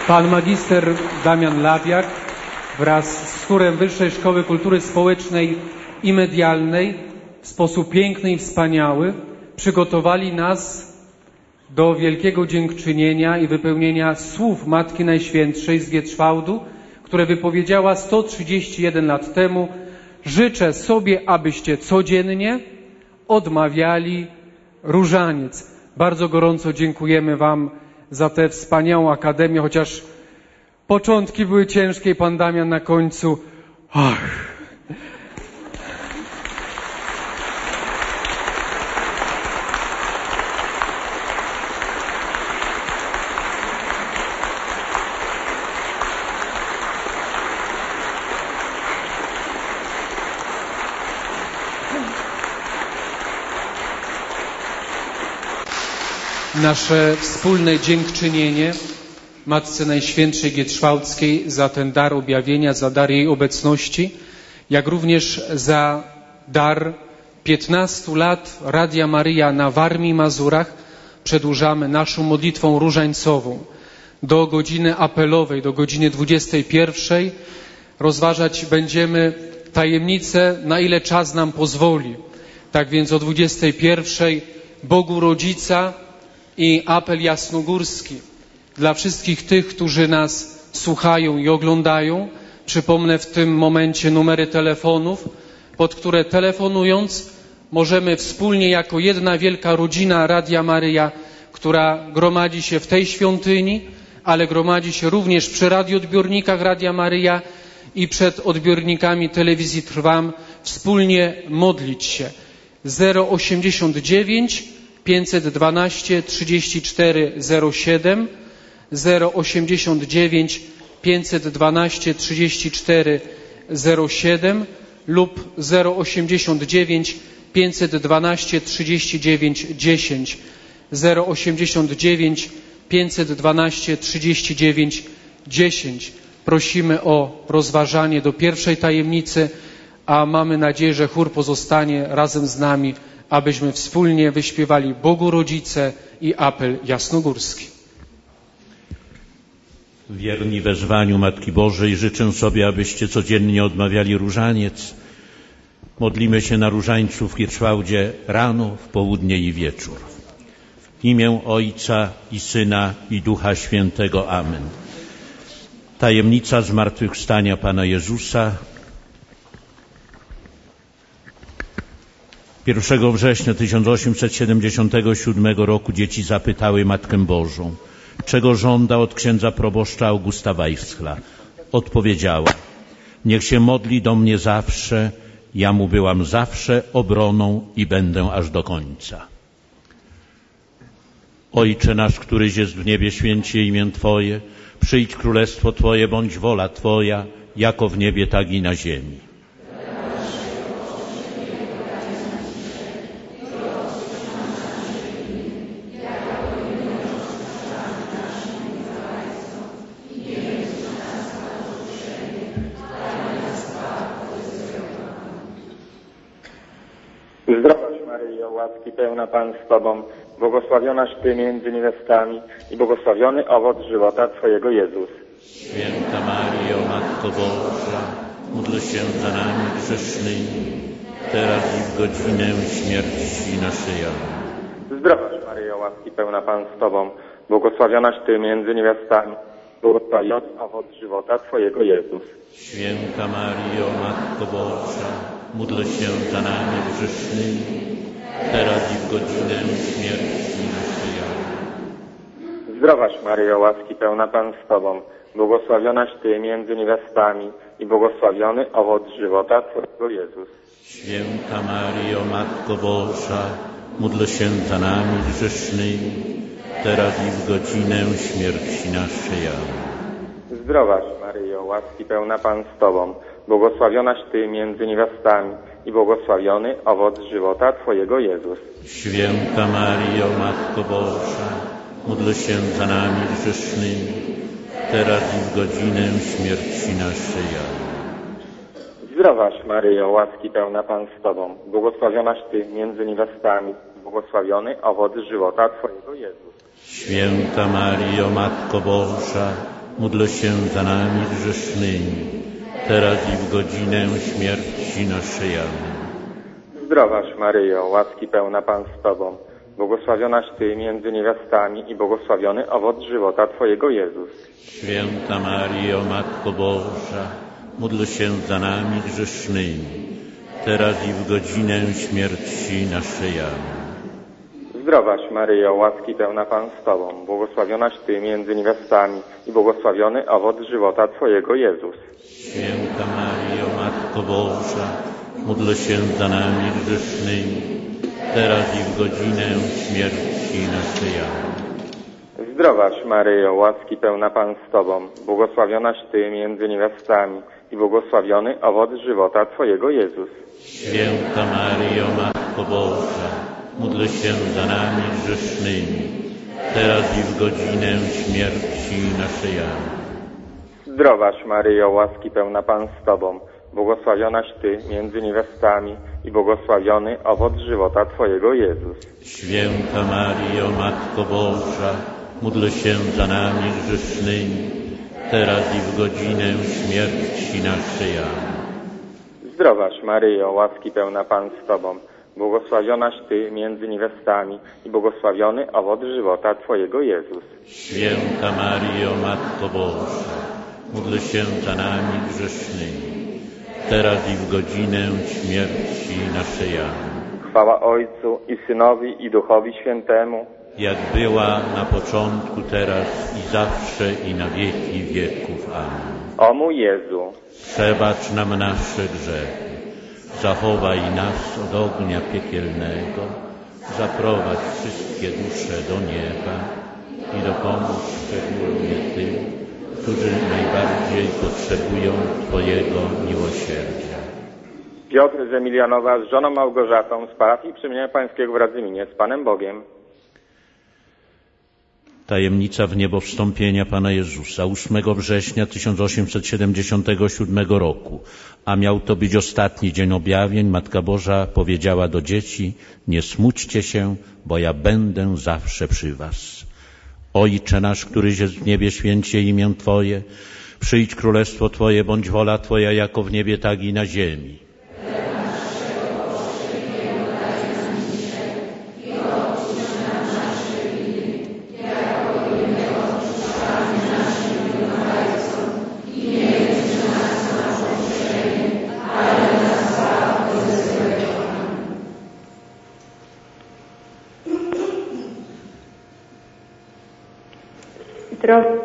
Pan magister Damian Labiak wraz z chórem Wyższej Szkoły Kultury Społecznej i Medialnej w sposób piękny i wspaniały przygotowali nas do wielkiego dziękczynienia i wypełnienia słów Matki Najświętszej z Gietrzwałdu, które wypowiedziała sto trzydzieści jeden lat temu: życzę sobie, abyście codziennie odmawiali różaniec. Bardzo gorąco dziękujemy Wam za tę wspaniałą akademię, chociaż początki były ciężkie i Pan Damian na końcu. Ach. Nasze wspólne dziękczynienie Matce Najświętszej Gietrzwałdzkiej za ten dar objawienia, za dar jej obecności, jak również za dar piętnastu lat Radia Maryja na Warmii i Mazurach przedłużamy naszą modlitwą różańcową. Do godziny apelowej, do godziny dwudziestej pierwszej rozważać będziemy tajemnicę, na ile czas nam pozwoli. Tak więc o dwudziestej pierwszej Bogu Rodzica i apel jasnogórski dla wszystkich tych, którzy nas słuchają i oglądają. Przypomnę w tym momencie numery telefonów, pod które telefonując możemy wspólnie jako jedna wielka rodzina Radia Maryja, która gromadzi się w tej świątyni, ale gromadzi się również przy radioodbiornikach Radia Maryja i przed odbiornikami telewizji Trwam, wspólnie modlić się. zero osiemdziesiąt dziewięć pięćset dwanaście trzydzieści cztery zero siedem, zero osiemdziesiąt dziewięć pięćset dwanaście trzydzieści cztery zero siedem lub zero osiemdziesiąt dziewięć pięćset dwanaście trzydzieści dziewięć dziesięć, zero osiemdziesiąt dziewięć pięćset dwanaście trzydzieści dziewięć dziesięć. Prosimy o rozważanie do pierwszej tajemnicy, a mamy nadzieję, że chór pozostanie razem z nami, abyśmy wspólnie wyśpiewali Bogu Rodzice i apel jasnogórski. Wierni wezwaniu Matki Bożej, życzę sobie, abyście codziennie odmawiali różaniec. Modlimy się na różańcu w Gietrzwałdzie rano, w południe i wieczór. W imię Ojca i Syna i Ducha Świętego. Amen. Tajemnica zmartwychwstania Pana Jezusa. pierwszego września tysiąc osiemset siedemdziesiątego siódmego roku dzieci zapytały Matkę Bożą, czego żąda od księdza proboszcza Augusta Weichsla. Odpowiedziała: niech się modli do mnie zawsze, ja mu byłam zawsze obroną i będę aż do końca. Ojcze nasz, któryś jest w niebie, święć się imię Twoje, przyjdź królestwo Twoje, bądź wola Twoja, jako w niebie, tak i na ziemi. Zdrowaś Maryjo, łaski pełna Pan z Tobą, błogosławionaś Ty między niewiastami i błogosławiony owoc żywota Twojego Jezus. Święta Maryjo, Matko Boża, módl się za nami grzesznymi, teraz i w godzinę śmierci naszej. Amen. Zdrowaś Maryjo, łaski pełna Pan z Tobą, błogosławionaś Ty między niewiastami, błogosławiony owoc żywota Twojego Jezus. Święta Maryjo, Matko Boża, módl się za nami grzesznymi, teraz i w godzinę śmierci naszej. Amen. Zdrowaś Maryjo, łaski pełna Pan z Tobą, błogosławionaś Ty między niewiastami i błogosławiony owoc żywota Twojego Jezus. Święta Maryjo, Matko Boża, módl się za nami grzesznymi, teraz i w godzinę śmierci naszej. Amen. Zdrowaś Maryjo, łaski pełna Pan z Tobą, błogosławionaś Ty między niewiastami i błogosławiony owoc żywota Twojego Jezus. Święta Maryjo, Matko Boża, módl się za nami grzesznymi, teraz i w godzinę śmierci naszej. Amen. Zdrowaś Maryjo, łaski pełna Pan z Tobą, błogosławionaś Ty między niewiastami, błogosławiony owoc żywota Twojego Jezus. Święta Maryjo, Matko Boża, módl się za nami grzesznymi, teraz i w godzinę śmierci naszej. Amen. Zdrowaś Maryjo, łaski pełna Pan z Tobą, błogosławionaś Ty między niewiastami i błogosławiony owoc żywota Twojego Jezus. Święta Maryjo, Matko Boża, módl się za nami grzesznymi, teraz i w godzinę śmierci naszej. Amen. Zdrowaś Maryjo, łaski pełna Pan z Tobą, błogosławionaś Ty między niewiastami i błogosławiony owoc żywota Twojego Jezus. Święta Maryjo, Matko Boża, módl się za nami grzesznymi, teraz i w godzinę śmierci naszej. Amen. Zdrowaś Maryjo, łaski pełna Pan z Tobą, błogosławionaś Ty między niewiastami i błogosławiony owoc żywota Twojego Jezus. Święta Maryjo, Matko Boża, módl się za nami grzesznymi, teraz i w godzinę śmierci naszej. Amen. Zdrowaś Maryjo, łaski pełna Pan z Tobą, błogosławionaś Ty między niewiastami i błogosławiony owoc żywota Twojego Jezus. Święta Maryjo, Matko Boża, módl się za nami grzesznymi, teraz i w godzinę śmierci naszej. Amen. Zdrowaś Maryjo, łaski pełna Pan z Tobą, błogosławionaś Ty między niewiastami i błogosławiony owoc żywota Twojego Jezus. Święta Maryjo, Matko Boża, módl się za nami grzesznymi, teraz i w godzinę śmierci naszej. Amen. Chwała Ojcu i Synowi i Duchowi Świętemu, jak była na początku, teraz i zawsze i na wieki wieków. Amen. O mój Jezu, przebacz nam nasze grzechy, zachowaj nas od ognia piekielnego, zaprowadź wszystkie dusze do nieba i dopomóż szczególnie tym, którzy najbardziej potrzebują Twojego miłosierdzia. Piotr z Emilianowa z żoną Małgorzatą z parafii Przemienia Pańskiego w Radzyminie z Panem Bogiem. Tajemnica w niebo wstąpienia Pana Jezusa ósmego września tysiąc osiemset siedemdziesiątego siódmego roku, a miał to być ostatni dzień objawień, Matka Boża powiedziała do dzieci: nie smućcie się, bo ja będę zawsze przy was. Ojcze nasz, któryś jest w niebie, święć się imię Twoje, przyjdź królestwo Twoje, bądź wola Twoja jako w niebie, tak i na ziemi. Zdrowaś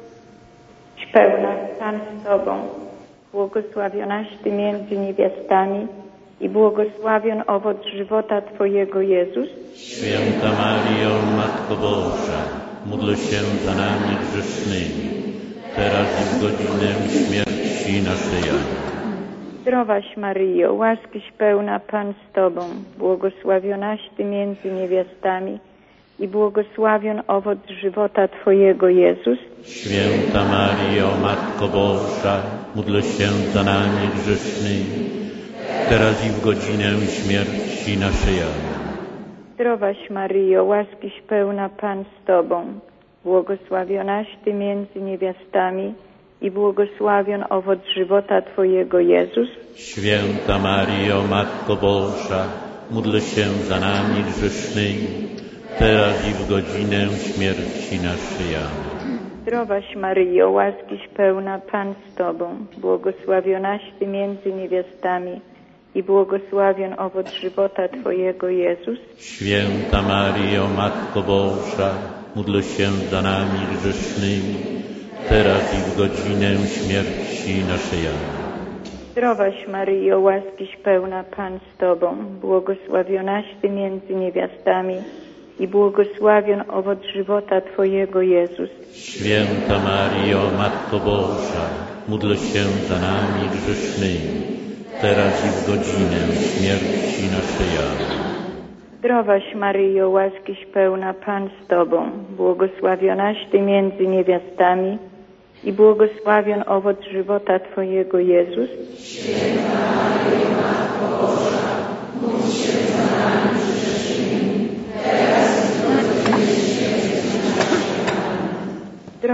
pełna Pan z Tobą, błogosławionaś Ty między niewiastami i błogosławion owoc żywota Twojego Jezus. Święta Maryjo, Matko Boża, módl się za nami grzesznymi, teraz i w godzinę śmierci naszej. Amen. Zdrowaś Maryjo, łaskiś pełna Pan z Tobą, błogosławionaś Ty między niewiastami i błogosławion owoc żywota Twojego Jezus. Święta Maryjo, Matko Boża, módl się za nami grzesznymi, teraz i w godzinę śmierci naszej. Amen. Zdrowaś Maryjo, łaskiś pełna Pan z Tobą, błogosławionaś Ty między niewiastami i błogosławion owoc żywota Twojego Jezus. Święta Maryjo, Matko Boża, módl się za nami grzesznymi, teraz i w godzinę śmierci naszej. Amen. Zdrowaś Maryjo, łaskiś pełna Pan z Tobą, błogosławionaś Ty między niewiastami i błogosławion owoc żywota Twojego Jezus. Święta Maryjo, Matko Boża, módl się za nami grzesznymi, teraz i w godzinę śmierci naszej. Amen. Zdrowaś Maryjo, łaskiś pełna Pan z Tobą, błogosławionaś Ty między niewiastami i błogosławion owoc żywota Twojego Jezus. Święta Maryjo, Matko Boża, módl się za nami grzesznymi, teraz i w godzinę śmierci naszej. Amen. Zdrowaś Maryjo, łaskiś pełna Pan z Tobą, błogosławionaś Ty między niewiastami i błogosławion owoc żywota Twojego Jezus. Święta Maryjo, Matko Boża, módl się za nami grzesznymi, teraz i w godzinę śmierci naszej. Amen.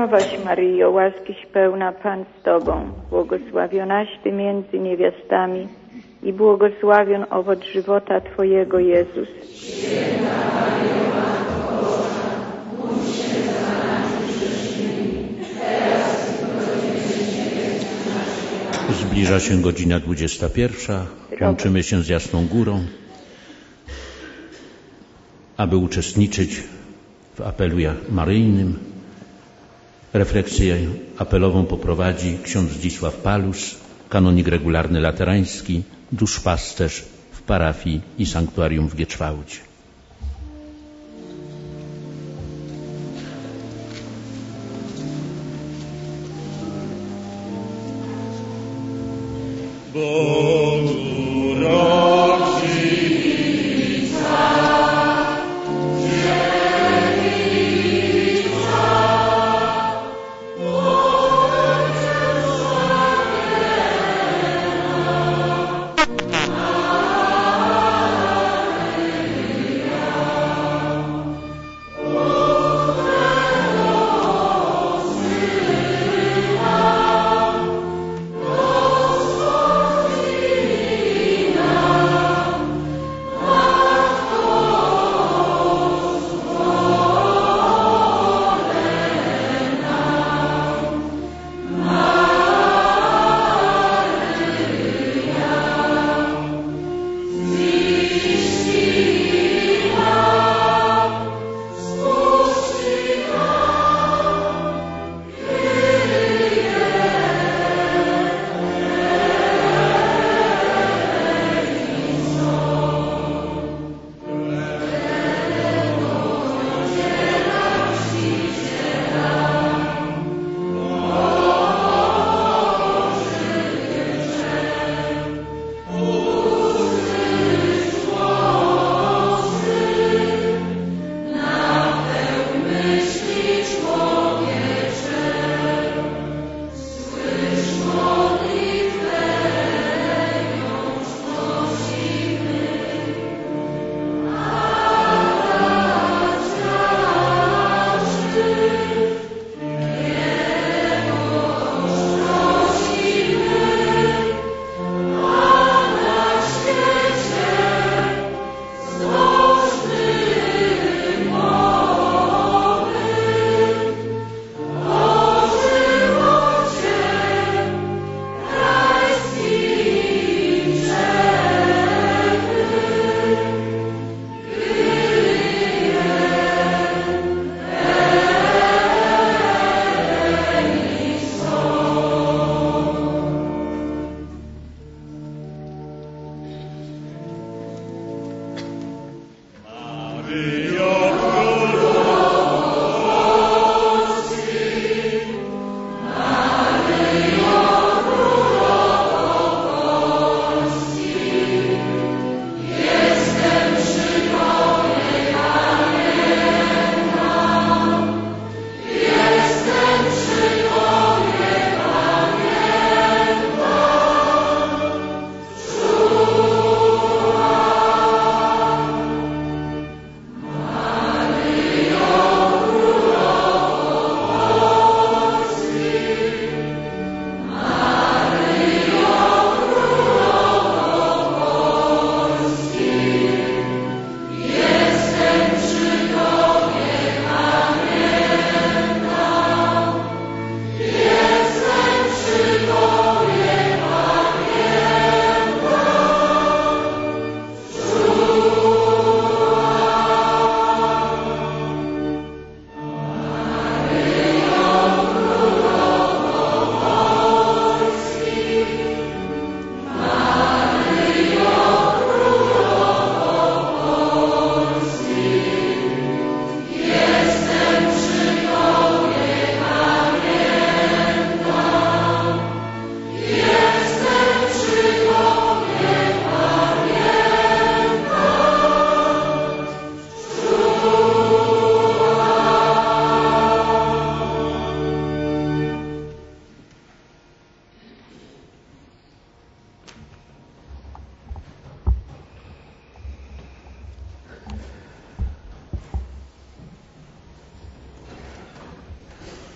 Zdrowaś Maryjo, łaskiś pełna Pan z Tobą, błogosławionaś Ty między niewiastami i błogosławion owoc żywota Twojego, Jezus. Święta Maryjo, Matko Boża, módl się za nami grzesznymi, teraz i w godzinę śmierci naszej. Zbliża się godzina dwudziesta pierwsza. Łączymy się z Jasną Górą, aby uczestniczyć w apelu maryjnym. Refleksję apelową poprowadzi ksiądz Zdzisław Palus, kanonik regularny laterański, duszpasterz w parafii i sanktuarium w Gieczwałdzie. Bogu rodzica,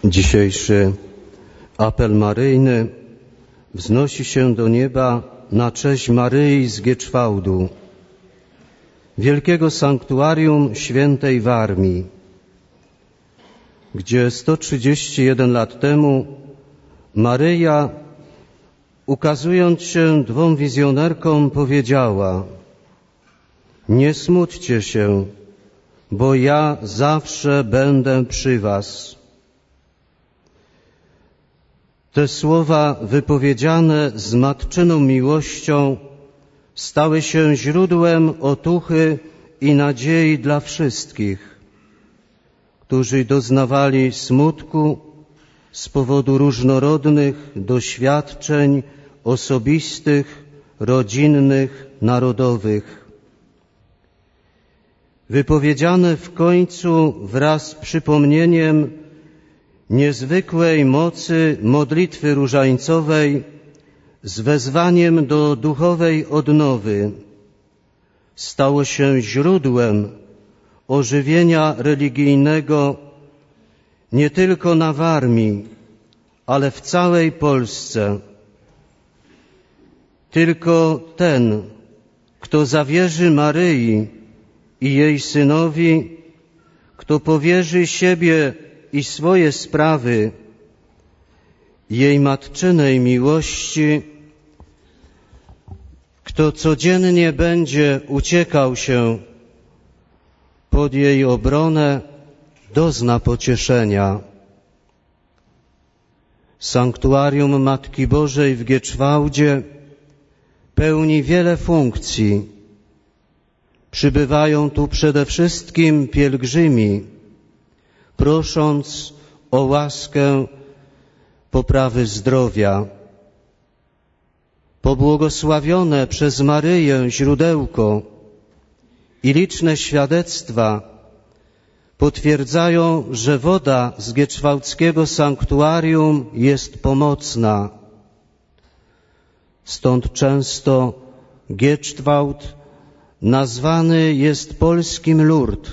Dzisiejszy apel maryjny wznosi się do nieba na cześć Maryi z Gieczwałdu, wielkiego sanktuarium świętej Warmii, gdzie sto trzydzieści jeden lat temu Maryja, ukazując się dwom wizjonerkom, powiedziała: nie smućcie się, bo ja zawsze będę przy was. Te słowa wypowiedziane z matczyną miłością stały się źródłem otuchy i nadziei dla wszystkich, którzy doznawali smutku z powodu różnorodnych doświadczeń osobistych, rodzinnych, narodowych. Wypowiedziane w końcu wraz z przypomnieniem niezwykłej mocy modlitwy różańcowej z wezwaniem do duchowej odnowy stało się źródłem ożywienia religijnego nie tylko na Warmii, ale w całej Polsce. Tylko ten, kto zawierzy Maryi i jej Synowi, kto powierzy siebie i swoje sprawy jej matczynej miłości, kto codziennie będzie uciekał się pod jej obronę, dozna pocieszenia. Sanktuarium Matki Bożej w Gieczwałdzie pełni wiele funkcji. Przybywają tu przede wszystkim pielgrzymi, prosząc o łaskę poprawy zdrowia. Pobłogosławione przez Maryję źródełko i liczne świadectwa potwierdzają, że woda z gieczwałdzkiego sanktuarium jest pomocna. Stąd często Gieczwałd nazwany jest polskim Lourdes.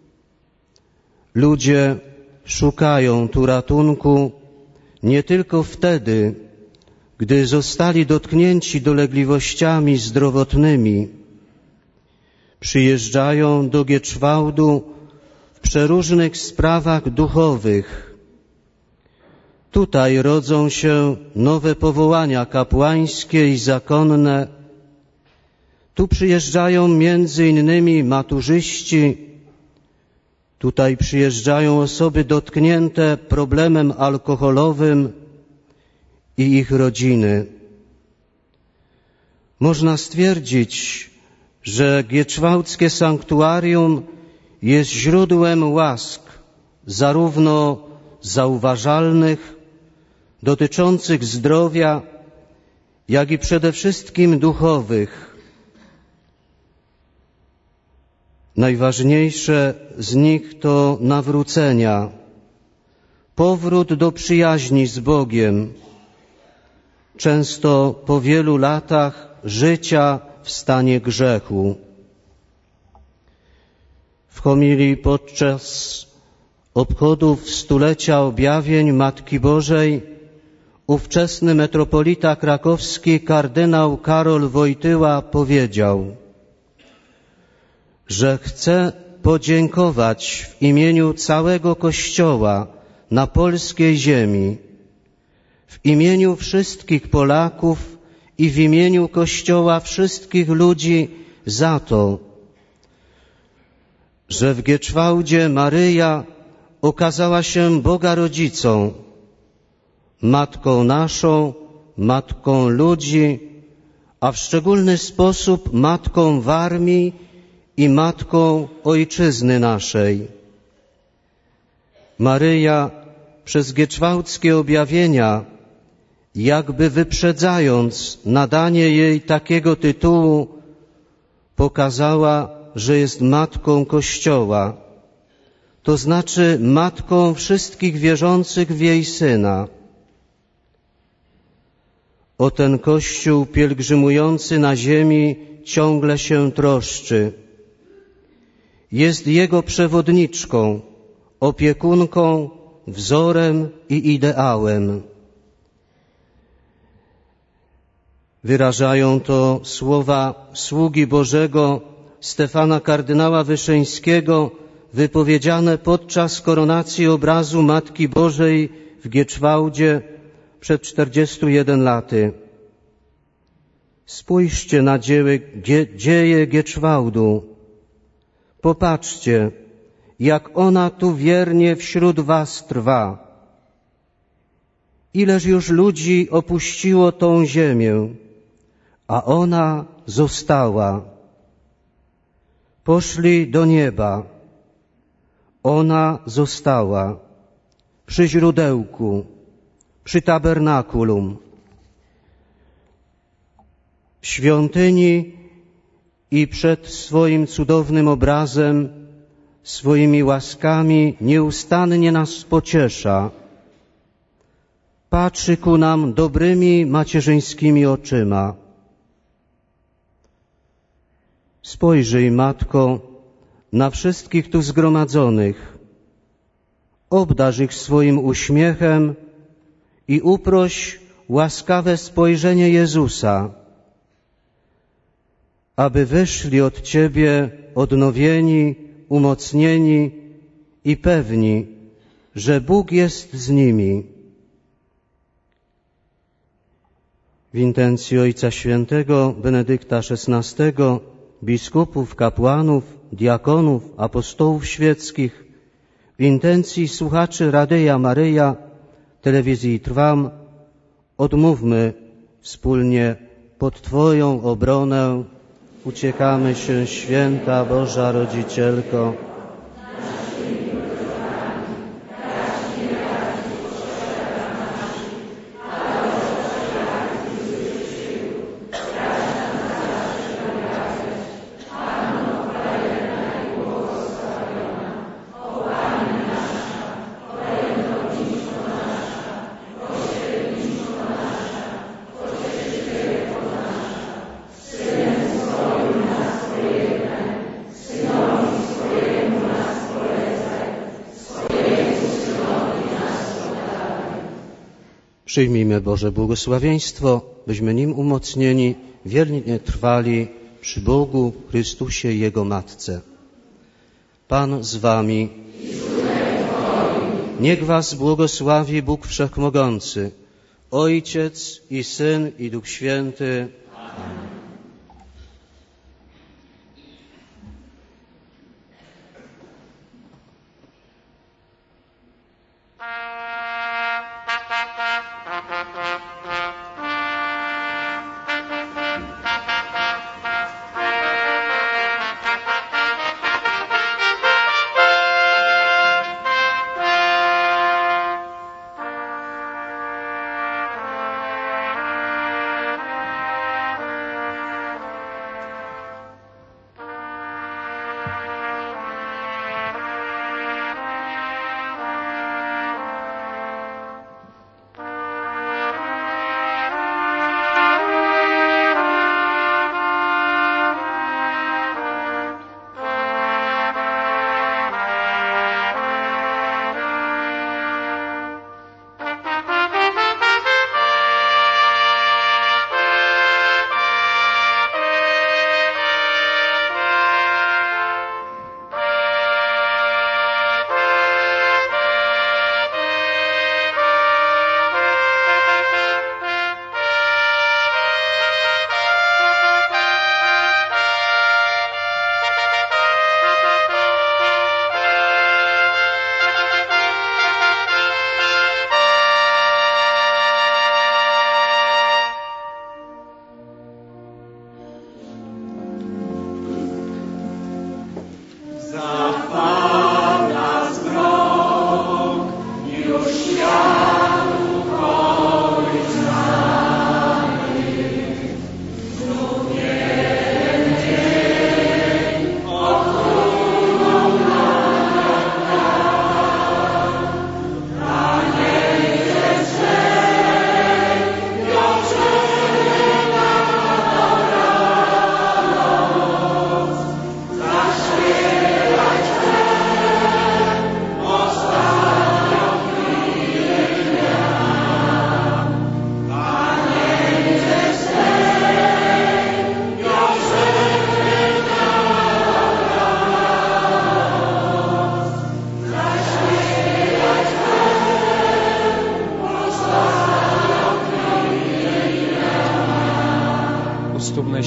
Ludzie szukają tu ratunku nie tylko wtedy, gdy zostali dotknięci dolegliwościami zdrowotnymi. Przyjeżdżają do Gieczwałdu w przeróżnych sprawach duchowych. Tutaj rodzą się nowe powołania kapłańskie i zakonne. Tu przyjeżdżają między innymi maturzyści. Tutaj przyjeżdżają osoby dotknięte problemem alkoholowym i ich rodziny. Można stwierdzić, że gieczwałdzkie sanktuarium jest źródłem łask, zarówno zauważalnych, dotyczących zdrowia, jak i przede wszystkim duchowych. Najważniejsze z nich to nawrócenia, powrót do przyjaźni z Bogiem, często po wielu latach życia w stanie grzechu. W homilii podczas obchodów stulecia objawień Matki Bożej ówczesny metropolita krakowski kardynał Karol Wojtyła powiedział, że chce podziękować w imieniu całego Kościoła na polskiej ziemi, w imieniu wszystkich Polaków i w imieniu Kościoła wszystkich ludzi za to, że w Gieczwałdzie Maryja okazała się Boga Rodzicą, Matką naszą, Matką ludzi, a w szczególny sposób Matką Warmii i Matką Ojczyzny naszej. Maryja przez gieczwałdzkie objawienia, jakby wyprzedzając nadanie jej takiego tytułu, pokazała, że jest Matką Kościoła, to znaczy Matką wszystkich wierzących w jej Syna. O ten Kościół pielgrzymujący na ziemi ciągle się troszczy. Jest Jego przewodniczką, opiekunką, wzorem i ideałem. Wyrażają to słowa sługi Bożego Stefana kardynała Wyszyńskiego, wypowiedziane podczas koronacji obrazu Matki Bożej w Gieczwałdzie przed czterdziestu jeden laty. Spójrzcie na dzieły, dzie, dzieje Gieczwałdu. Popatrzcie, jak ona tu wiernie wśród was trwa. Ileż już ludzi opuściło tą ziemię, a ona została. Poszli do nieba, ona została przy źródełku, przy tabernakulum. W świątyni i przed swoim cudownym obrazem, swoimi łaskami nieustannie nas pociesza. Patrzy ku nam dobrymi macierzyńskimi oczyma. Spojrzyj, Matko, na wszystkich tu zgromadzonych. Obdarz ich swoim uśmiechem i uproś łaskawe spojrzenie Jezusa, aby wyszli od Ciebie odnowieni, umocnieni i pewni, że Bóg jest z nimi. W intencji Ojca Świętego Benedykta szesnastego, biskupów, kapłanów, diakonów, apostołów świeckich, w intencji słuchaczy Radia Maryja, telewizji Trwam, odmówmy wspólnie pod Twoją obronę. Uciekamy się, święta Boża Rodzicielko. Przyjmijmy Boże błogosławieństwo, byśmy nim umocnieni, wiernie trwali przy Bogu, Chrystusie i Jego Matce. Pan z wami. Niech was błogosławi Bóg Wszechmogący, Ojciec i Syn i Duch Święty. Amen.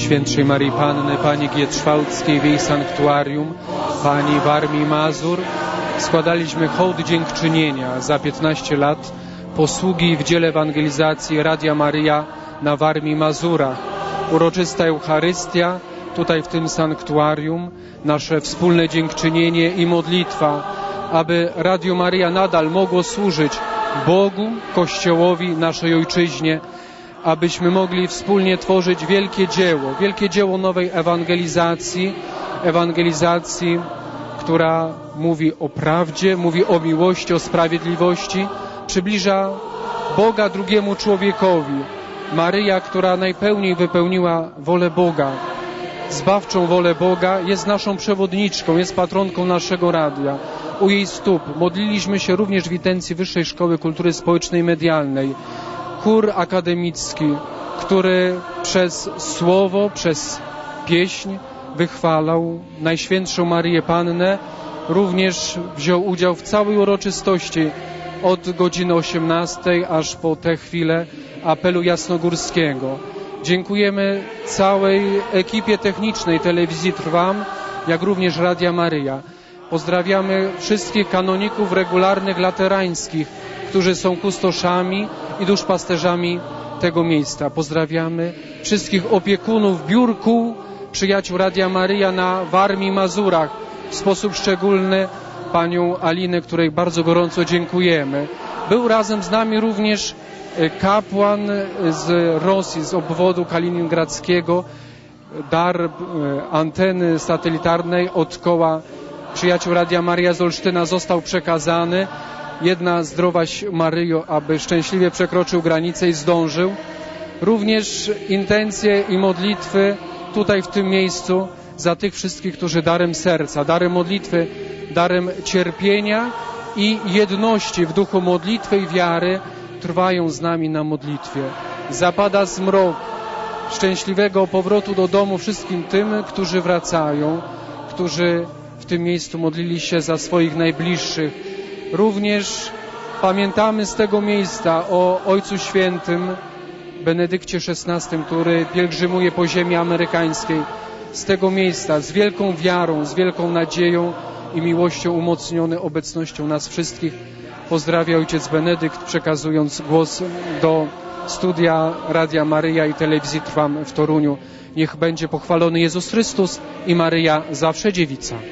Najświętszej Maryi Panny, Pani Gietrzwałckiej w jej sanktuarium, Pani Warmii Mazur, składaliśmy hołd dziękczynienia za piętnaście lat posługi w dziele ewangelizacji Radia Maryja na Warmii Mazurach. Uroczysta Eucharystia tutaj w tym sanktuarium, nasze wspólne dziękczynienie i modlitwa, aby Radio Maryja nadal mogło służyć Bogu, Kościołowi, naszej Ojczyźnie, abyśmy mogli wspólnie tworzyć wielkie dzieło, wielkie dzieło nowej ewangelizacji, ewangelizacji, która mówi o prawdzie, mówi o miłości, o sprawiedliwości, przybliża Boga drugiemu człowiekowi. Maryja, która najpełniej wypełniła wolę Boga, zbawczą wolę Boga, jest naszą przewodniczką, jest patronką naszego radia. U jej stóp modliliśmy się również w intencji Wyższej Szkoły Kultury Społecznej i Medialnej. Chór akademicki, który przez słowo, przez pieśń wychwalał Najświętszą Maryję Pannę, również wziął udział w całej uroczystości od godziny osiemnastej aż po tę chwilę apelu jasnogórskiego. Dziękujemy całej ekipie technicznej Telewizji Trwam, jak również Radia Maryja. Pozdrawiamy wszystkich kanoników regularnych laterańskich, którzy są kustoszami i duszpasterzami tego miejsca. Pozdrawiamy wszystkich opiekunów biur kół przyjaciół Radia Maryja na Warmii Mazurach. W sposób szczególny panią Alinę, której bardzo gorąco dziękujemy. Był razem z nami również kapłan z Rosji, z obwodu kaliningradzkiego. Dar anteny satelitarnej od koła przyjaciół Radia Maryja z Olsztyna został przekazany. Jedna zdrowaś Maryjo, aby szczęśliwie przekroczył granicę i zdążył. Również intencje i modlitwy tutaj w tym miejscu za tych wszystkich, którzy darem serca, darem modlitwy, darem cierpienia i jedności w duchu modlitwy i wiary trwają z nami na modlitwie. Zapada zmrok. Szczęśliwego powrotu do domu wszystkim tym, którzy wracają, którzy w tym miejscu modlili się za swoich najbliższych. Również pamiętamy z tego miejsca o Ojcu Świętym Benedykcie szesnastym, który pielgrzymuje po ziemi amerykańskiej. Z tego miejsca, z wielką wiarą, z wielką nadzieją i miłością umocniony obecnością nas wszystkich, pozdrawia ojciec Benedykt, przekazując głos do studia Radia Maryja i Telewizji Trwam w Toruniu. Niech będzie pochwalony Jezus Chrystus i Maryja zawsze dziewica.